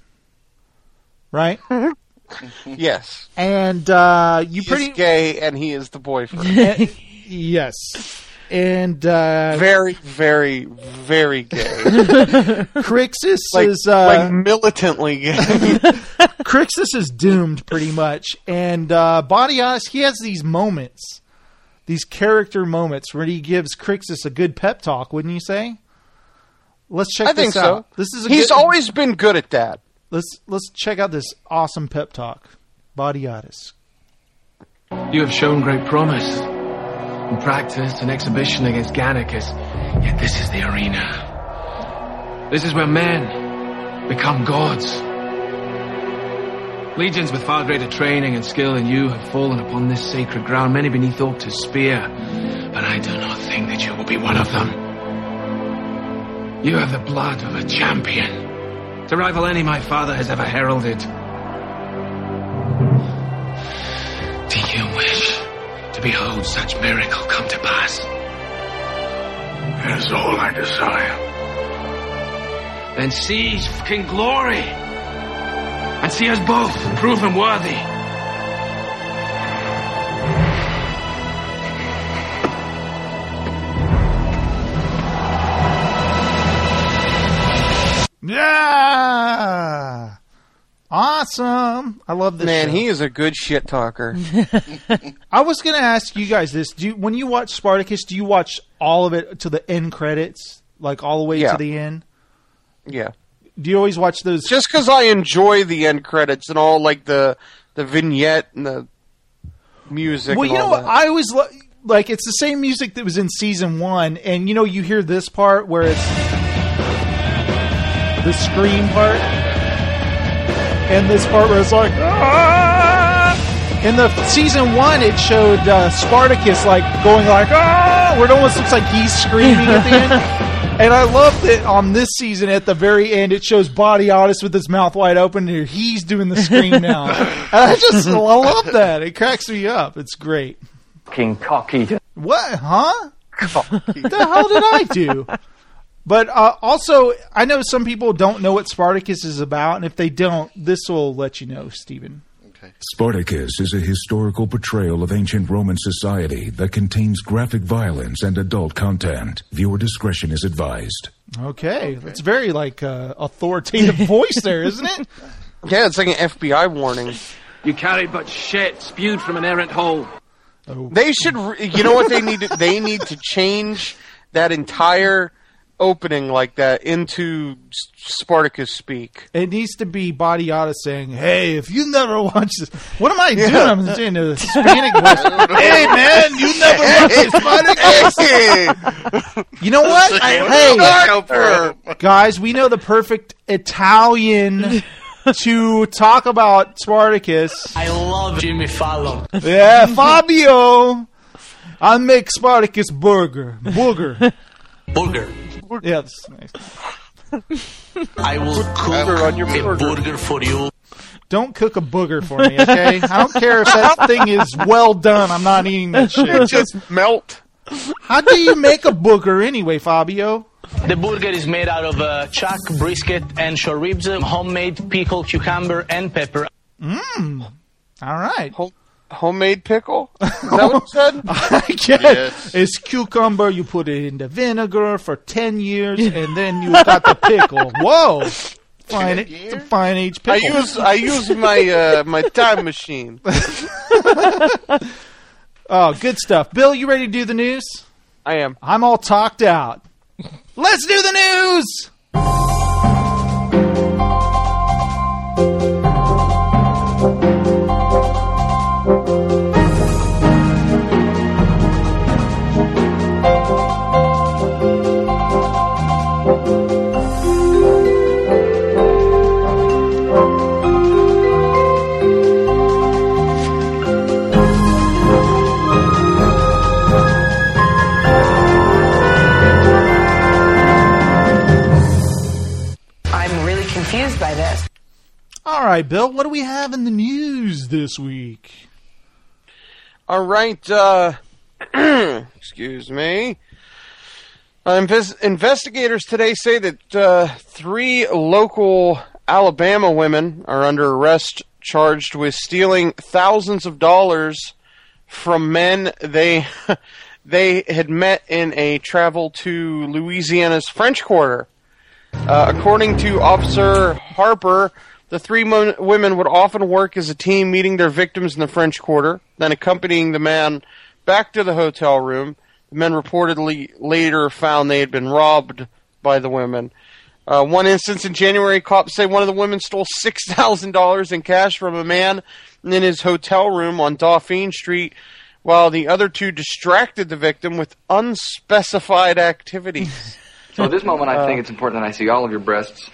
Right? Yes. And uh, you He's pretty gay, and he is the boyfriend. Yes. And uh, very, very, very gay. Crixus like, is uh, like militantly gay. Crixus is doomed pretty much, and uh, Badiatus, he has these moments, these character moments where he gives Crixus a good pep talk. Wouldn't you say? Let's check I this think so. out. This is a He's good, always been good at that. Let's let's check out this awesome pep talk, Badiatus. You have shown great promise in practice and exhibition against Gannicus, yet this is the arena. This is where men become gods. Legions with far greater training and skill than you have fallen upon this sacred ground, many beneath Orctus' spear, but I do not think that you will be one of them. You have the blood of a champion, to rival any my father has ever heralded. Do you wish to behold such miracle come to pass? That is all I desire. Then seize fucking glory, and see us both proven worthy. Yeah, awesome! I love this. Man, show. he is a good shit talker. I was going to ask you guys this: do you, when you watch Spartacus, do you watch all of it to the end credits, like all the way Yeah. to the end? Yeah. Do you always watch those? Just because I enjoy the end credits and all, like the the vignette and the music. Well, and you know all what? that. I always lo- like it's the same music that was in season one, and you know you hear this part where it's the scream part, and this part where it's like. Ah! In the season one, it showed uh, Spartacus like going like ah, where it almost looks like he's screaming at the end. And I love that on this season, at the very end, it shows Badiatus with his mouth wide open, and he's doing the scream now. And I just I love that. It cracks me up. It's great. King cocky. What? Huh? What the hell did I do? But uh, also, I know some people don't know what Spartacus is about, and if they don't, this will let you know, Stephen. Okay. Spartacus is a historical portrayal of ancient Roman society that contains graphic violence and adult content. Viewer discretion is advised. Okay, that's very like uh, authoritative voice there, isn't it? Yeah, it's like an F B I warning. You carried but shit spewed from an errant hole. Oh. They should, re- you know what they need to, they need to change that entire opening like that into Spartacus speak. It needs to be Badiata saying, "Hey, if you never watch this, what am I doing? Yeah. I'm doing a Hispanic voice. Hey, man, you never watched Spartacus. You know what? I, hey, guys, we know the perfect Italian to talk about Spartacus. I love Jimmy Fallon. Yeah, Fabio. I'll make Spartacus burger, booger, burger. Yeah, that's nice. I will cook on your a burger for you. Don't cook a booger for me, okay? I don't care if that thing is well done. I'm not eating that shit. It just melt. How do you make a booger anyway, Fabio? The burger is made out of uh, chuck, brisket, and short ribs, homemade pickle, cucumber, and pepper. Mmm. All right. Home- homemade pickle? Is that what you said? I guess. Yes. It's cucumber. You put it in the vinegar for ten years, and then you got the pickle. Whoa. Fine, it's a fine age pickle. I use I use my uh, my time machine. Oh, good stuff. Bill, you ready to do the news? I am. I'm all talked out. Let's do the news! By this. All right, Bill, what do we have in the news this week? All right, uh, excuse me. Uh, inves- investigators today say that uh, three local Alabama women are under arrest, charged with stealing thousands of dollars from men they they had met in a travel to Louisiana's French Quarter. Uh, according to Officer Harper, the three mo- women would often work as a team, meeting their victims in the French Quarter, then accompanying the man back to the hotel room. The men reportedly later found they had been robbed by the women. Uh, one instance in January, cops say one of the women stole six thousand dollars in cash from a man in his hotel room on Dauphine Street, while the other two distracted the victim with unspecified activities. So at this moment, I Uh, think it's important that I see all of your breasts.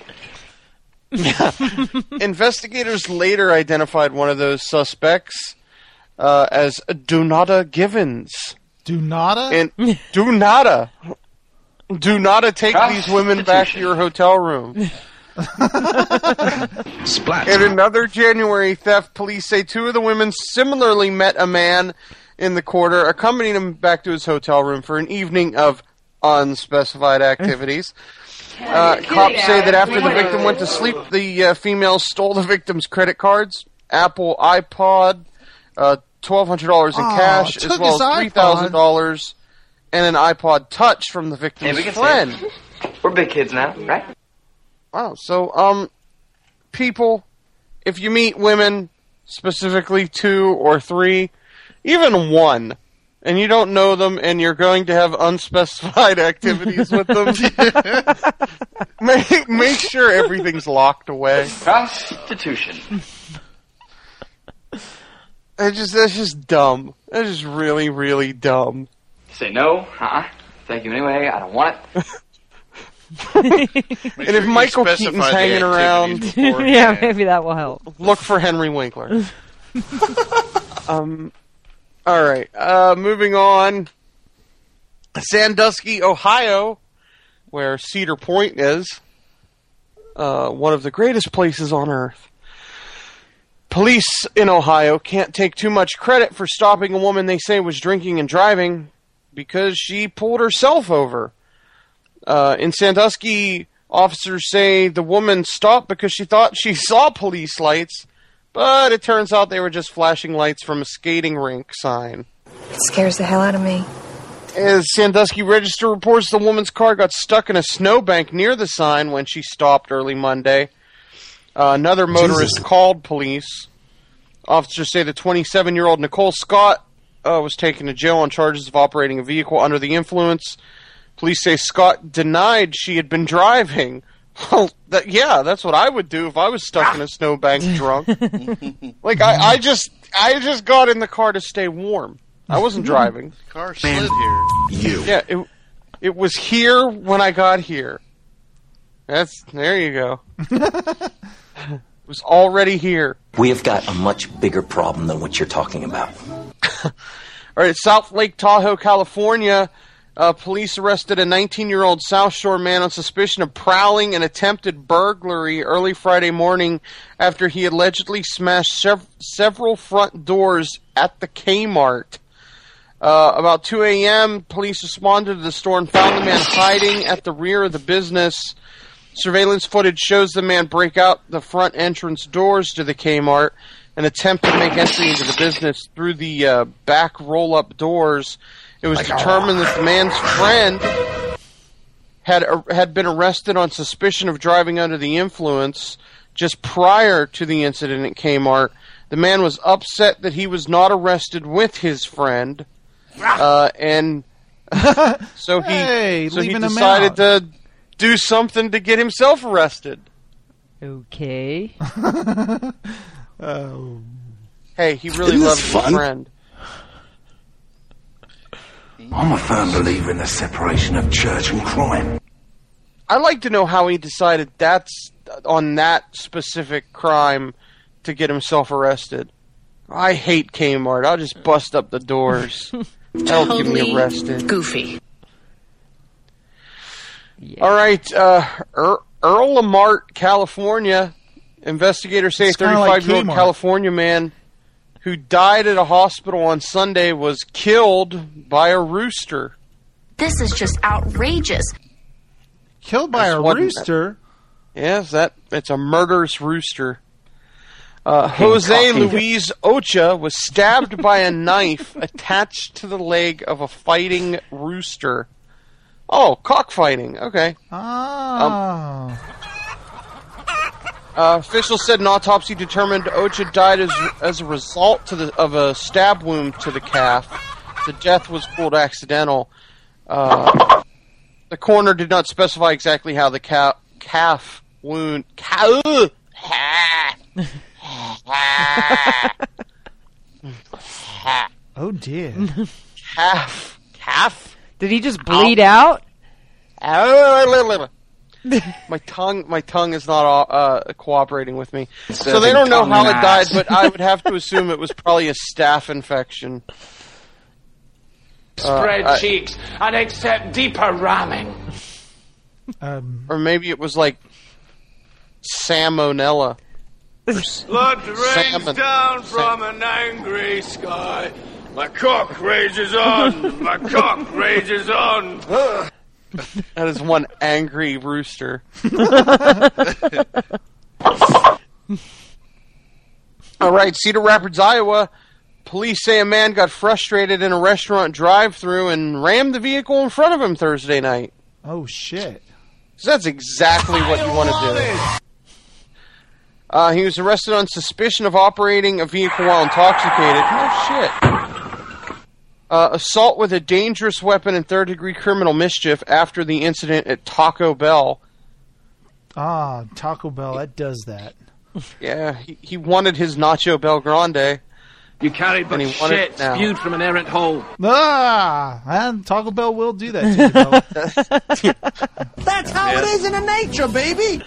Investigators later identified one of those suspects uh, as Donata Givens. Donata? And Donata. Donata take these women back to your hotel room. Splat. In another January theft, police say two of the women similarly met a man in the quarter, accompanying him back to his hotel room for an evening of unspecified activities. Uh, cops say that after the victim went to sleep, the uh, females stole the victim's credit cards, Apple iPod, uh, twelve hundred dollars in Oh, cash, took as well his as three thousand dollars and an iPod Touch from the victim's Hey, we can say friend. it. We're big kids now, right? Wow. So, um, people, if you meet women, specifically two or three, even one, and you don't know them, and you're going to have unspecified activities with them, make, make sure everything's locked away. Prostitution. It's just, that's just dumb. That's just really, really dumb. Say no. Uh-uh. Thank you anyway. I don't want it. And if Michael Keaton's hanging around, yeah, maybe that will help. look for Henry Winkler. um, all right. Uh, moving on. Sandusky, Ohio, where Cedar Point is, uh, one of the greatest places on earth. Police in Ohio can't take too much credit for stopping a woman they say was drinking and driving because she pulled herself over. Uh, in Sandusky, officers say the woman stopped because she thought she saw police lights, But it turns out they were just flashing lights from a skating rink sign. It scares the hell out of me. As Sandusky Register reports, the woman's car got stuck in a snowbank near the sign when she stopped early Monday. Uh, another motorist Jesus. called police. Officers say the twenty-seven-year-old Nicole Scott uh, was taken to jail on charges of operating a vehicle under the influence. Police say Scott denied she had been driving. Well, that, yeah, that's what I would do if I was stuck in a snowbank drunk. Like, I, I just I just got in the car to stay warm. I wasn't driving. Car slid here. You. Yeah, it, it was here when I got here. That's there you go. It was already here. We have got a much bigger problem than what you're talking about. All right, South Lake Tahoe, California. Uh, police arrested a nineteen-year-old South Shore man on suspicion of prowling and attempted burglary early Friday morning after he allegedly smashed sev- several front doors at the Kmart. Uh, about two a.m., police responded to the store and found the man hiding at the rear of the business. Surveillance footage shows the man break out the front entrance doors to the Kmart and attempt to make entry into the business through the uh, back roll-up doors. It was determined that the man's friend had uh, had been arrested on suspicion of driving under the influence just prior to the incident at Kmart. The man was upset that he was not arrested with his friend, uh, and so he Hey, so he leaving him decided out. to do something to get himself arrested. Okay. Oh. Hey, he really Isn't this loves his fun? friend. I'm a firm believer in the separation of church and crime. I'd like to know how he decided that's on that specific crime to get himself arrested. I hate Kmart. I'll just bust up the doors. That'll get me arrested. Goofy. Yeah. All right, uh, er- Earl Lamart, California. Investigators say a It's kinda like thirty-five-year-old Kmart. California man who died at a hospital on Sunday was killed by a rooster. This is just outrageous. Killed by That's a what- rooster? Yes, that it's a murderous rooster. Uh, Jose Luis Ocha was stabbed by a knife attached to the leg of a fighting rooster. Oh, cockfighting. Okay. Ah. Uh, officials said an autopsy determined Ocha died as as a result to the, of a stab wound to the calf. The death was ruled accidental. Uh, the coroner did not specify exactly how the ca- calf wound. Ca- Oh dear. calf. Calf. Did he just bleed out? My tongue, my tongue is not uh, cooperating with me. So they don't know how it died, but I would have to assume it was probably a staph infection. Spread Uh, I- cheeks and accept deeper ramming. Um, Or maybe it was like salmonella. Blood rains Salmon. down from an angry sky. My cock rages on. My cock rages on. That is one angry rooster. All right, Cedar Rapids, Iowa. Police say a man got frustrated in a restaurant drive-thru and rammed the vehicle in front of him Thursday night. oh shit. So that's exactly what you want to do. Uh, he was arrested on suspicion of operating a vehicle while intoxicated. Oh shit. Uh, assault with a dangerous weapon and third-degree criminal mischief after the incident at Taco Bell. Ah, Taco Bell, that does that. Yeah, he, he wanted his Nacho Bel Grande. You carried but And he wanted shit it now. spewed from an errant hole. Ah, and Taco Bell will do that to you, though. That's how it is in a nature, baby.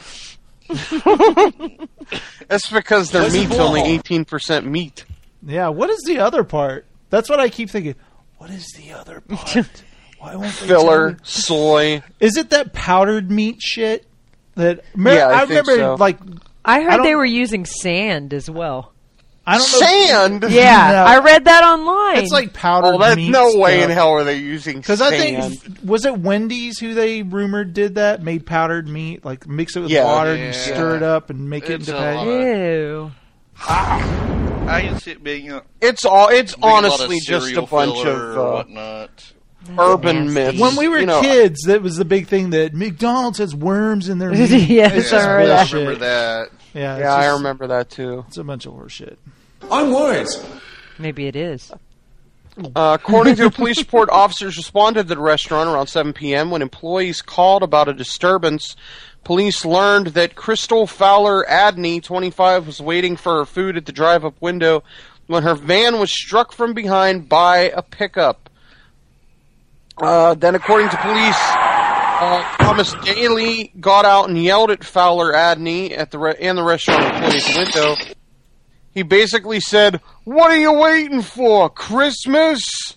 That's because their Where's the meat's only ball? eighteen percent meat. Yeah, what is the other part? That's what I keep thinking. What is the other part? Why won't they tell Filler, me? soy. Is it that powdered meat shit? That mer- Yeah, I I, think remember, so. like I I heard don't- they were using sand as well. I don't know. Sand? Yeah, No. I read that online. It's like powdered Oh, that meat. no way in stuff. hell are they using Because sand. I think was it Wendy's who they rumored did that, made powdered meat, like mix it with Yeah. water Yeah. and stir it up and make it It's into a patty. lot. Ew. I can see it being a, It's all. It's being a lot of honestly just a serial bunch filler of or uh, whatnot. urban myths. When we were you know, kids, that was the big thing that McDonald's has worms in their meat. Yes, It's I just remember that. bullshit. Remember that? Yeah, it's yeah, I just- remember that too. It's a bunch of horseshit. I'm worried. Maybe it is. Uh, according to a police report, officers responded to the restaurant around seven p.m. when employees called about a disturbance. Police learned that Crystal Fowler Adney, twenty-five, was waiting for her food at the drive-up window when her van was struck from behind by a pickup. Uh, then, according to police, uh, Thomas Daly got out and yelled at Fowler Adney at the re- and the restaurant employee's window. He basically said, "What are you waiting for, Christmas?"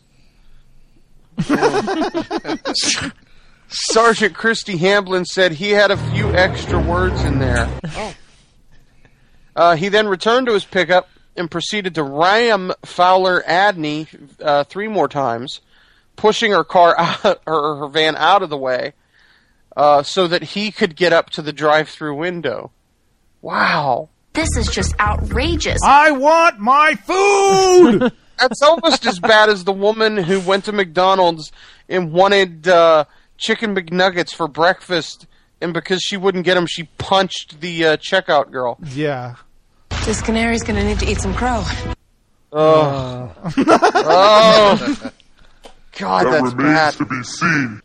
Sergeant Christy Hamblin said he had a few extra words in there. Oh. Uh, he then returned to his pickup and proceeded to ram Fowler Adney uh, three more times, pushing her car out, her, her van out of the way uh, so that he could get up to the drive-through window. Wow. This is just outrageous. I want my food! That's almost as bad as the woman who went to McDonald's and wanted uh, chicken McNuggets for breakfast, and because she wouldn't get them, she punched the uh, checkout girl. Yeah. This canary's gonna need to eat some crow. Oh. Oh. God, that's bad. to be seen.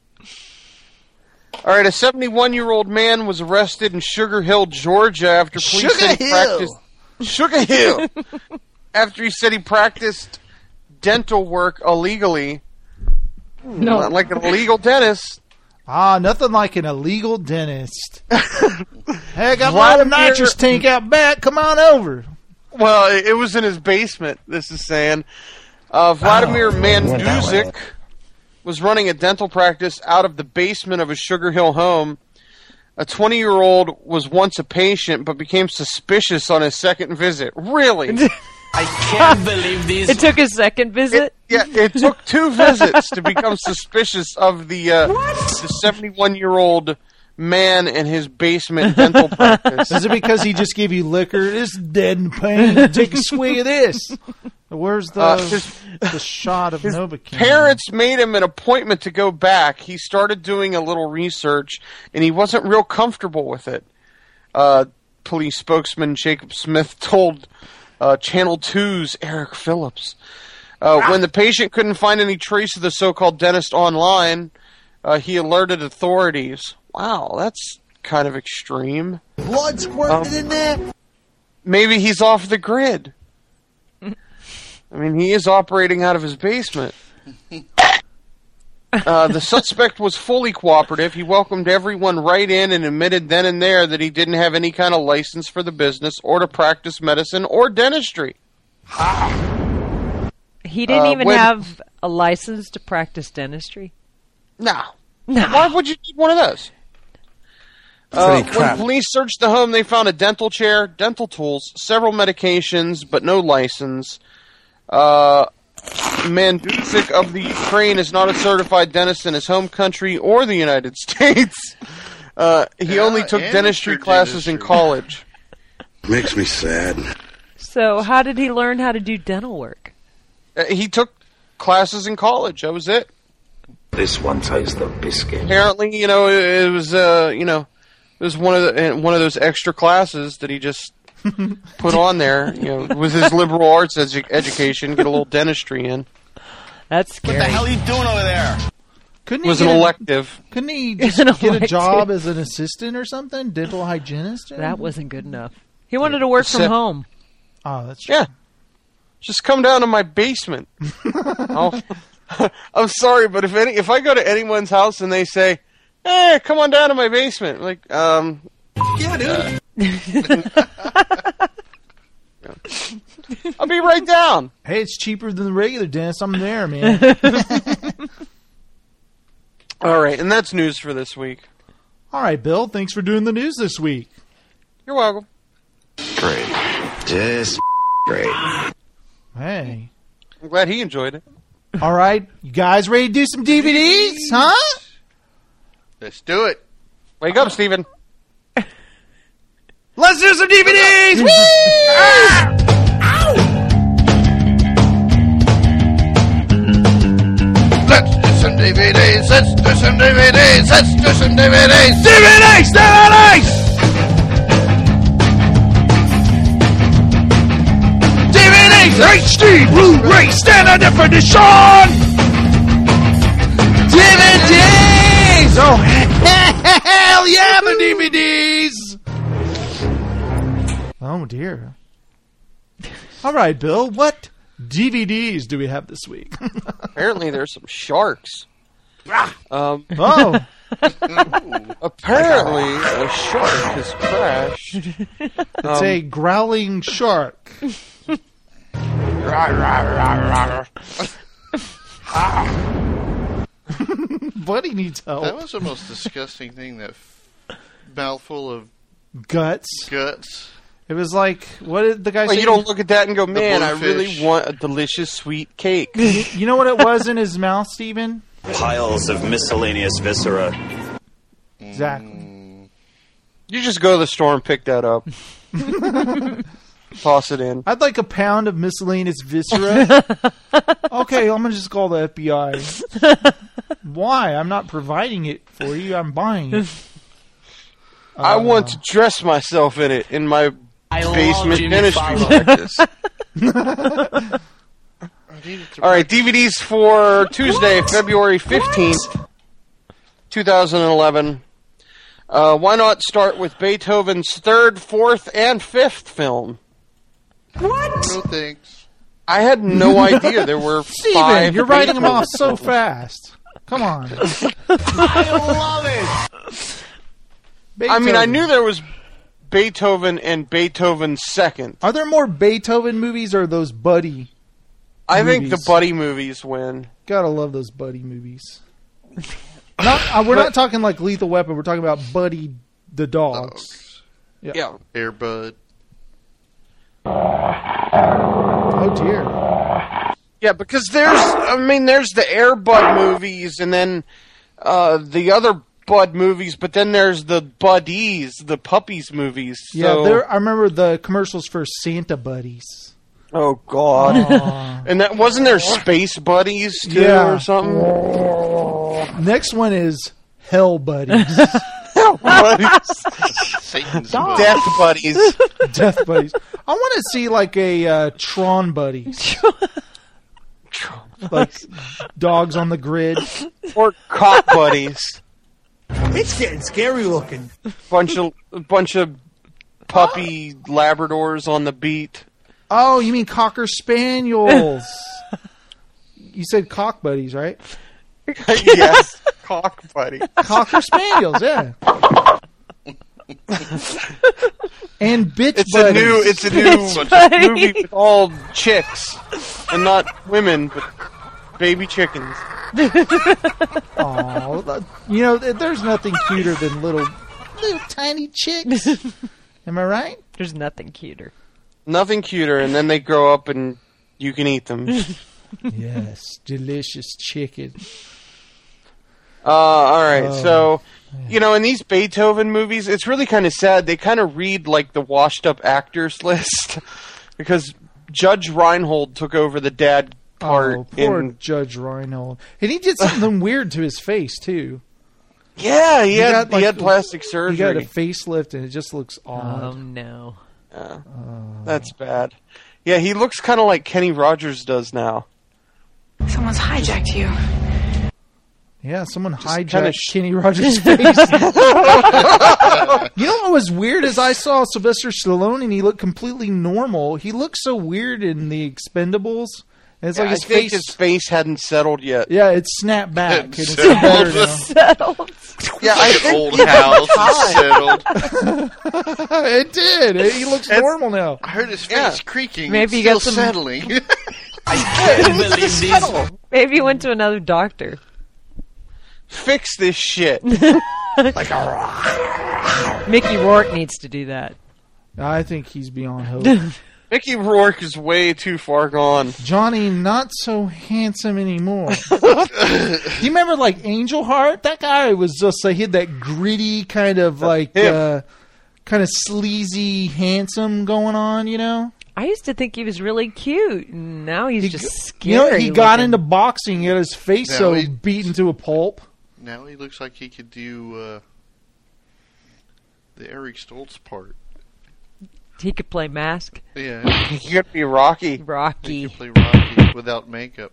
All right, a seventy-one-year-old man was arrested in Sugar Hill, Georgia, after police Sugar said he Hill. practiced Sugar Hill after he said he practiced dental work illegally. No. Not like an illegal dentist. Ah, nothing like an illegal dentist. Hey, I got Vladimir- my nitrous tank out back. Come on over. Well, it it was in his basement, this is saying. Uh, Vladimir Oh, went that way. Manduzik was running a dental practice out of the basement of his Sugar Hill home. A twenty-year-old was once a patient, but became suspicious on his second visit. Really? I can't believe this. It took a second visit? Yeah, it took two visits to become suspicious of the uh, the seventy-one-year-old man in his basement dental practice. Is it because he just gave you liquor? It's dead in pain. Take a swig of this. Where's the Uh, his- the shot of Novocaine? Parents made him an appointment to go back. He started doing a little research, and he wasn't real comfortable with it. Uh, police spokesman Jacob Smith told uh, Channel two's Eric Phillips. Uh, when the patient couldn't find any trace of the so-called dentist online, uh, he alerted authorities. Wow, that's kind of extreme. Blood squirted in there? Maybe he's off the grid. I mean, he is operating out of his basement. Uh, the suspect was fully cooperative. He welcomed everyone right in and admitted then and there that he didn't have any kind of license for the business or to practice medicine or dentistry. He didn't Uh, even when- have a license to practice dentistry? No. No. Why would you need one of those? Uh, Pretty when crap. police searched the home, they found a dental chair, dental tools, several medications, but no license. Uh, Manduzik of the Ukraine is not a certified dentist in his home country or the United States. Uh, he Yeah, only took amateur dentistry classes in dentistry. college. Makes me sad. So how did he learn how to do dental work? Uh, he took classes in college. That was it. This one takes the biscuit. Apparently, you know, it, it was, uh, you know, it was one of the, one of those extra classes that he just put on there, you know, with his liberal arts edu- education, get a little dentistry in. That's scary. What the hell are you doing over there? Couldn't It was he an get a- elective. Couldn't he just An get a elective. job as an assistant or something? Dental hygienist? Or That anything? wasn't good enough. He wanted to work from Except- home. Oh, that's true. Yeah. Just come down to my basement. I'll- I'm sorry, but if any, if I go to anyone's house and they say, "Hey, come on down to my basement," like, um, Yeah, dude. I'll be right down. Hey, it's cheaper than the regular dentist. I'm there, man. All right, and that's news for this week. All right, Bill. Thanks for doing the news this week. You're welcome. Great. Just great. Hey. I'm glad he enjoyed it. All right, you guys ready to do some D V Ds, huh? Let's do it. Wake up, Steven. Let's do some D V Ds! Woo! do some D V Ds. Let's do some D V Ds. D V Ds, D V Ds! D V Ds, H D, Blu-ray, standard definition! D V Ds! Oh, hell yeah, the D V Ds! Oh, dear. All right, Bill, what D V Ds do we have this week? Apparently there's some sharks. Um, oh. Apparently a shark has crashed. It's Um, a growling shark. Buddy needs help. That was the most disgusting thing. That f- mouthful of Guts. guts. It was like, what did the guy well, say? you don't look at that and go, man, I bluefish. really want a delicious sweet cake. You know what it was in his mouth, Steven? Piles of miscellaneous viscera. Exactly. You just go to the store and pick that up. Toss it in. I'd like a pound of miscellaneous viscera. Okay, I'm going to just call the F B I. Why? I'm not providing it for you. I'm buying it. I Uh, want to dress myself in it in my I love basement Jimmy ministry Fallon. practice. All right, D V Ds for Tuesday, February fifteenth, twenty eleven. Uh, why not start with Beethoven's third, fourth, and fifth film? What? No thanks. I had no idea there were Steven, five. you're writing them Beethoven off so films. fast. Come on. I love it. I mean, I knew there was Beethoven and Beethoven's second. Are there more Beethoven movies or those buddy I think the movies? buddy movies win. Gotta love those buddy movies. Not, uh, we're not talking like Lethal Weapon. We're talking about Buddy the dogs. Yeah. Yeah. Air Bud. Oh dear. Yeah, because there's, I mean, there's the Air Bud movies, and then uh, the other Bud movies, but then there's the Buddies, the puppies movies. Yeah, So, there. I remember the commercials for Santa Buddies. oh God! Aw. And that wasn't there Space Buddies too, Yeah. or something. Next one is Hell Buddies. Satan's Death Buddies. Death Buddies. I want to see like a uh, Tron Buddies. Like dogs on the grid. Or Cop Buddies. It's getting scary looking. Bunch of bunch of puppy Labradors on the beat. Oh, you mean Cocker Spaniels? You said Cock Buddies, right? Yes, Cock Buddy. Cocker Spaniels, yeah. And bitch It's buddies. a new, it's a new Bitch buddies. movie with all chicks and not women, but baby chickens. Aw, you know, th- there's nothing cuter than little, little tiny chicks. Am I right? There's nothing cuter. Nothing cuter, and then they grow up and you can eat them. Yes, delicious chicken. Uh, all right, Oh, so you know, in these Beethoven movies, it's really kind of sad. They kind of read like the washed-up actors list because Judge Reinhold took over the dad part. Oh, poor in, Judge Reinhold. And he did something weird to his face, too. yeah, he, He had got, like, he had plastic He surgery. got a facelift, and it just looks odd. Oh no. Yeah, that's bad. Yeah, he looks kind of like Kenny Rogers does now. Someone's hijacked you. Yeah, someone hijacked kinda sh- Kenny Rogers' face. You know what was weird is I saw Sylvester Stallone and he looked completely normal. He looked so weird in the Expendables. And it's Yeah, like his I think face. his face hadn't settled yet. Yeah, it snapped back. and it's Settled. better now. Settled. Yeah, I That think old even house the is settled. It did. It- he looks It's- normal now. I heard his face Yeah. creaking. Maybe It's you still got some- settling. Maybe you went to another doctor. Fix this shit. Like a rock. Mickey Rourke needs to do that. I think he's beyond hope. Mickey Rourke is way too far gone. Johnny, not so handsome anymore. You remember like Angel Heart? That guy was just like he had that gritty kind of like him. uh, kind of sleazy handsome going on, you know? I used to think he was really cute, and now he's He just g- scary. You know, he got looking. into boxing, he had his face Now so he- beaten to a pulp. Now he looks like he could do uh, the Eric Stoltz part. He could play Mask. Yeah. He could be Rocky. Rocky. He could play Rocky without makeup.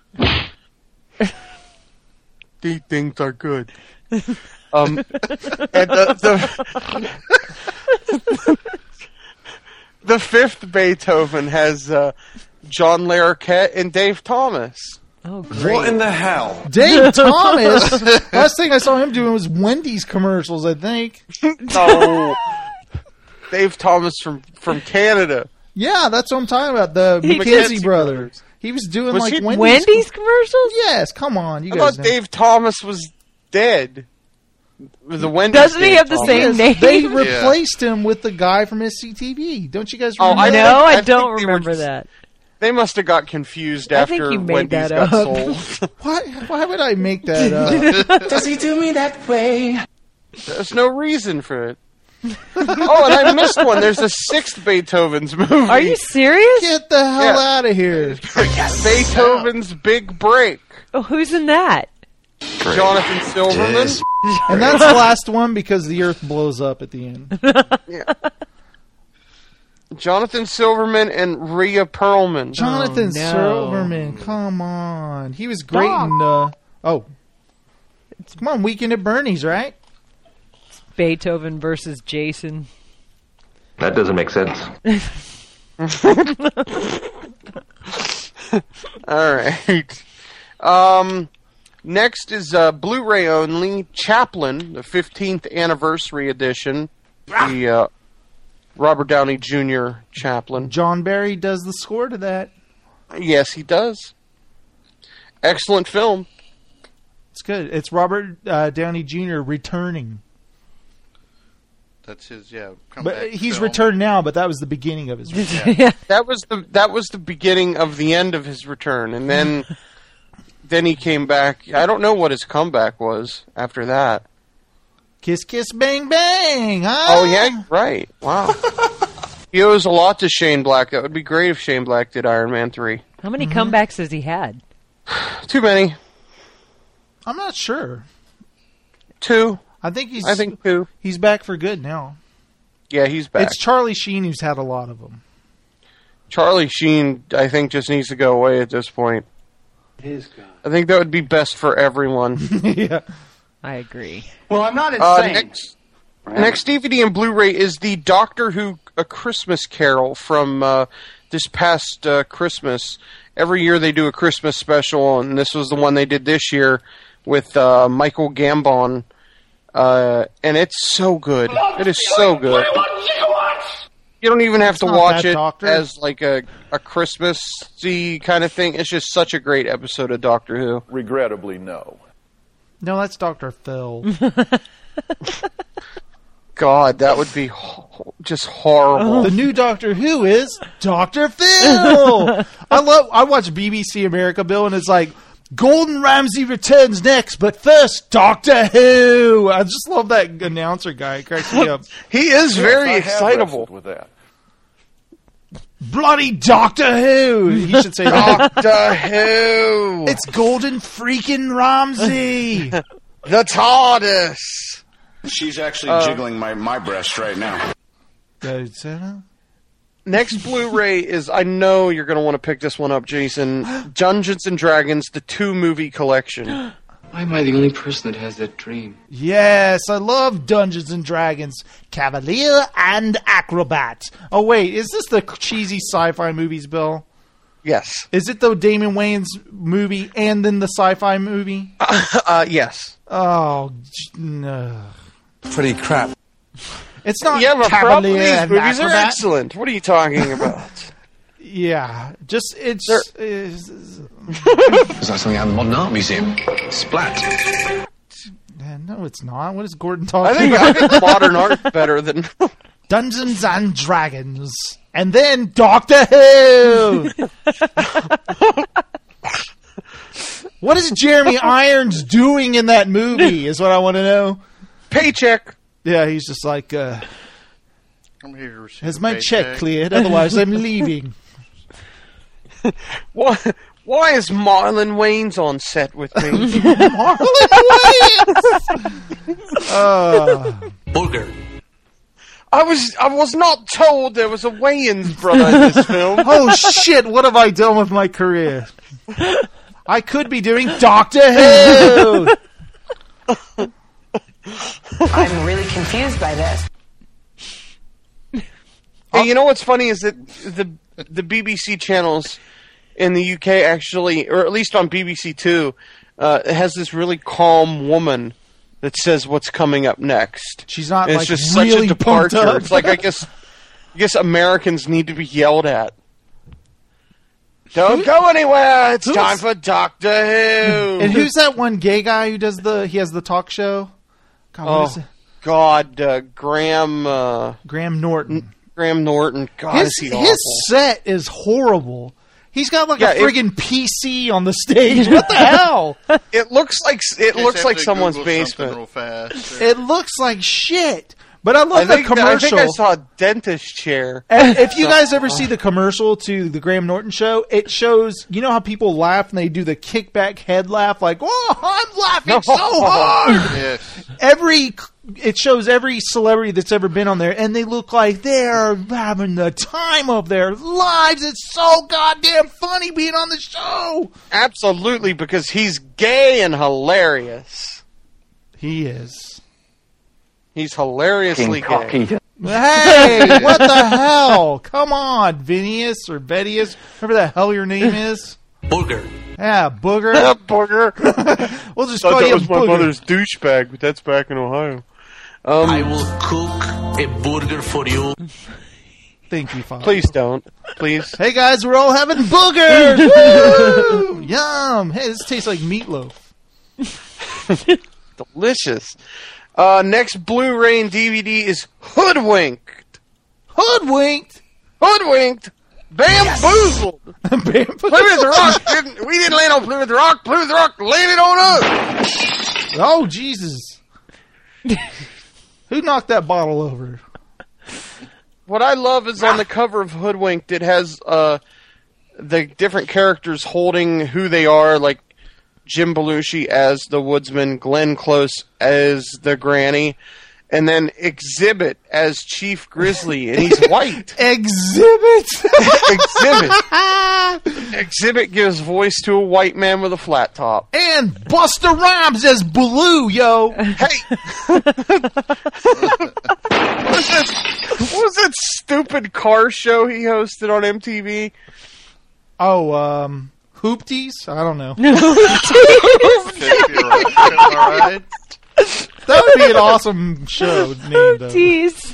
These things are good. Um, and the, the, the fifth Beethoven has uh, John Larroquette and Dave Thomas. Oh, great. What in the hell? Dave Thomas. Last thing I saw him doing was Wendy's commercials, I think. No. Dave Thomas from, from Canada. Yeah, that's what I'm talking about. The He McKenzie did. brothers. He was doing Was like he- Wendy's, Wendy's commercials? Yes, come on, you I guys thought know. Dave Thomas was dead. The Wendy's Doesn't he Dave have the Thomas. same name? They Yeah. replaced him with the guy from S C T V. Don't you guys Oh, remember I that? No, I, I think don't they were remember just- that. They must have got confused I think after you made Wendy's that got up. sold. Why, why would I make that up? Does he do me that way? There's no reason for it. Oh, and I missed one. There's a sixth Beethoven's movie. Are you serious? Get the hell Yeah. out of here. Beethoven's Big Break. Oh, who's in that? Jonathan Silverman. And that's the last one because the earth blows up at the end. Yeah. Jonathan Silverman and Rhea Perlman. Jonathan Oh, no. Silverman, come on. He was great Stop. in, uh, oh. Come on, Weekend at Bernie's, right? Beethoven versus Jason. That doesn't make sense. All right. Um, next is uh, Blu-ray only Chaplin, the fifteenth anniversary edition. The uh, Robert Downey Junior Chaplin. John Barry does the score to that. Yes, he does. Excellent film. It's good. It's Robert uh, Downey Junior returning. That's his, yeah. But comeback he's film. returned now, but that was the beginning of his return. Yeah. That was the that was the beginning of the end of his return, and then then he came back. I don't know what his comeback was after that. Kiss, kiss, bang, bang, huh? Oh yeah, right. Wow. He owes a lot to Shane Black. That would be great if Shane Black did Iron Man three. How many comebacks has he had? Too many. I'm not sure. Two. I think he's. I think two. He's back for good now. Yeah, he's back. It's Charlie Sheen who's had a lot of them. Charlie Sheen, I think, just needs to go away at this point. His God. I think that would be best for everyone. Yeah. I agree. Well, I'm not Uh, insane. next, next D V D and Blu-ray is the Doctor Who A Christmas Carol from uh, this past uh, Christmas. Every year they do a Christmas special, and this was the one they did this year with uh, Michael Gambon. Uh, and it's so good. It is so good. You don't even have It's to not watch that, it Doctor. as like a, a Christmassy kind of thing. It's just such a great episode of Doctor Who. Regrettably, no. No, that's Doctor Phil. God, that would be ho- just horrible. The new Doctor Who is Doctor Phil. I love. I watch B B C America, Bill, and it's like Gordon Ramsay returns next, but first Doctor Who. I just love that announcer guy. It cracks me up. He is very I have excitable. wrestled with that. Bloody Doctor Who. He should say Doctor Who. It's Gordon freaking Ramsay. The TARDIS. She's actually Uh, jiggling my, my breast right now. Next Blu-ray is, I know you're going to want to pick this one up, Jason. Dungeons and Dragons, the two movie collection. Why am I the only person that has that dream? Yes, I love Dungeons and Dragons, Cavalier and Acrobat. Oh wait, is this the cheesy sci-fi movies, Bill? Yes. Is it the Damon Wayans movie and then the sci-fi movie? Uh, yes. Oh, j- no. Pretty crap. It's not Yeah, but Cavalier probably these and movies are Acrobat. excellent. What are you talking about? Yeah, just it's. it's Is that something out of the Modern Art Museum? Splat. uh, no, it's not. What is Gordon talking I think, about? I think modern art's better than... Dungeons and Dragons, and then Doctor Who. What is Jeremy Irons doing in that movie? Is what I want to know. Paycheck. Yeah, he's just like, uh, I'm here to receive has a my paycheck. check cleared? Otherwise, I'm leaving. One, Why is Marlon Wayans on set with me? Marlon Wayans! uh, Booger. I was I was not told there was a Wayans brother in this film. Oh shit, what have I done with my career? I could be doing Doctor Who! I'm really confused by this. Hey, you know what's funny is that the the B B C channels in the U K actually, or at least on B B C Two, uh, has this really calm woman that says what's coming up next. She's not and like it's just really such a pumped departure. up. It's like I guess I guess Americans need to be yelled at. Don't go anywhere. It's Who's- time for Doctor Who. And who's that one gay guy who does the, he has the talk show? God, what is Oh it? God, uh, Graham uh, Graham Norton. Graham Norton. God, His, is he his awful. set is horrible. He's got like Yeah, a it- friggin' P C on the stage. What the hell? It looks like it Just looks have like to someone's Google something basement. real fast. It looks like shit. But I love I the think, commercial. I think I saw a dentist chair. And if you guys ever see the commercial to the Graham Norton show, it shows, you know how people laugh and they do the kickback head laugh, like, oh, I'm laughing so hard. Yes. Every, it shows every celebrity that's ever been on there, and they look like they're having the time of their lives. It's so goddamn funny being on the show. Absolutely, because he's gay and hilarious. He is. He's hilariously gay. Hey, what the hell? Come on, Vinius or Vedius, whatever the hell your name is. Booger. Yeah, Booger. Booger. We'll just Thought call that you was my Booger. mother's douchebag, but that's back in Ohio. Um, I will cook a burger for you. Thank you, Father. Please don't. Please. Hey guys, we're all having boogers! Woo! Yum! Hey, this tastes like meatloaf. Delicious. Uh, next Blu-ray and D V D is Hoodwinked. Hoodwinked? Hoodwinked. Bamboozled. Bamboozled. Plymouth Rock didn't. We didn't land on Plymouth Rock. Plymouth Rock landed on us. Oh, Jesus. Who knocked that bottle over? What I love is on the cover of Hoodwinked, it has uh, the different characters holding who they are, like Jim Belushi as the woodsman, Glenn Close as the granny, and then Exhibit as Chief Grizzly, and he's white. Exhibit! Exhibit! Exhibit gives voice to a white man with a flat top. And Busta Rhymes as Blue, yo! Hey! what, was that, what was that stupid car show he hosted on M T V? Oh, um... Hoopties? I don't know. Alright. That would be an awesome show name, though. Hoopties.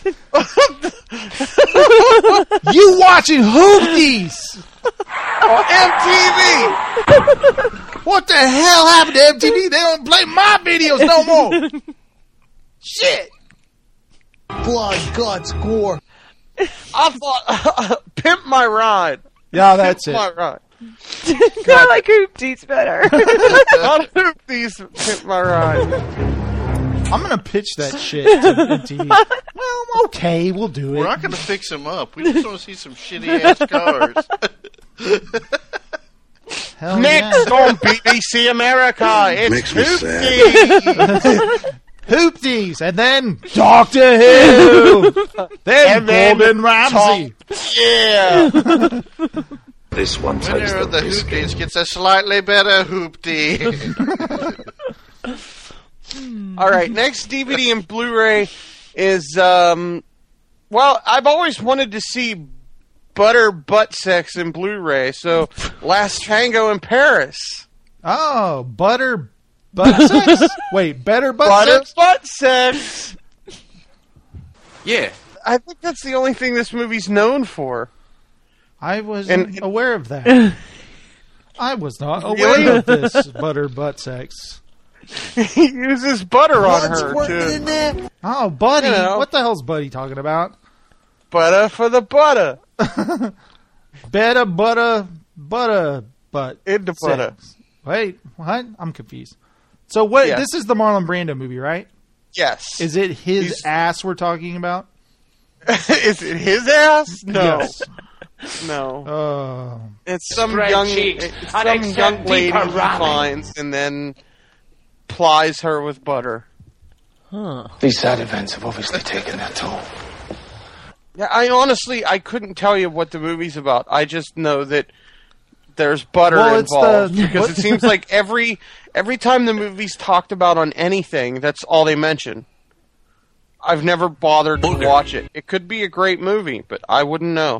You watching Hoopties on M T V? What the hell happened to M T V? They don't play my videos no more. Shit. Blood, guts, gore. I thought uh, Pimp My Ride. Yeah, that's Pimp it. My Ride. I like Hoopties better. Not Hoopties, Pimp My Ride. I'm gonna pitch that shit to M T V. Well, okay, we'll do it. We're not going to fix them up. We just want to see some shitty ass cars. Hell Next yeah. on B B C America, it's Makes me Hoopties. Hoopties, and then Doctor Who, then And then Gordon Ramsay. Yeah. This one takes Winner the of the biscuit. Hoopties gets a slightly better hoopty. All right, next D V D and Blu-ray is, um, well, I've always wanted to see butter butt sex in Blu-ray, so Last Tango in Paris. Oh, butter butt sex? Wait, better butt Butter sex? butt sex. Yeah. I think that's the only thing this movie's known for. I wasn't And- aware of that. I was not aware Really? of this butter butt sex. He uses butter on Blood's her, working too. in there. Oh, Buddy. You know. What the hell's Buddy talking about? Butter for the butter. Better butter, butter, butt. Into butter. sex. Wait, what? I'm confused. So what? Yeah. This is the Marlon Brando movie, right? Yes. Is it his He's- ass we're talking about? Is it his ass? No. Yes. No. Oh. It's some Spread young, cheeks it's and some accept young lady deeper he ramen. finds and then plies her with butter. Huh. These sad events have obviously taken their toll. Yeah, I honestly, I couldn't tell you what the movie's about. I just know that there's butter Well, it's involved the- because what- it seems like every every time the movie's talked about on anything, that's all they mention. I've never bothered to watch it. It could be a great movie, but I wouldn't know.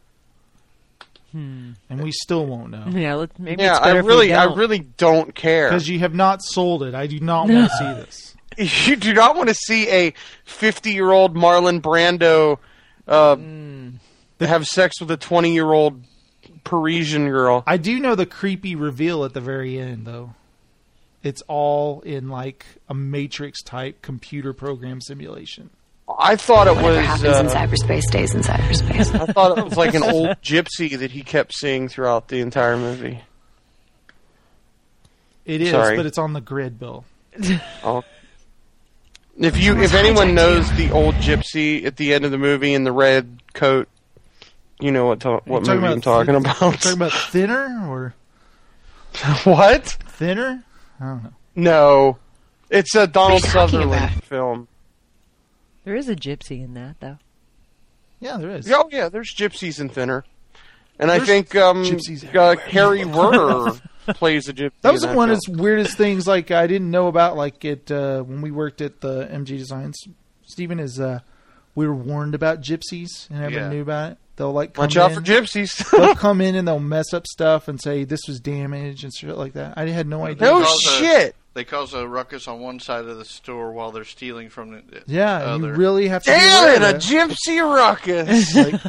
Hmm. And we still won't know. Yeah, let, maybe yeah, it's I better if we really, I don't. really don't care. Because you have not sold it. I do not want to see this. You do not want to see a fifty-year-old Marlon Brando uh, Mm. have sex with a twenty-year-old Parisian girl. I do know the creepy reveal at the very end, though. It's all in like a Matrix type computer program simulation. I thought it Whatever was. happens Uh, in cyberspace stays in cyberspace. I thought it was like an old gypsy that he kept seeing throughout the entire movie. It is, Sorry. but it's on the grid, Bill. Oh. If you, if anyone knows the old gypsy at the end of the movie in the red coat, you know what to, what talking movie I'm about talking thin- about. Talking about thinner or What? thinner? I don't know. No, it's a Donald What are you talking Sutherland about? film. There is a gypsy in that, though. Yeah, there is. Oh yeah, there's gypsies in Thinner, and I There's think um, gypsies uh, Carrie Werner plays a gypsy. That was in one of film. the weirdest things. Like I didn't know about. Like it uh, when we worked at the M G Designs. Stephen is. Uh, we were warned about gypsies, and everyone Yeah. knew about it. They'll like come Watch out in, for gypsies. they'll come in and they'll mess up stuff and say this was damaged and shit like that. I had no idea. No cause a- shit. They cause a ruckus on one side of the store while they're stealing from the the Yeah, other. you really have to. be Damn aware it, of a that. gypsy ruckus. Like,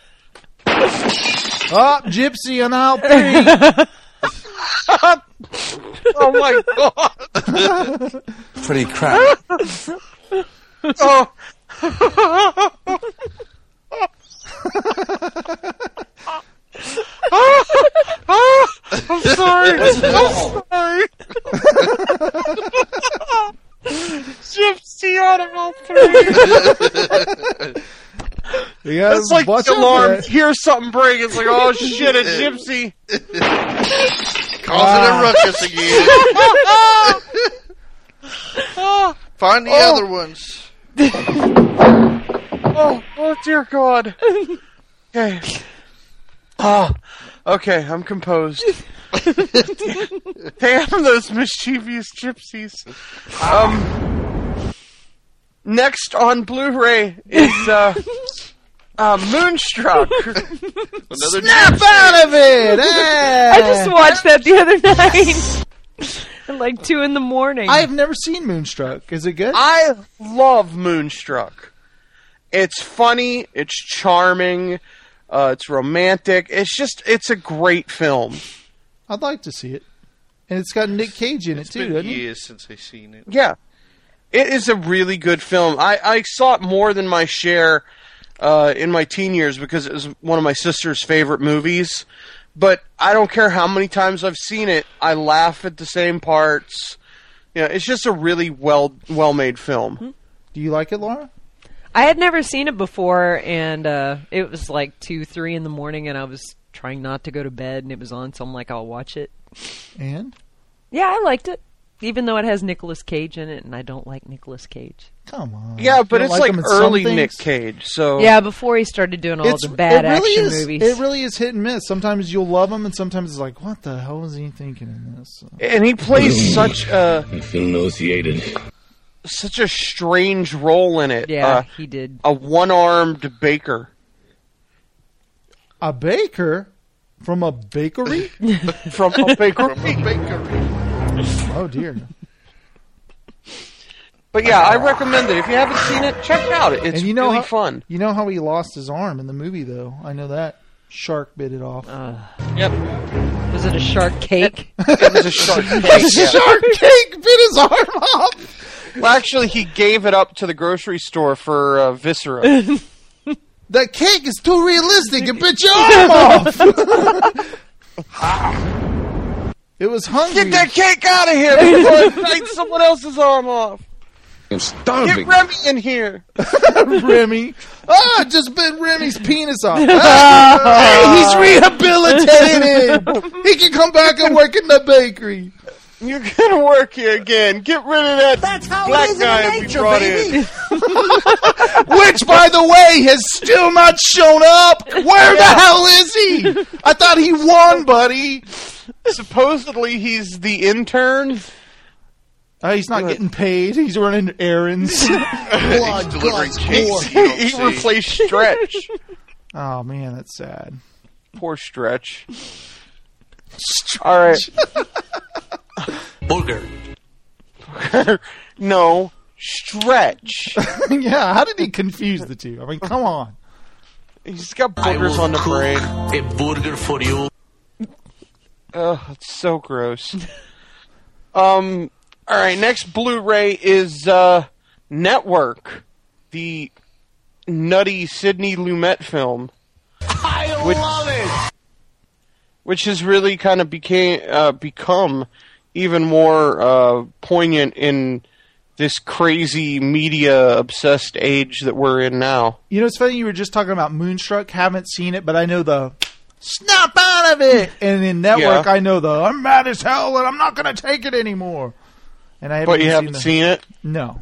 oh, gypsy on aisle three. Oh my god. Pretty crap. Oh. I'm sorry. I'm sorry. Gypsy out of all three. Yeah, It's like watch the out for alarm. that. Hear something break. It's like, oh shit, a gypsy. Causing a ruckus again. Find the Oh. other ones. Oh, oh dear God. Okay. Oh, okay, I'm composed. Damn those mischievous gypsies. Um, next on Blu-ray is uh, uh, Moonstruck. Another Snap gypsy. out of it! Hey! I just watched that the other night. At like two in the morning. I've never seen Moonstruck. Is it good? I love Moonstruck. It's funny. It's charming. Uh, it's romantic. It's just, it's a great film. I'd like to see it. And it's got Nick Cage in It's it too, been doesn't it? years since I've seen it. Yeah. It is a really good film. I, I saw it more than my share uh, in my teen years because it was one of my sister's favorite movies. But I don't care how many times I've seen it. I laugh at the same parts. You know, it's just a really well well made film. Do you like it, Laura? I had never seen it before, and uh, it was like two, three in the morning, and I was trying not to go to bed, and it was on, so I'm like, I'll watch it. And? Yeah, I liked it, even though it has Nicolas Cage in it, and I don't like Nicolas Cage. Come on. Yeah, but You it's don't like, him in some early things? Nick Cage. So Yeah, before he started doing all It's- the bad it really action is, movies. It really is hit and miss. Sometimes you'll love him, and sometimes it's like, what the hell was he thinking in this? and he plays such a I feel nauseated. such a strange role in it. Yeah, Uh, he did. a one-armed baker. A baker? From a bakery? From a bakery. From a bakery. Oh, dear. But yeah, I recommend it. If you haven't seen it, check it out. It's and you know really how, fun. You know how he lost his arm in the movie, though? I know that. Shark bit it off. Uh, Yep. was it a shark cake? It was a shark cake. yeah. Shark cake bit his arm off! Well, actually, he gave it up to the grocery store for uh, viscera. That cake is too realistic. It bit your arm off! It was hungry. Get that cake out of here before I bite someone else's arm off. I'm starving. Get Remy in here. Remy. Oh, I just bit Remy's penis off. Ah, hey, he's rehabilitated. He can come back and work in the bakery. You're gonna work here again. Get rid of that That's how black it is guy in we nature, brought baby. in. Which, by the way, has still not shown up. Where the hell is he? I thought he won, buddy. Supposedly he's the intern. Uh, he's not getting paid. He's running errands. Blood, delivering guts, cakes. gore. You don't He see. replaced Stretch. Oh, man, that's sad. Poor Stretch. All right. Booger. No, Stretch. Yeah, how did he confuse the two? I mean, come on. He's got boogers on the brain. A burger for you. Ugh, it's so gross. Um. All right, next Blu-ray is uh, Network, the nutty Sidney Lumet film. I Which- love it. Which has really kind of became uh, become even more uh, poignant in this crazy media obsessed age that we're in now. You know, it's funny you were just talking about Moonstruck. Haven't seen it, but I know the snap out of it. And in Network, Yeah. I know the I'm mad as hell and I'm not going to take it anymore. And I haven't But you seen haven't the- seen it? No.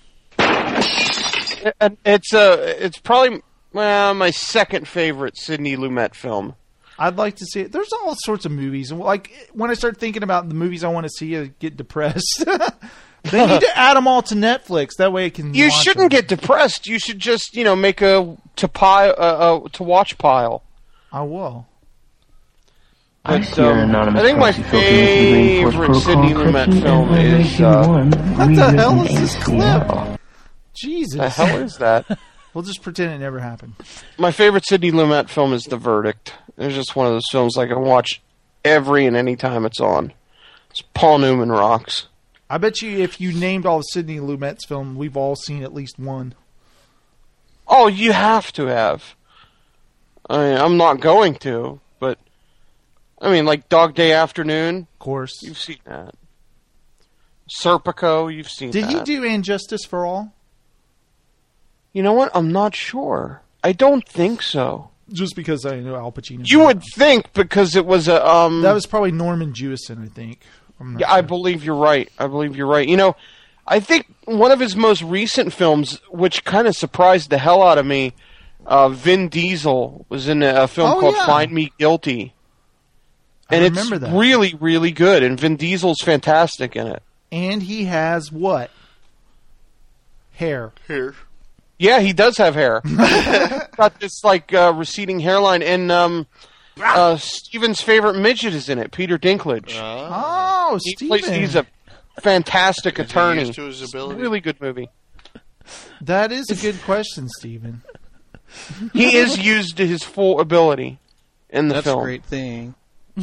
It- It's a it's probably well, my second favorite Sidney Lumet film. I'd like to see it. There's all sorts of movies. Like, when I start thinking about the movies I want to see, I get depressed. They need to add them all to Netflix. That way I can You watch shouldn't them. get depressed. You should just, you know, make a to pile uh, uh, to watch pile. I will. But, um, I think my favorite Sidney Lumet film is uh, What the hell is this clip? Jesus. the hell is that? We'll just pretend it never happened. My favorite Sidney Lumet film is The Verdict. It's just one of those films I can watch every and any time it's on. It's Paul Newman rocks. I bet you if you named all of Sidney Lumet's film, we've all seen at least one. Oh, you have to have. I mean, I'm not going to, but I mean, like Dog Day Afternoon. Of course. You've seen that. Serpico, you've seen Did that. you do And Justice for All? You know what? I'm not sure. I don't think so. Just because I know Al Pacino. You would think because it was a um. That was probably Norman Jewison, I think. I'm not Yeah, I believe you're right. I believe you're right. You know, I think one of his most recent films, which kind of surprised the hell out of me, uh, Vin Diesel was in a, a film Oh, called yeah. Find Me Guilty. I And remember it's that. really, really good. And Vin Diesel's fantastic in it. And he has what? Hair. Hair. Yeah, he does have hair. Got this like uh, receding hairline, and um, uh, Steven's favorite midget is in it, Peter Dinklage. Oh, he Steven. plays, he's a fantastic Is he attorney. used to his It's ability? a really good movie. That is a good question, Steven. He is used to his full ability in the That's film. a great thing.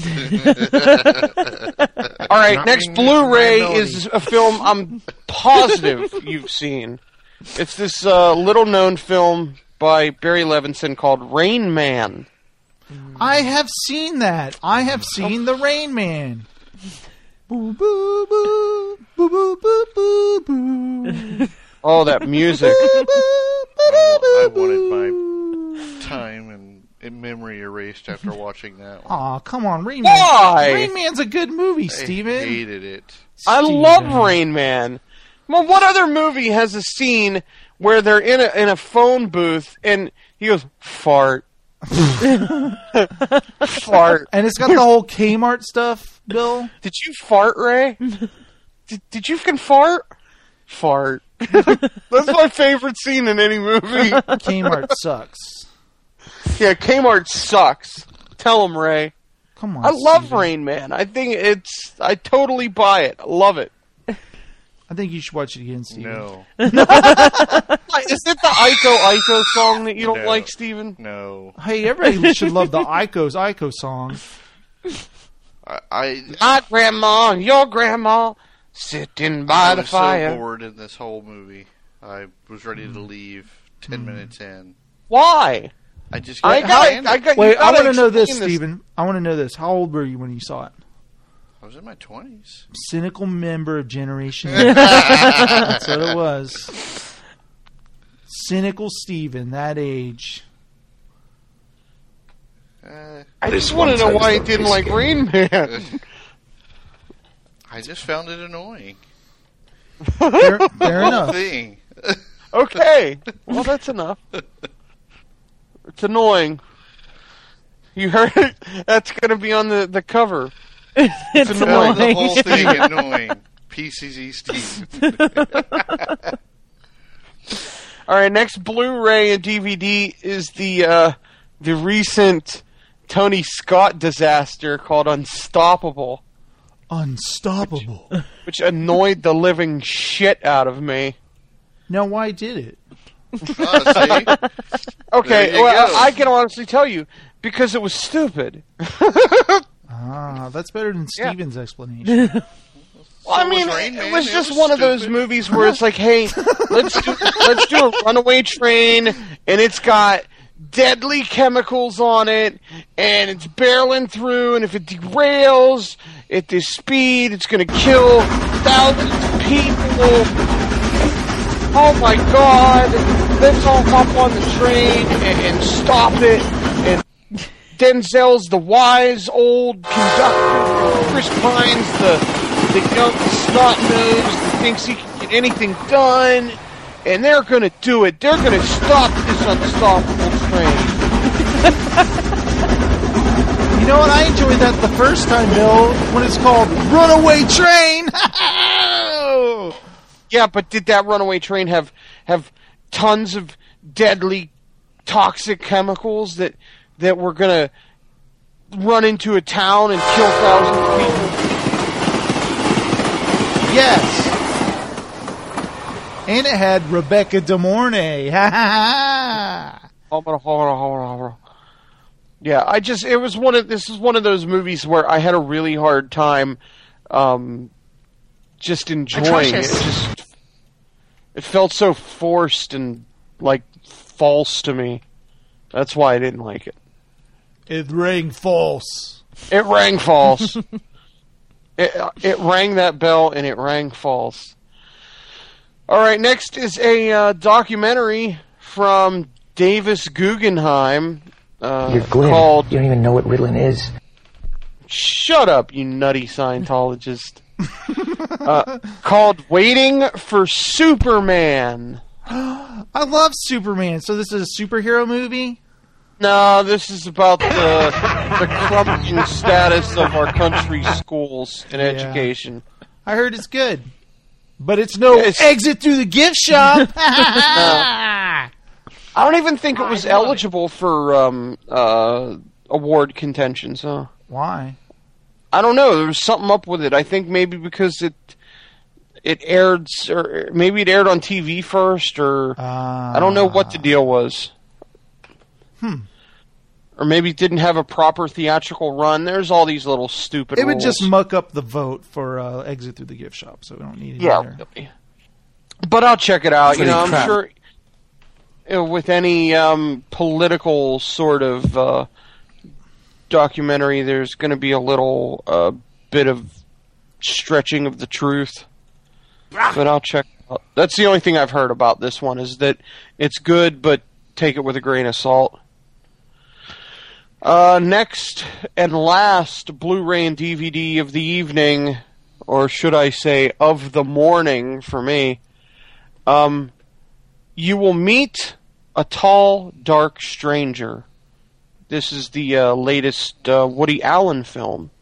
All right, Not next being Blu-ray used for my is a film I'm positive you've seen. It's this uh, little-known film by Barry Levinson called Rain Man. I have seen that. I have seen The Rain Man. Boo, boo, boo. Boo, boo, boo, boo, boo. Oh, that music. I wanted my time and, and memory erased after watching that one. Aw, come on, Rain Man. Why? Rain Man's a good movie, Steven. I hated it. I Steven. love Rain Man. Well, what other movie has a scene where they're in a in a phone booth and he goes fart, fart, And it's got the whole Kmart stuff, Bill. Did you fart, Ray? Did, did you fucking fart? Fart. That's my favorite scene in any movie. Kmart sucks. Yeah, Kmart sucks. Tell him, Ray. Come on, I love Steven. Rain Man. I think it's. I totally buy it. I love it. I think you should watch it again, Steven. No. Is it the Ico Ico song that you don't No. like, Steven? No. Hey, everybody should love the Ico's Ico song. I, I, My grandma, your grandma, sitting by I the was fire. so bored in this whole movie. I was ready to leave ten minutes in. Why? I just I can't got. stand I it. got. Wait, you I gotta want to know this, explain Steven. I want to know this. How old were you when you saw it? I was in my twenties. Cynical member of Generation X. That's what it was. Cynical Steven, that age. Uh, I just want to know why he didn't like Rain Man. I just found it annoying. Fair, fair enough. Thing. Okay, well that's enough. It's annoying. You heard it? That's going to be on the, the cover. It's, it's annoying. The whole thing annoying. P C Z Steve. All right, next Blu-ray and D V D is the uh, the recent Tony Scott disaster called Unstoppable. Unstoppable. Which, which annoyed the living shit out of me. Now, why did it? Oh, okay, well, go. I can honestly tell you, because it was stupid. Ah, that's better than Steven's yeah. explanation. Well, I mean, it, it was just it was one stupid. of those movies where it's like, hey, let's do, let's do a runaway train, and it's got deadly chemicals on it, and it's barreling through, and if it derails at this speed, it's going to kill thousands of people. Oh my God, let's all hop on the train and, and stop it. And Denzel's the wise old conductor. Chris Pine's the, the young snot-nose that thinks he can get anything done. And they're going to do it. They're going to stop this unstoppable train. You know what? I enjoyed that the first time, Bill, when it's called Runaway Train. Yeah, but did that runaway train have have tons of deadly, toxic chemicals that that were going to run into a town and kill thousands of people? Yes. And it had Rebecca De Mornay. Ha ha ha. Yeah, I just it was one of this is one of those movies where I had a really hard time um, just enjoying it. It just it felt so forced and like false to me. That's why I didn't like it. It rang false. It rang false. it it rang that bell and it rang false. All right, next is a uh, documentary from Davis Guggenheim uh, You're Glenn. called. You don't even know what Ritalin is. Shut up, you nutty Scientologist. uh, called Waiting for Superman. I love Superman. So this is a superhero movie? No, this is about the the crumbling status of our country's schools and yeah. education. I heard it's good. But it's no it's, exit through the gift shop. no. I don't even think it was eligible for um, uh, award contention. So why? I don't know. There was something up with it. I think maybe because it it aired, or maybe it aired on T V first, or uh, I don't know what the deal was. Hmm. Or maybe it didn't have a proper theatrical run. There's all these little stupid It would rules. just muck up the vote for uh, exit through the gift shop, so we don't need it yeah, either. But I'll check it out. Pretty you know, I'm crap. sure you know, with any um, political sort of uh, documentary, there's going to be a little uh, bit of stretching of the truth. But I'll check it out. That's the only thing I've heard about this one, is that it's good, but take it with a grain of salt. Uh, next and last Blu-ray and D V D of the evening, or should I say of the morning for me, um, You Will Meet a Tall, Dark Stranger. This is the uh, latest uh, Woody Allen film.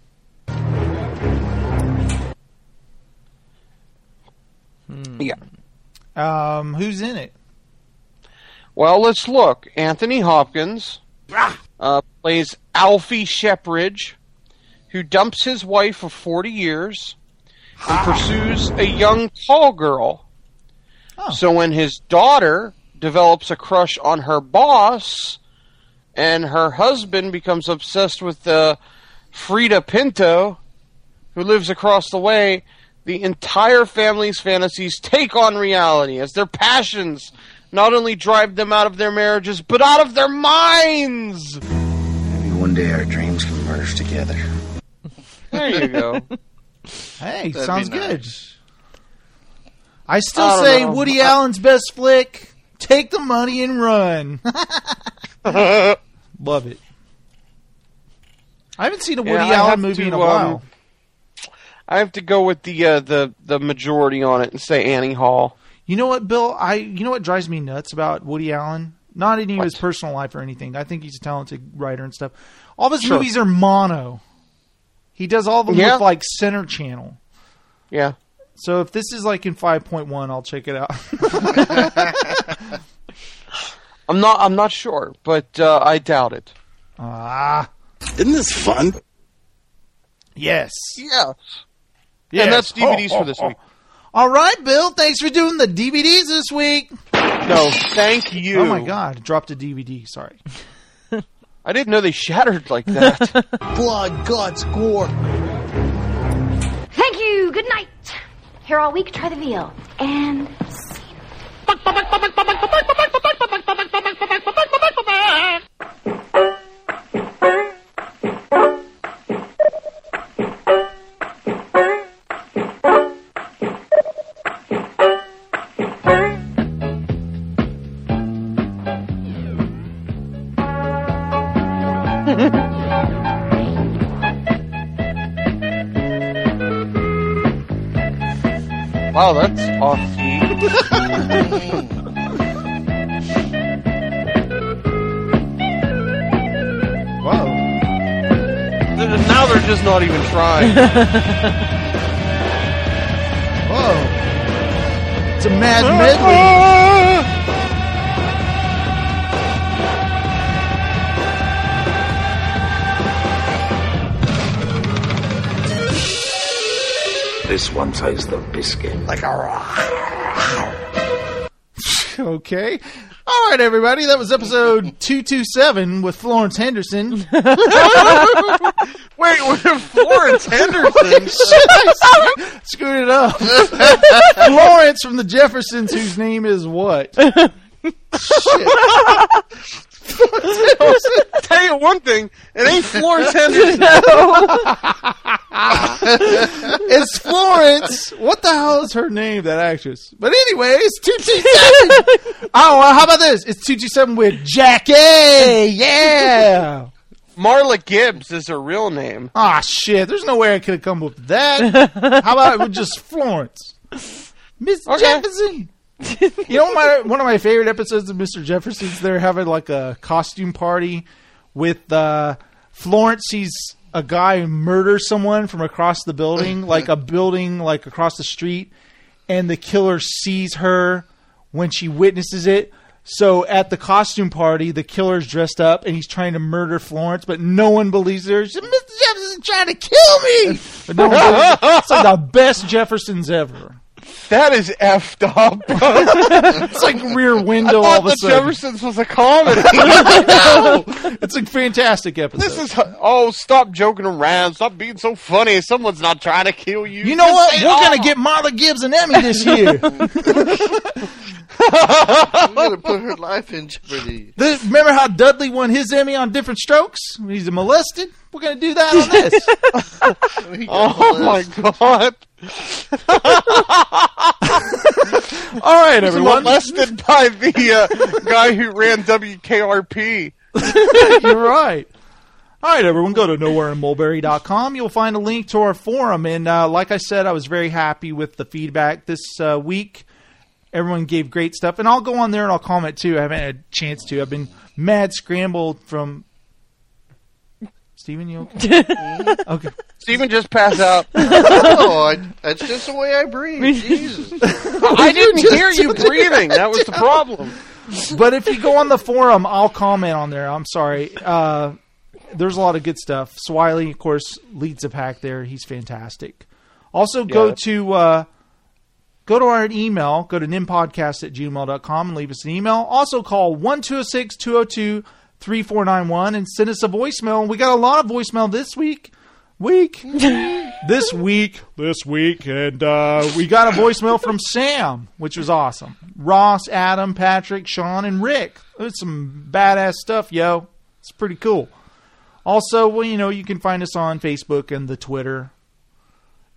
Hmm. Yeah. Um, who's in it? Well, let's look. Anthony Hopkins uh, plays Alfie Shepridge, who dumps his wife of forty years and pursues a young tall girl. Oh. So when his daughter develops a crush on her boss, and her husband becomes obsessed with uh, Frida Pinto, who lives across the way, the entire family's fantasies take on reality as their passions not only drive them out of their marriages, but out of their minds! Maybe one day our dreams can merge together. There you go. Hey, That'd sounds be good. nice. I still I don't say know. Woody Allen's best flick, Take the Money and Run. Love it. I haven't seen a Woody Yeah, I Allen have movie to, in a while. um, I have to go with the uh, the the majority on it and say Annie Hall. You know what, Bill? I you know what drives me nuts about Woody Allen? Not any of his personal life or anything. I think he's a talented writer and stuff. All of his Sure. movies are mono. He does all of them Yeah. with like Center Channel. Yeah. So if this is like in five point one, I'll check it out. I'm not. I'm not sure, but uh, I doubt it. Ah, Isn't this fun? yes. Yes. Yes. And that's D V Ds Oh, for this oh, week. All right, Bill. Thanks for doing the D V Ds this week. No, thank you. Oh my God! I dropped a D V D. Sorry. I didn't know they shattered like that. Blood, guts, gore. Thank you. Good night. Here all week, try the veal. And Wow, that's off-key. Whoa. Now they're just not even trying. Whoa. It's a mad medley. This one takes the biscuit. Like a Okay. All right, everybody. That was episode two twenty-seven with Florence Henderson. Wait, with Florence Henderson? Shit, I screwed it up. Florence from the Jeffersons, whose name is what? Tell you one thing, it ain't Florence Henderson. It's Florence. What the hell is her name, that actress? But anyway, it's two twenty-seven. Oh, well, how about this? It's two twenty-seven with Jackie. Yeah. Marla Gibbs is her real name. Ah, shit. There's no way I could have come up with that. How about it with just Florence? Miss Okay. Jefferson. You know, my one of my favorite episodes of Mister Jefferson's, they're having like a costume party with uh, Florence. She's a guy who murders someone from across the building, like a building like across the street, and the killer sees her when she witnesses it. So at the costume party, the killer's dressed up and he's trying to murder Florence, but no one believes her. She said, Mister Jefferson's trying to kill me. But no one believes her. It's like the best Jeffersons ever. That is effed up. It's like Rear Window I all of thought a the sudden. Jeffersons was a comedy. No! It's a fantastic episode. This is oh, stop joking around. Stop being so funny. Someone's not trying to kill you. You know Just what? say, We're oh. going to get Marla Gibbs an Emmy this year. I'm going to put her life in jeopardy. This, remember how Dudley won his Emmy on Different Strokes? When he's molested? We're going to do that on this. Oh my god. All right, He's everyone. molested by the uh, guy who ran W K R P. You're right. All right, everyone, go to nowhere in mulberry dot com. You'll find a link to our forum. And uh, like I said, I was very happy with the feedback this uh, week. Everyone gave great stuff. And I'll go on there and I'll comment, too. I haven't had a chance to. I've been mad scrambled from... Steven, you okay? Okay. Steven just passed out. No, I, that's just the way I breathe. Jesus. I didn't hear you breathing. That was the problem. But if you go on the forum, I'll comment on there. I'm sorry. Uh, there's a lot of good stuff. Swiley, of course, leads the pack there. He's fantastic. Also, go Yeah. to uh, go to our email. Go to nimpodcast at gmail dot com and leave us an email. Also, call one two zero six, two zero two, three four nine one and send us a voicemail. We got a lot of voicemail this week. Week. this week. This week. And uh, we got a voicemail from Sam, which was awesome. Ross, Adam, Patrick, Sean, and Rick. There's some badass stuff, yo. It's pretty cool. Also, well, you know, you can find us on Facebook and the Twitter.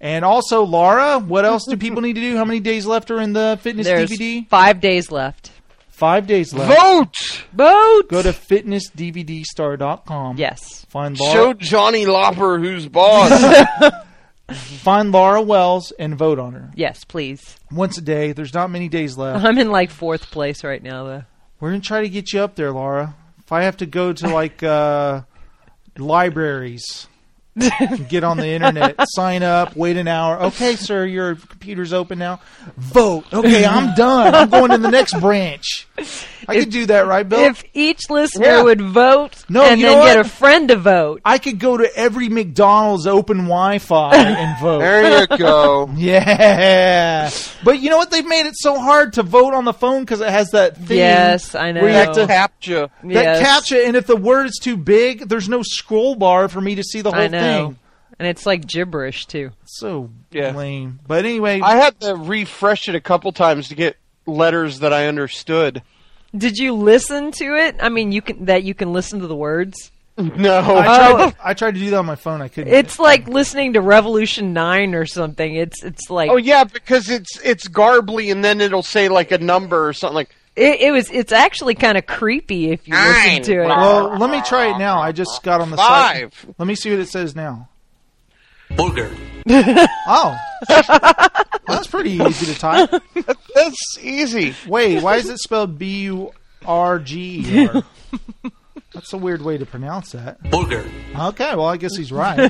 And also, Laura, what else do people need to do? How many days left are in the fitness There's D V D? Five days left. Five days left. Vote! Vote! Go to fitness d v d star dot com. Yes. Find Laura. Show Johnny Lauper who's boss. Find Laura Wells and vote on her. Yes, please. Once a day. There's not many days left. I'm in like fourth place right now, though. We're going to try to get you up there, Laura. If I have to go to like uh, libraries, get on the internet, sign up, wait an hour. Okay, sir, your computer's open now. Vote. Okay, I'm done. I'm going to the next branch. I If- could do that, right, Bill? If each listener Yeah. would vote No, and you then know get what? a friend to vote. I could go to every McDonald's open Wi-Fi and vote. There you go. Yeah. But you know what? They've made it so hard to vote on the phone because it has that thing. Yes, I know. Where you have to Captcha. that Yes. captcha, and if the word is too big, there's no scroll bar for me to see the whole I know. thing. And it's like gibberish, too. So Yeah. lame. But anyway, I had to refresh it a couple times to get letters that I understood. Did you listen to it? I mean, you can that you can listen to the words? No. I tried, I tried to do that on my phone. I couldn't. It's like listening to Revolution nine or something. It's it's like Oh yeah, because it's it's garbly, and then it'll say like a number or something like. it, it was. It's actually kind of creepy if you listen to it. Well, let me try it now. I just got on the Five. site. Let me see what it says now. Burger. Oh, that's pretty easy to type. That's easy. Wait, why is it spelled B U R G E R? That's a weird way to pronounce that. Burger. Okay, well, I guess he's right.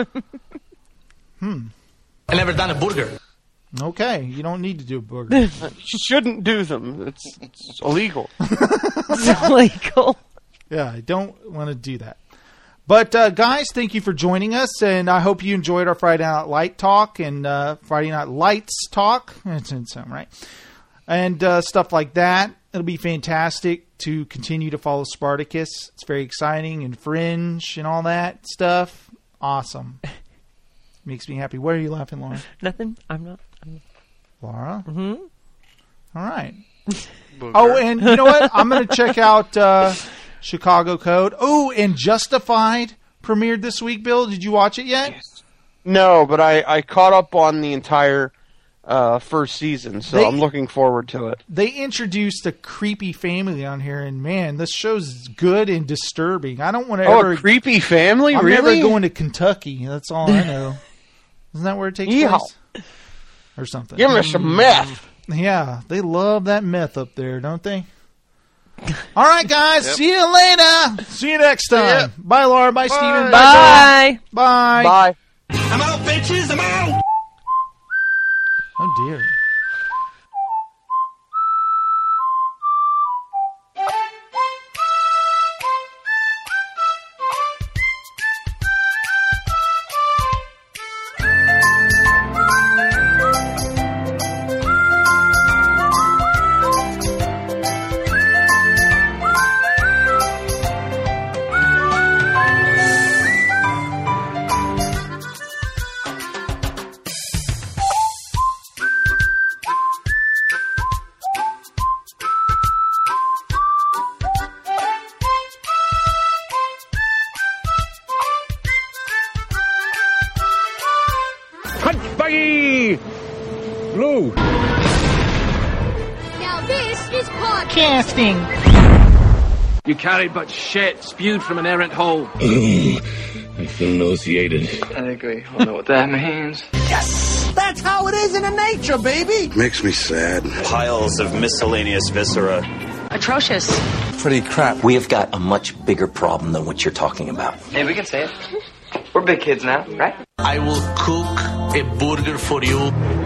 Hmm. I never done a burger. Okay, you don't need to do a burger. You shouldn't do them. It's, it's illegal. It's illegal. Yeah, I don't want to do that. But, uh, guys, thank you for joining us, and I hope you enjoyed our Friday Night Light talk and uh, Friday Night Lights talk. It's in some, right? And uh, stuff like that. It'll be fantastic to continue to follow Spartacus. It's very exciting, and Fringe and all that stuff. Awesome. Makes me happy. Why are you laughing, Laura? Nothing. I'm not. I'm Laura? Mm-hmm. All right. Oh, and you know what? I'm going to check out uh, Chicago Code. Oh, and Justified premiered this week, Bill. Did you watch it yet? Yes. No, but I, I caught up on the entire uh, first season, so They- I'm looking forward to it. They introduced a creepy family on here, and man, this show's good and disturbing. I don't want to Oh, ever... a creepy family? I'm really? never going to Kentucky. That's all I know. Isn't that where it takes Yeehaw. place? Or something. Give me some meth. Yeah, they love that meth up there, don't they? All right, guys. Yep. See you later. See you next time. ya. Bye, Laura. Bye, Steven. Bye. Bye. Bye. I'm out, bitches. I'm out. Oh, dear. Punch buggy. Blue. Now this is podcast. Casting. You carried but shit spewed from an errant hole. I feel nauseated. I think we all know what that means. Yes. That's how it is in a nature, baby. Makes me sad. Piles of miscellaneous viscera. Atrocious. Pretty crap. We have got a much bigger problem than what you're talking about. Hey, we can say it. We're big kids now, right? I will cook a burger for you.